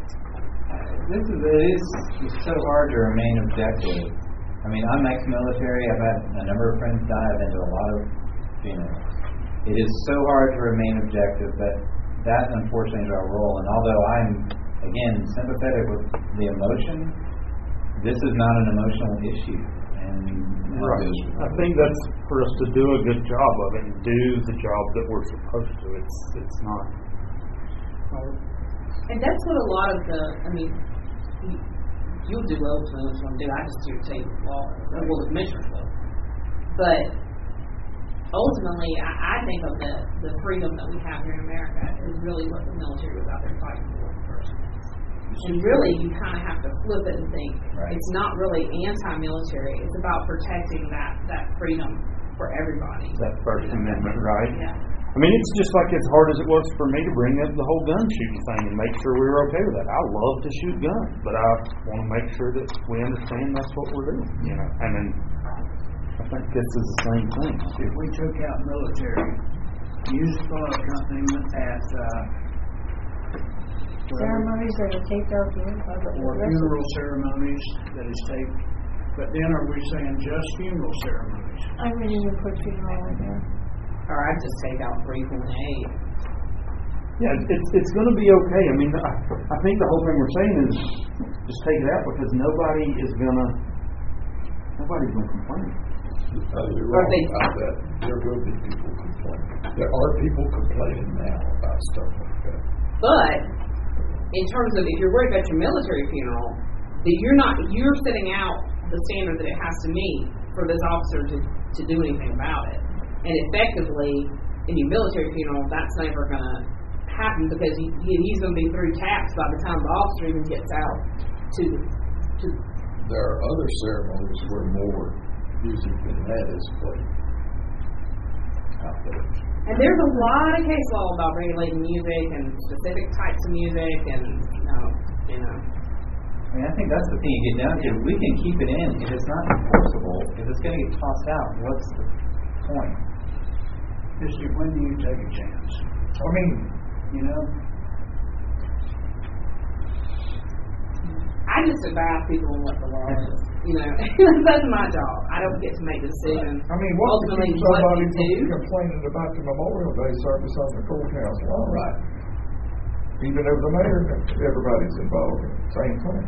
It's so hard to remain objective. I mean, I'm ex-military. I've had a number of friends die. I've been to a lot of funerals. It is so hard to remain objective, but that unfortunately is our role. And although I'm, again, sympathetic with the emotion, this is not an emotional issue. And
I think that's for us to do a good job of it and do the job that we're supposed to. It's not.
And that's what a lot of you'll do what else want to do. I just do table law. Well, the commissioners will. But ultimately, I think of the freedom that we have here in America is really what the military was out there fighting for in the first place. And really, you kind of have to flip it and think it's not really anti-military. It's about protecting that freedom for everybody.
That First Amendment, right?
Yeah.
I mean, it's just like as hard as it was for me to bring up the whole gun shooting thing and make sure we were okay with that. I love to shoot guns, but I want to make sure that we understand that's what we're doing. And then I think this is the same thing.
If we took out military, musical accompaniment at
Ceremonies that are taped out here.
or funeral ceremonies that is taped, but then are we saying just funeral ceremonies?
I wouldn't even put funeral in there.
Or I'd just take out 3.8.
Yeah, it's going to be okay. I mean, I think the whole thing we're saying is just take it out because nobody's going to complain.
You're wrong about that. There will be people complaining. There are people complaining now about stuff like that.
But in terms of if you're worried about your military funeral, you're setting out the standard that it has to meet for this officer to do anything about it. And effectively, in your military funeral, that's never going to happen because he's going to be through taps by the time the officer even gets out to.
There are other ceremonies where more music than that is played.
out there.
And there's a lot of case law about regulating music and specific types of music and, you know.
I mean, I think that's the thing you get down to. We can keep it in if it's not enforceable. If it's going to get tossed out, what's the point?
Mister, when do you take a chance?
I mean,
You know?
I just advise people on what the law is. You know, that's my job. I don't get to make the decision.
I mean, what's to
ultimately
keep
what
somebody
to do.
from complaining about the Memorial Day service on the courthouse lawn?
Right.
Even though the mayor, everybody's involved in the same thing.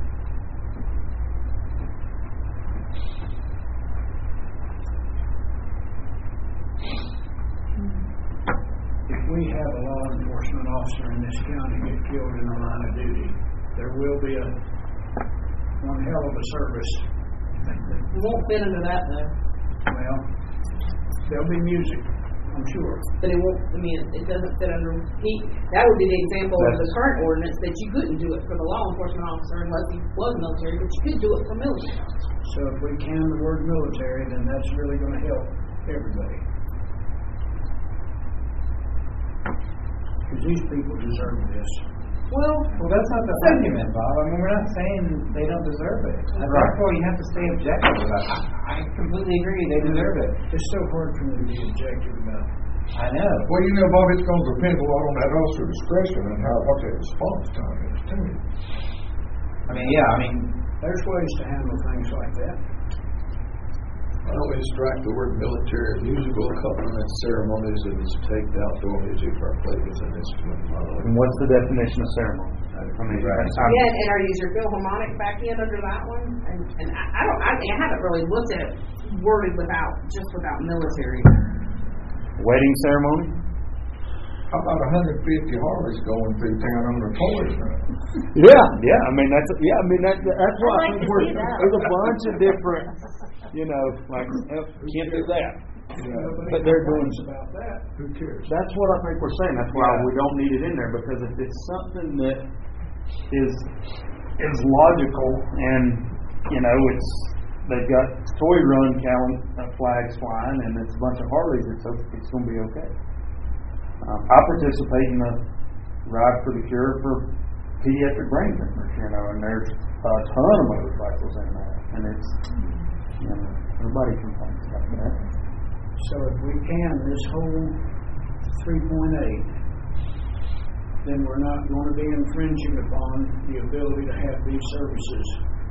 If we have a law enforcement officer in this county get killed in the line of duty, there will be one hell of a service.
It won't fit into that though.
Well, there'll be music, I'm sure.
But it won't. I mean, it doesn't fit under. That would be the example of the current ordinance that you couldn't do it for the law enforcement officer unless he was military, but you could do it for military.
So if we can the word military, then that's really going to help everybody. Because these people deserve this.
Well,
that's not the argument, Bob. I mean, we're not saying they don't deserve it. Therefore, you have to stay objective about it. I completely agree. They deserve it.
It's so hard for me to be objective about it.
I know.
Well, you know, Bob, it's going to depend a lot on that officer's discretion and what their response time is, too.
I mean,
there's ways to handle things like that.
Why don't we strike the word military, musical accompaniment ceremonies, and just take the outdoor music for play as an instrument?
And what's the definition of ceremony? I mean,
yeah, and are you your Philharmonic back in under that one? And I haven't really looked at it worded without military.
wedding ceremony?
How about 150 Harleys going through town on their toys?
Yeah. I mean, that's why I think there's a bunch of different, can't do that. But they're doing
about that. Who cares?
That's what I think we're saying. That's why we don't need it in there, because if it's something that is logical and they've got toy run flags flying and it's a bunch of Harleys, it's going to be okay. I participate in the Ride for the Cure for pediatric brain tumors, and there's a ton of motorcycles in that, and it's everybody complains about that.
So if we can, this whole 3.8, then we're not going to be infringing upon the ability to have these services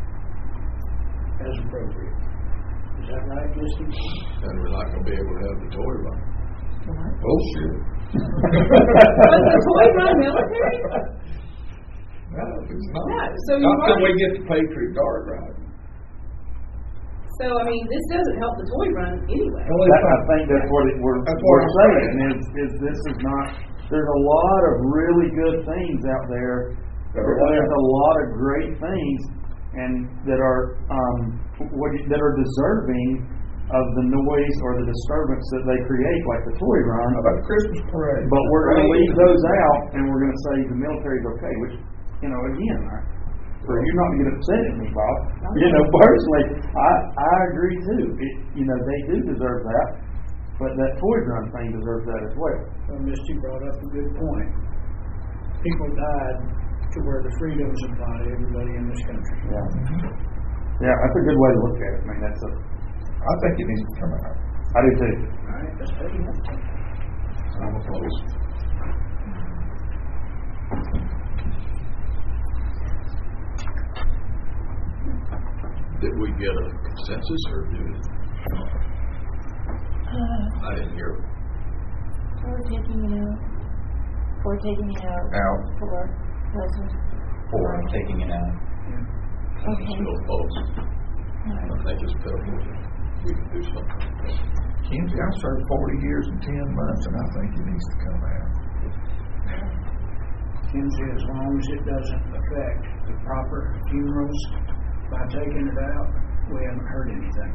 as appropriate. Is that right, Misty?
And we're not going to be able to have the toy run.
Bullshit.
Was the toy run military?
No, it's not.
No, so you
Not till
already-
we get the Patriot Guard right.
So I mean, this doesn't help the toy run anyway.
I think that's what we're saying is this is not. There's a lot of really good things out there. There's a lot of great things, and that are deserving of the noise or the disturbance that they create, like the toy run.
How about the Christmas parade?
But we're going to leave those out, and we're going to say the military's okay. Which, again, for you not to get upset at me, Bob. Personally, I agree too. They do deserve that, but that toy run thing deserves that as well.
Well, Misty brought up a good point. People died to where the freedoms apply to everybody in this country.
Yeah, that's a good way to look at it. I mean,
I think it needs to come out.
I do too.
All right, let's take it.
I'm opposed.
Did we get a consensus, or I didn't hear it.
We're taking it out. We're taking it out.
Out.
For Leslie.
Or taking it out.
Okay.
Still opposed. I think it's pitiful. We can do something.
Kenzie, I served 40 years and 10 months, and I think it needs to come out.
Kenzie, as long as it doesn't affect the proper funerals, by taking it out, we haven't heard anything.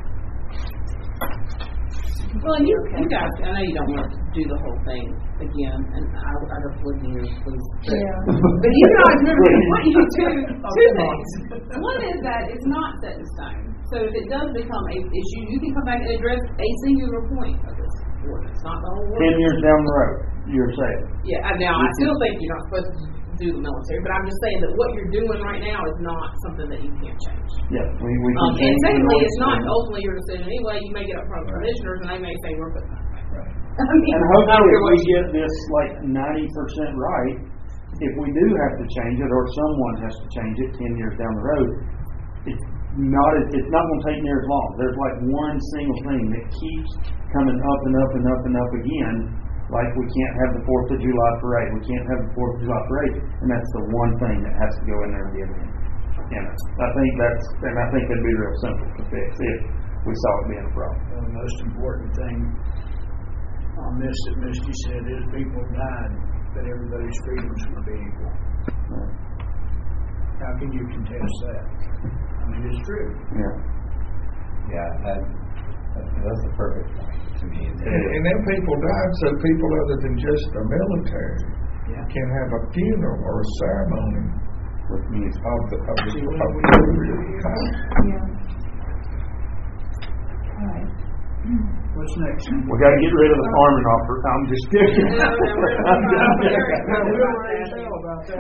Well, and you guys, I know you don't want to do the whole thing again, and I don't believe in yours, please.
Yeah.
But you guys remember, I want you to two things. One is that it's not set in stone. So if it does become a issue, you can come back and address a singular point of this ordinance, not the whole
10
ordinance.
years down the road, you're saying.
Yeah, now I still think you're not supposed to do the military, but I'm just saying that what you're doing right now is not something that you can't change.
Yeah, we can
And
change the
secondly,
noise
it's not
ordinance.
ultimately your decision anyway. You may get up front of commissioners and they may say we're putting that back. I mean,
And
I don't
hopefully,
care
if
what
we get this like 90% right, if we do have to change it, or someone has to change it 10 years down the road, it's not going to take near as long. There's like one single thing that keeps coming up and up and up and up again. Like we can't have the 4th of July parade. We can't have the 4th of July parade, and that's the one thing that has to go in there and get in. I think it'd be real simple to fix if we saw it being a problem.
The most important thing on this that Misty said is people died, that everybody's freedoms would be equal. How can you contest that? I mean, it's true.
Yeah, that's the perfect point to me.
And then people died, so people other than just the military can have a funeral or a ceremony
With music.
of the
Yeah. All right.
What's next?
We got to get rid of the farming offer. I'm just kidding.
No, we're not
about that.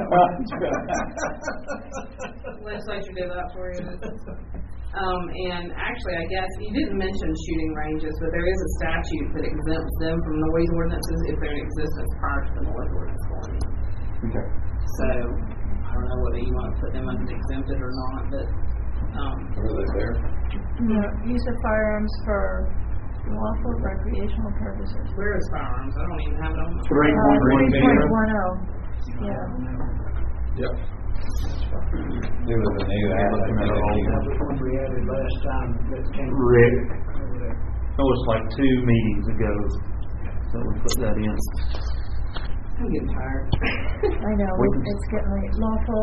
Legislature did that for you. And actually, I guess you didn't mention shooting ranges, but there is a statute that exempts them from noise ordinances if they're in existence prior to the noise ordinance going in.
Okay.
So I don't know whether you want to put them under exempted or not, but
Are they there?
No, use of firearms for lawful recreational purposes.
where is firearms? I don't even have it on my.
3.10. Yeah.
Yep.
There was a new ad.
That was one we added last time that came.
Rick.
over there.
It was like 2 meetings ago that we put that in.
I'm getting tired.
I know, it's getting late. Lawful,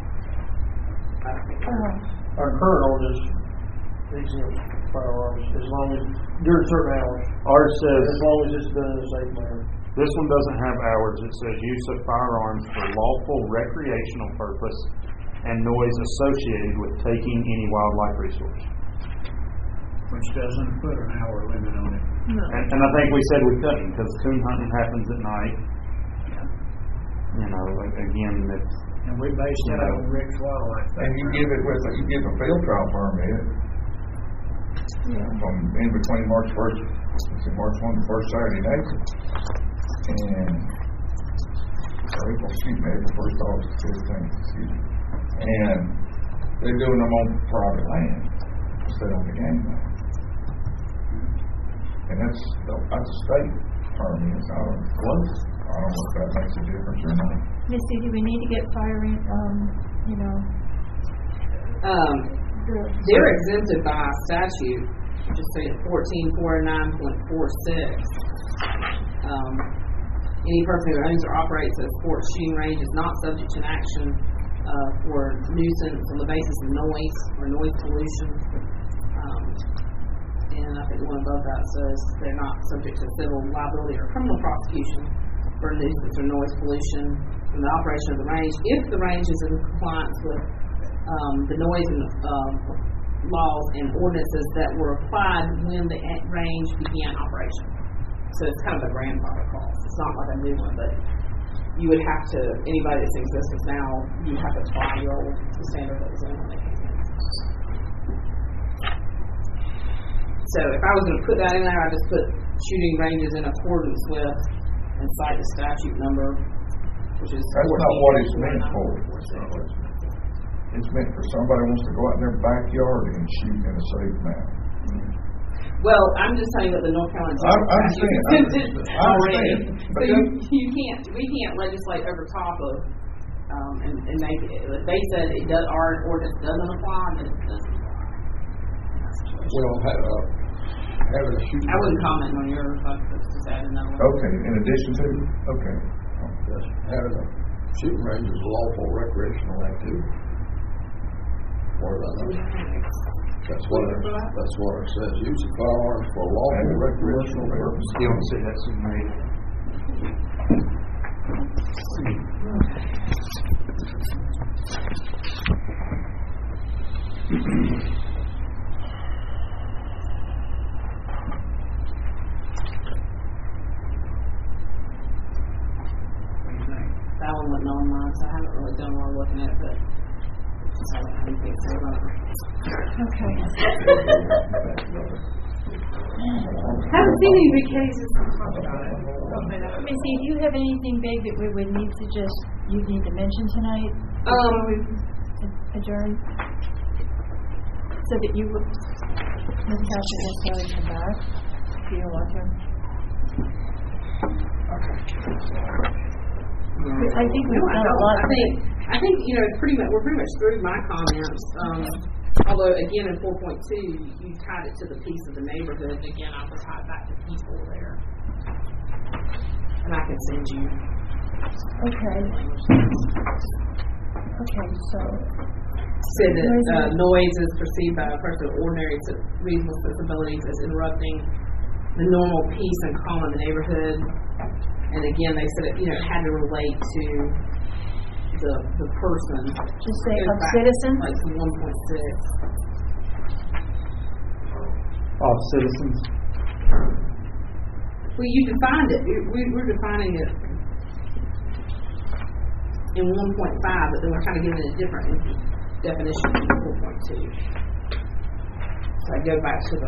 Our current ordinance exempts firearms as long as, during certain hours,
Ours
as
says,
long as it's done in a safe manner.
this one doesn't have hours. It says use of firearms for lawful recreational purpose and noise associated with taking any wildlife resource.
Which doesn't put an hour limit on it.
no.
And I think we said we couldn't because coon hunting happens at night. You know, like, again, it's,
And we based that on Rick's wildlife.
And you give a field trial permit from in between March 1st, March 1 the first Saturday in April. And April 1st, August 15th, excuse me. And they're doing them on private land instead of the game land. And that's a state permit. I don't know if that makes a difference or not.
Misty, do we need to get firing,
They're exempted by statute, just say 1449.46. Any person who owns or operates a sports shooting range is not subject to an action for nuisance on the basis of noise or noise pollution. And I think the one above that says they're not subject to civil liability or criminal prosecution for nuisance or noise pollution from the operation of the range if the range is in compliance with the noise and laws and ordinances that were applied when the range began operation. So it's kind of a grandfather clause. It's not like a new one, but you would have to, anybody that's in existence now, you have to apply the standard that was in when they came in. So if I was going to put that in there, I'd just put shooting ranges in accordance with and cite the statute number, which is.
That's not what it's meant for. It's meant for somebody who wants to go out in their backyard and shoot in a safe manner.
Well, I'm just telling you that the North Carolina
I understand.
already.
But
So we can't legislate over top of, and make it. If they said it does, our ordinance doesn't apply, then it doesn't apply.
Well, having a shooting.
I wouldn't comment on yours. I just add another one.
Okay, in addition to, okay.
Yes, having a shooting range is a lawful recreational activity. What did I know? That's what it says. Use of firearms for lawful recreational purposes.
you don't see that in me.
that one wasn't on mine, so I haven't really done a lot of looking at it, but I haven't think so about it.
Okay.
Haven't seen any big cases.
Let me see, do you have anything big that we would need to you need to mention tonight? Before we adjourn? So that you would, Ms. Cassie necessarily come back, if you don't want to. I think we've done a lot of things.
I think, it's we're pretty much through my comments. Although, again, in 4.2, you tied it to the piece of the neighborhood. Again, I will tie it back to people there. And I can send you.
Okay. Okay, so.
Said that noise is perceived by a person with ordinary reasonable sensibilities as interrupting the normal peace and calm of the neighborhood. And again, they said it had to relate to the person.
Just say of citizens?
Like 1.6.
Of citizens.
Well, you defined it. We're defining it in 1.5, but then we're kind of giving it a different definition in 4.2. So I go back to the...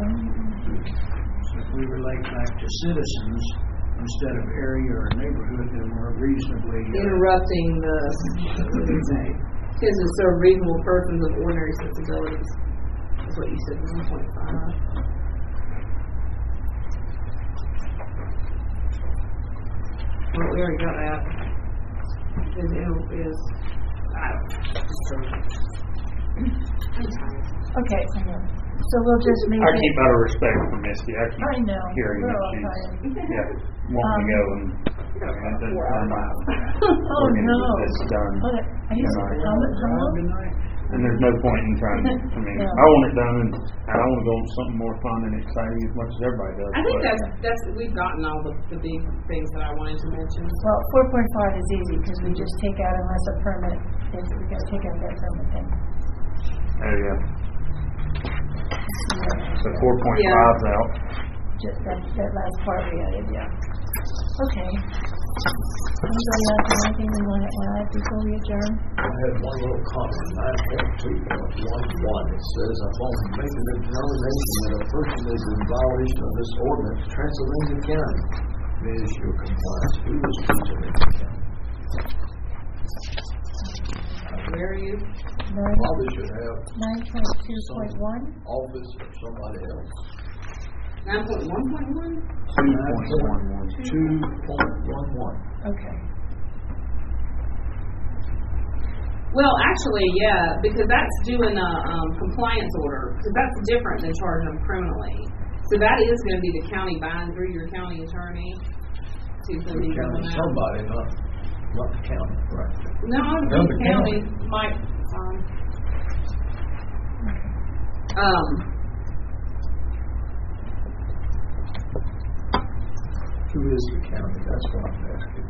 So if we relate back to citizens instead of area or neighborhood, then we're reasonably...
interrupting the... What did it say? Because it's sort of reasonable persons of ordinary sensibilities. That's what you said, 1.5. Well, we already got that. I don't know.
Okay, so we'll just make
I
it.
keep out of respect for Misty. I keep
I know.
hearing
We're
that
all
she's
tired.
wanting to go and that doesn't turn out.
Oh, no.
This done.
How long?
And there's no point in trying to,
No.
I want it done and I want to go on something more fun and exciting as much as everybody does.
I think
but
that's we've gotten all the big things that I wanted to mention.
Well, 4.5 is easy because we just take out unless a permit, we got to take out that permit thing.
There you go. So 4.5's out.
Just that last part we added, yeah. Okay. Anybody else have anything we want to add before we adjourn?
I had one little comment, 9.2.11. It says, upon making a determination that a person is in violation of this ordinance, Transylvania County may issue a compliance. Who is Transylvania County?
Where are you?
Probably should have
9.2.1.
office or somebody else.
9.1.1?
2.11.
Okay.
Well, actually, yeah, because that's doing a compliance order, because that's different than charging them criminally. So that is going to be the county buying through your county attorney.
Somebody, not the county, right?
No, the county might.
Who is the county? That's what I'm asking.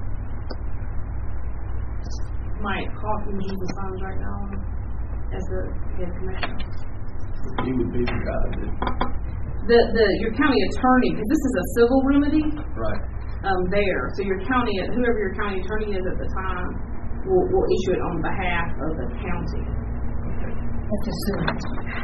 Mike Hawkins uses signs right now as the head commissioner.
He would be the guy that...
Your county attorney, because this is a civil remedy.
Right.
There. So your county, whoever your county attorney is at the time, will issue it on behalf of the county.
That's assumed.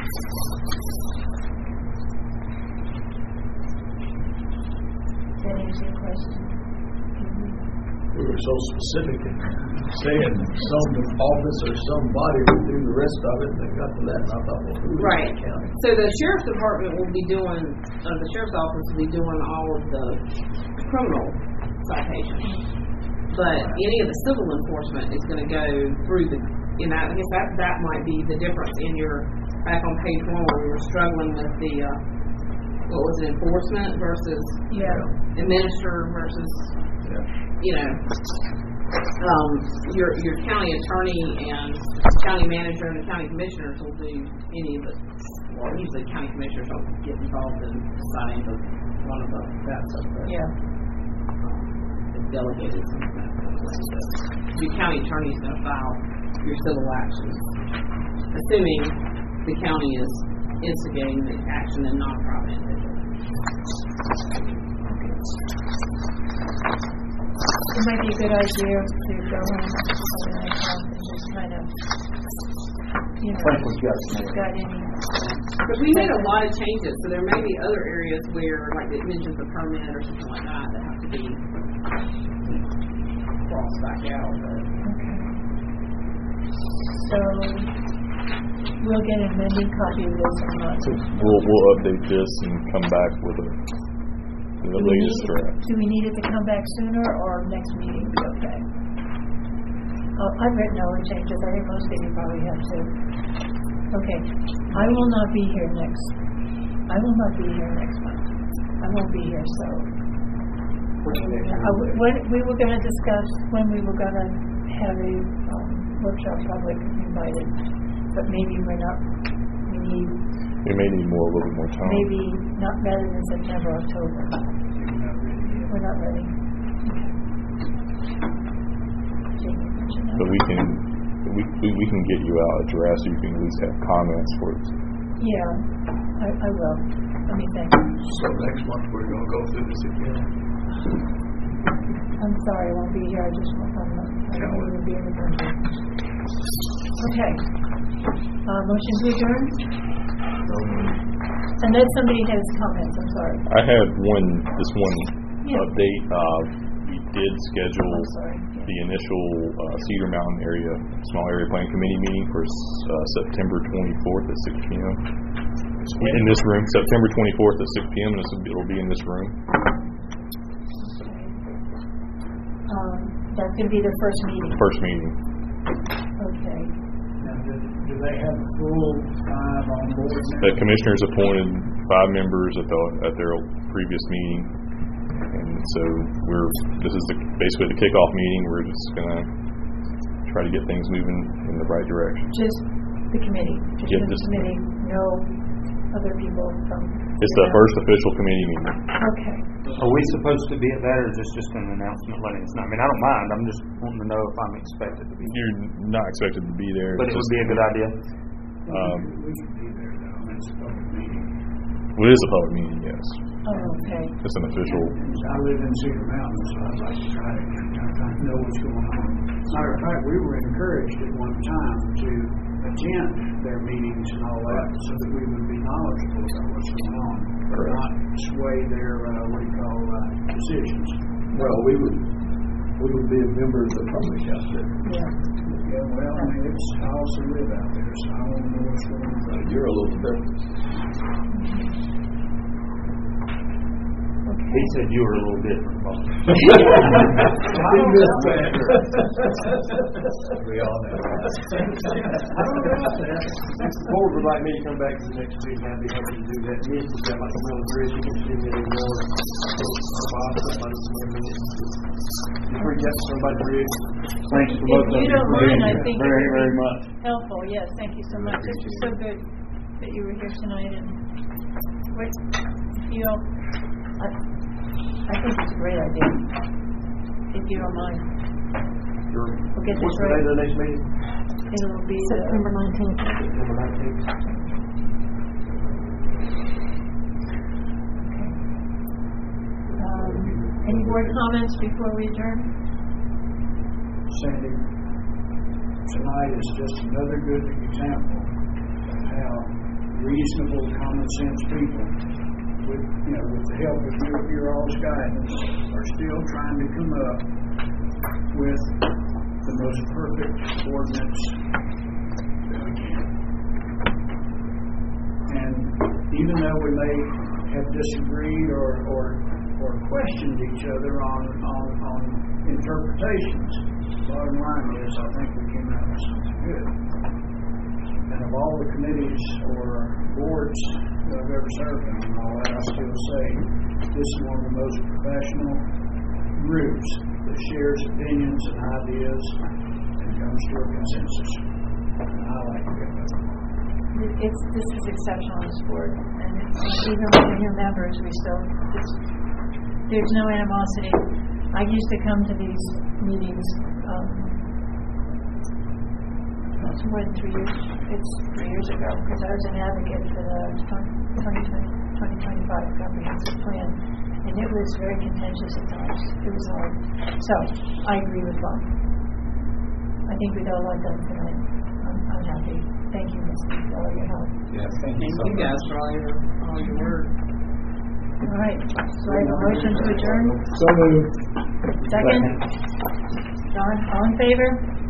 Does that answer your question?
We were so specific in saying some office or somebody would do the rest of it, and they got to that, and I thought, well, who is
Right.
the county?
So the sheriff's department will be doing, the sheriff's office will be doing all of the criminal citations. But any of the civil enforcement is going to go through I guess that might be the difference in your, back on page 1 where we were struggling with the, what was it, enforcement versus administer versus, your county attorney and county manager and the county commissioners will do any of it. Well, usually county commissioners don't get involved in deciding one of that stuff. It's delegated something like that. Your county attorney is going to file your civil actions, assuming the county is instigating the action and not private individual.
it might be a good idea to go in and just kind of, got any.
But we made a lot of changes, so there may be other areas where, like it mentions a permit or something like that have to be crossed back out.
Okay. So we'll get an amended copy of this or not.
We'll update this and come back with the latest draft.
Do we need it to come back sooner or next meeting be okay? I've written all the changes. I think most of you probably have too. Okay. I will not be here next month. I won't be here, so. We were going to discuss when we were going to have a workshop, public invited, but maybe we
may need a little bit more time.
Maybe not rather than September, October. We're not ready.
But we can get you out a draft so you can at least have comments for it.
Yeah, I will. Let me think.
So next month we're going to go through this again.
I'm sorry, I won't be here. I won't be in the country. Okay. Motion to adjourn? Unless somebody has comments, I'm sorry.
I had one update. We did schedule the initial Cedar Mountain area, small area planning committee meeting for September 24th at 6 p.m. In this room, September 24th at 6 p.m. It'll be in this room.
That's going to be their first meeting.
First meeting.
Okay.
Now, do they have a full 5 on board now?
The commissioners appointed 5 members at their previous meeting, and so this is basically the kickoff meeting. We're just going to try to get things moving in the right direction.
Just the committee.
Just
the committee. No other people from.
It's the first official committee meeting.
Okay.
Are we supposed to be at that, or is this just an announcement letting us know? I mean, I don't mind. I'm just wanting to know if I'm expected to be there.
You're not expected to be there.
But it would be a good idea.
We can be there, though. I mean, it's a public meeting.
Well, it is a public meeting, yes.
Oh, okay.
It's an official.
I live in Cedar Mountain, so I'd like to try to know what's going on. Matter of fact, we were encouraged at one time to attend their meetings and all that so that we would be knowledgeable about what's going on, but not sway their, decisions.
Well, we would be a member of the public out there.
Yeah, well, I mean, I also live out there, so I want to know what's going on.
You're a little different.
He said you were a little different, Bob.
He missed that.
We all know.
I don't know about that. If the board would like me to come back to the next meeting, I'd be happy to do that. Me, if you've got like a Will Bridge, you can see me anymore. Just reach out to somebody, Rick.
Thanks for both of
If you
you
don't
for being
mind, I
here
think
very,
it would
very
be
much.
helpful. Yes, thank you so much. This is so good that you were here tonight. And I think it's a great idea. If you don't mind.
Sure.
We'll get this
What's the date of the next meeting?
It'll be September 19th.
September 19th.
Any board comments before we adjourn?
Sandy, tonight is just another good example of how reasonable, common sense people, with the help of your all's guidance, are still trying to come up with the most perfect ordinance that we can. And even though we may have disagreed or questioned each other on interpretations, the bottom line is I think we came out with something good. And of all the committees or boards that I've ever served on and all that, I still say this is one of the most professional groups that shares opinions and ideas and comes to a consensus. And I like it.
This is exceptional on this board, and even with the new members, there's no animosity. I used to come to these meetings. It's more than 3 years. It's 3 years ago because I was an advocate for the 2025 comprehensive plan, And it was very contentious at times. It was hard. So, I agree with Bob. I think we got a lot done tonight. I'm happy. Thank you, Misty, for all your help.
Yes, thank you
Thank
so
you
much.
guys for all your work.
All right. So I have a motion to adjourn.
So moved.
Second? John, all in favor?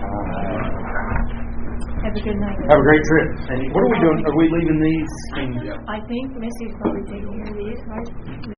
Have a good night.
Have a great trip. And what are we doing? Are we leaving these?
I think Missy's probably taking care of these, right?